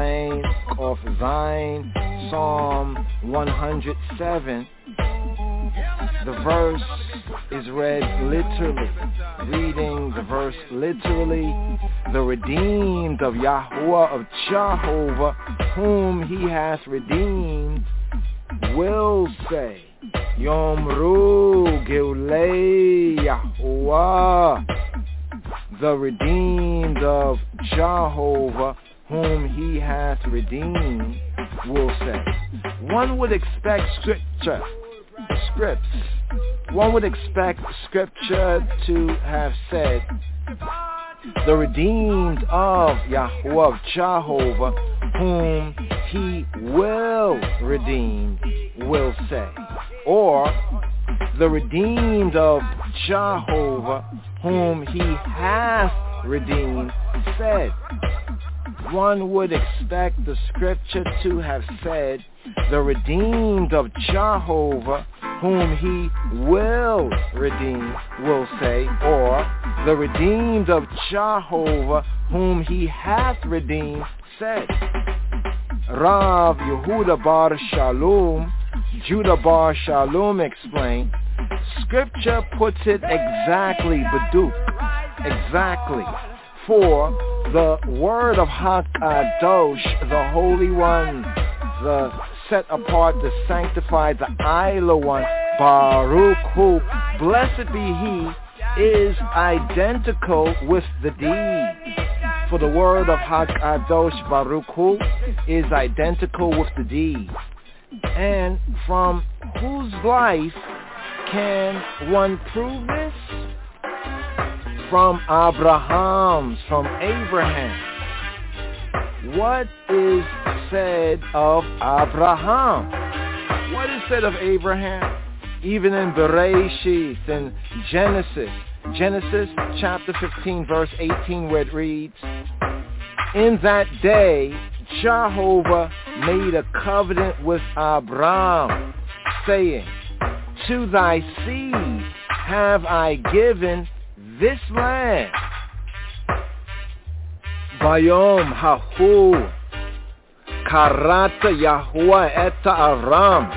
Zayin, Psalm 107, the verse is read literally. Reading the verse literally, the redeemed of Yahuwah, of Jehovah, whom he hath redeemed, will say, Yomru Geulei Yahuwah, the redeemed of Jehovah, whom he hath redeemed, will say. One would expect One would expect scripture to have said, the redeemed of Yahuwah, of Jehovah, whom he will redeem, will say. Or, the redeemed of Jehovah, whom he hath redeemed, said. One would expect the scripture to have said, the redeemed of Jehovah, whom he will redeem, will say, or the redeemed of Jehovah, whom he hath redeemed, said. Rav Yehuda Bar Shalom, Judah Bar Shalom explained, scripture puts it exactly, Baduk, exactly, for the word of HaKadosh, the Holy One, the set apart, the sanctified, the Isla One, Baruch Hu, blessed be he, is identical with the deed. For the word of HaKadosh, Baruch Hu, is identical with the deed. And from whose life can one prove this? From Abraham's, from Abraham. What is said of Abraham? What is said of Abraham? Even in Bereshith, in Genesis chapter 15 verse 18, where it reads, in that day Jehovah made a covenant with Abraham, saying, to thy seed have I given this land. Bayom Hahu, karata Yahuwah et Avram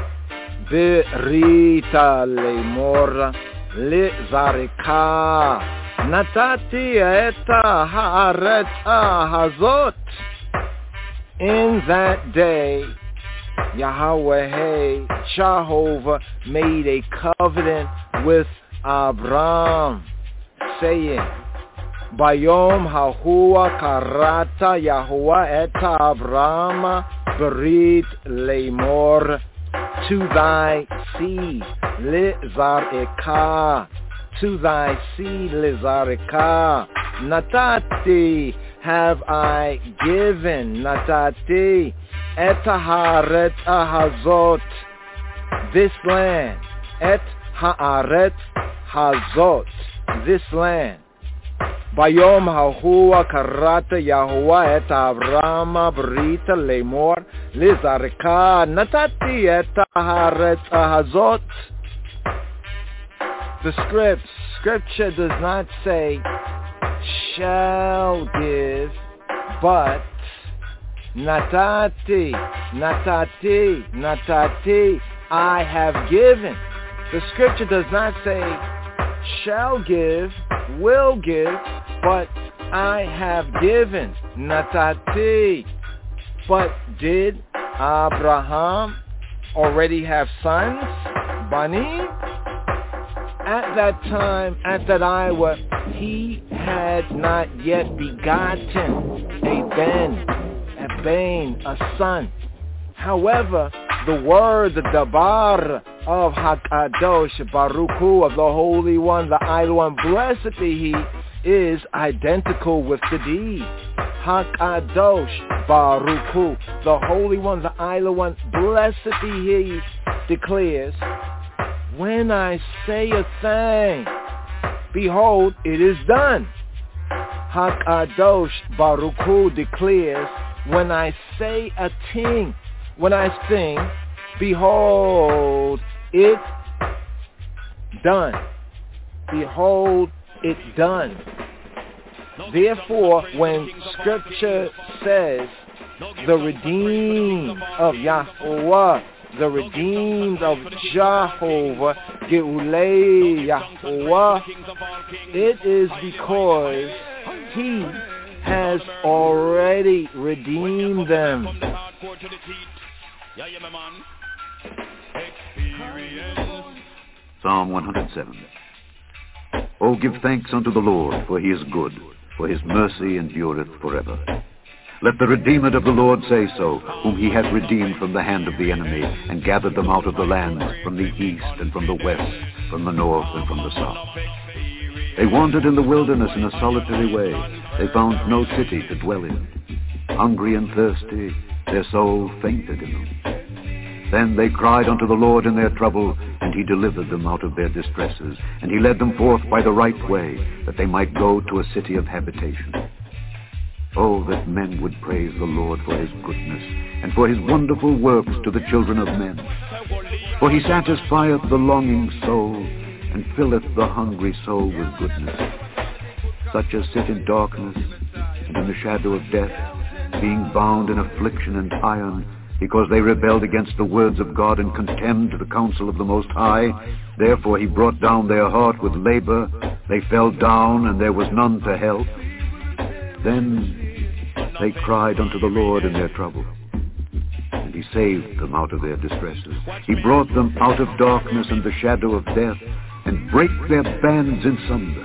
berita lemor lezareka natati et haaret hazot. In that day, Yahweh Jehovah made a covenant with Abram, saying, Bayom Hahua Karata Yahuwah et Abrama Berit Lemor, to thy seed Lizareka, to thy seed Lizareka, Natati have I given, Natati et haaret hazot, this land, et haaret hazot, this land. Bayom Hahua Karata Yahuwah et Avrama Brita Lemor Lizareka Natati et haaret hazot. The scripture does not say shall give, but natati, natati, natati, I have given. The scripture does not say shall give, will give, but I have given. Natati. But did Abraham already have sons? Bani? At that time, at that hour, he had not yet begotten a ben, a son. However, the word, the dabar of Hakadosh Baruch Hu, of the Holy One, the Idol One, blessed be He, is identical with the deed. Hakadosh Baruch Hu, the Holy One, the Idol One, blessed be He, declares, when I say a thing, behold, it is done. Hakadosh Baruch Hu declares, when I say a thing, when I sing, behold, it done. Behold, it done. Therefore, when Scripture says, the redeemed of Yahuwah, the redeemed of Jehovah, Geulei Yahuwah, it is because He has already redeemed them. Psalm 107. Oh, give thanks unto the Lord, for He is good, for His mercy endureth forever. Let the redeemed of the Lord say so, whom He hath redeemed from the hand of the enemy, and gathered them out of the land, from the east and from the west, from the north and from the south. They wandered in the wilderness in a solitary way. They found no city to dwell in. Hungry and thirsty, their soul fainted in them. Then they cried unto the Lord in their trouble, and He delivered them out of their distresses, and He led them forth by the right way, that they might go to a city of habitation. Oh, that men would praise the Lord for His goodness, and for His wonderful works to the children of men. For He satisfieth the longing soul, and filleth the hungry soul with goodness. Such as sit in darkness, and in the shadow of death, being bound in affliction and iron, because they rebelled against the words of God, and contemned the counsel of the Most High. Therefore He brought down their heart with labor. They fell down, and there was none to help. Then they cried unto the Lord in their trouble, and He saved them out of their distresses. He brought them out of darkness and the shadow of death, and brake their bands in sunder.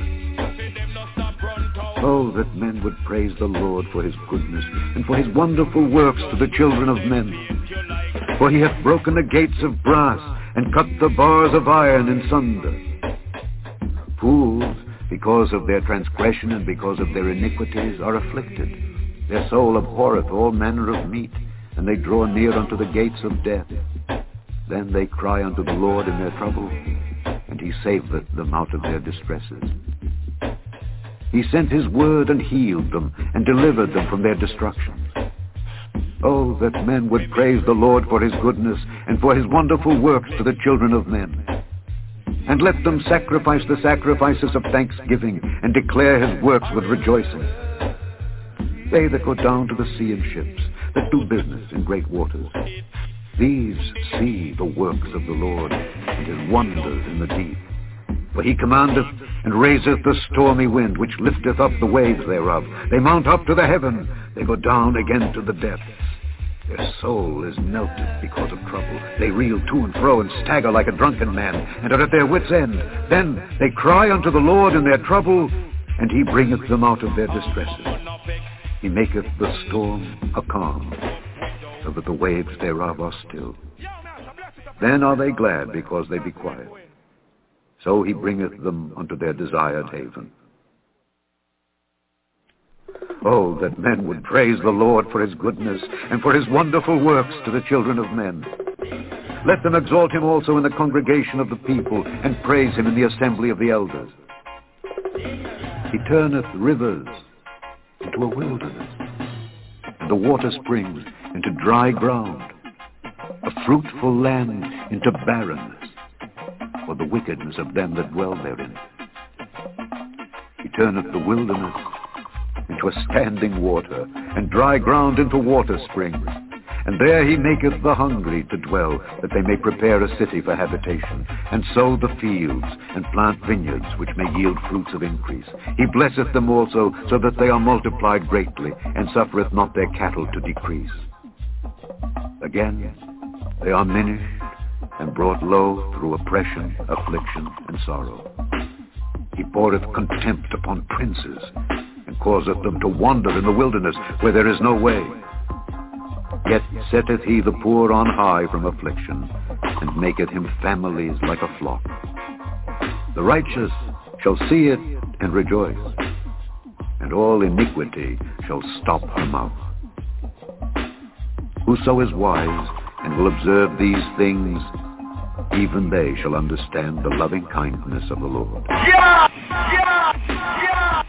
Oh, that men would praise the Lord for His goodness, and for His wonderful works to the children of men. For He hath broken the gates of brass, and cut the bars of iron in sunder. Fools, because of their transgression and because of their iniquities, are afflicted. Their soul abhorreth all manner of meat, and they draw near unto the gates of death. Then they cry unto the Lord in their trouble, and He saveth them out of their distresses. He sent His word and healed them, and delivered them from their destructions. Oh, that men would praise the Lord for His goodness, and for His wonderful works to the children of men. And let them sacrifice the sacrifices of thanksgiving, and declare His works with rejoicing. They that go down to the sea in ships, that do business in great waters. These see the works of the Lord, and his wonders in the deep. For he commandeth, and raiseth the stormy wind, which lifteth up the waves thereof. They mount up to the heaven, they go down again to the depths. Their soul is melted because of trouble. They reel to and fro, and stagger like a drunken man, and are at their wits' end. Then they cry unto the Lord in their trouble, and he bringeth them out of their distresses. He maketh the storm a calm, so that the waves thereof are still. Then are they glad because they be quiet. So he bringeth them unto their desired haven. Oh, that men would praise the Lord for his goodness and for his wonderful works to the children of men. Let them exalt him also in the congregation of the people, and praise him in the assembly of the elders. He turneth rivers into a wilderness, and the water springs into dry ground, a fruitful land into barrenness, for the wickedness of them that dwell therein. He turneth the wilderness into a standing water, and dry ground into water springs. And there he maketh the hungry to dwell, that they may prepare a city for habitation, and sow the fields, and plant vineyards, which may yield fruits of increase. He blesseth them also, so that they are multiplied greatly, and suffereth not their cattle to decrease. Again, they are minished, and brought low through oppression, affliction, and sorrow. He poureth contempt upon princes, and causeth them to wander in the wilderness, where there is no way. Yet setteth he the poor on high from affliction, and maketh him families like a flock. The righteous shall see it and rejoice, and all iniquity shall stop her mouth. Whoso is wise and will observe these things, even they shall understand the loving kindness of the Lord. Yeah! Yeah! Yeah!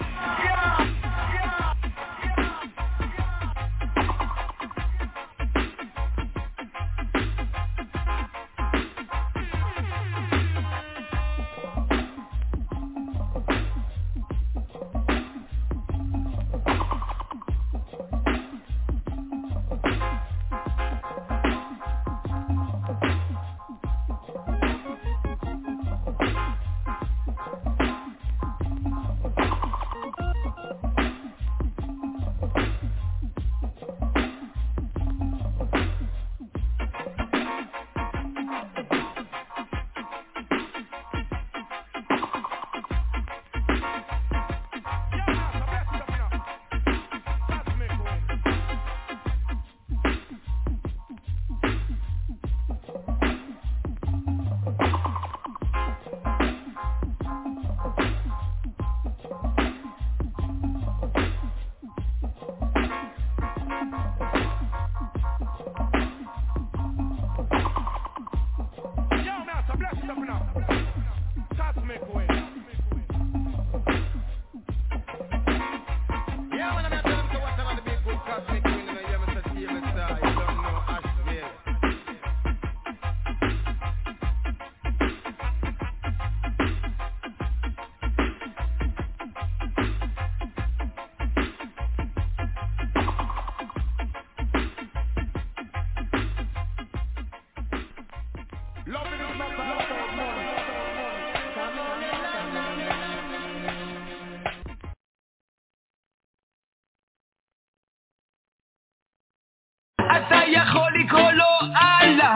אתה יכול לקרוא לו אללה,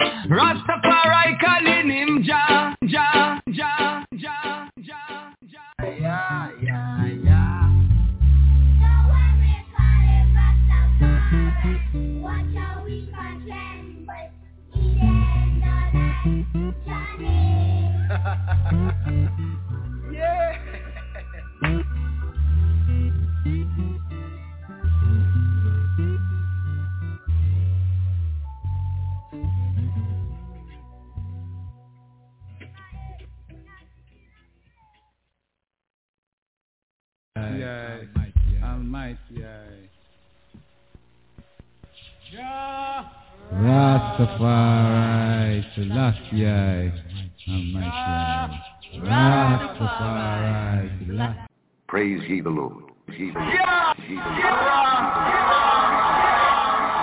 רסטפארי calling him Jah, Jah, Jah, Jah, Jah, Jah. Yeah, yeah, yeah. So when we call him Rastafari, watch how we can but he didn't know that Johnny. Yeah. Rastafari, Selassie, Almighty. Rastafari, Selassie. Praise ye the Lord. Ye the Lord. Ye the Lord.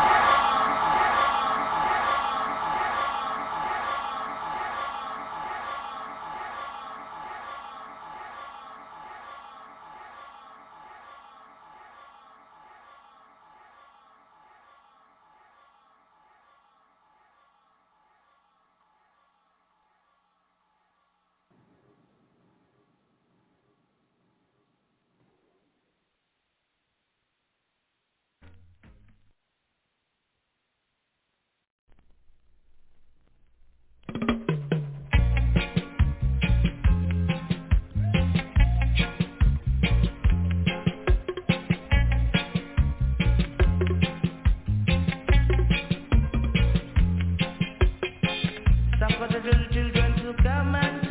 little children to come and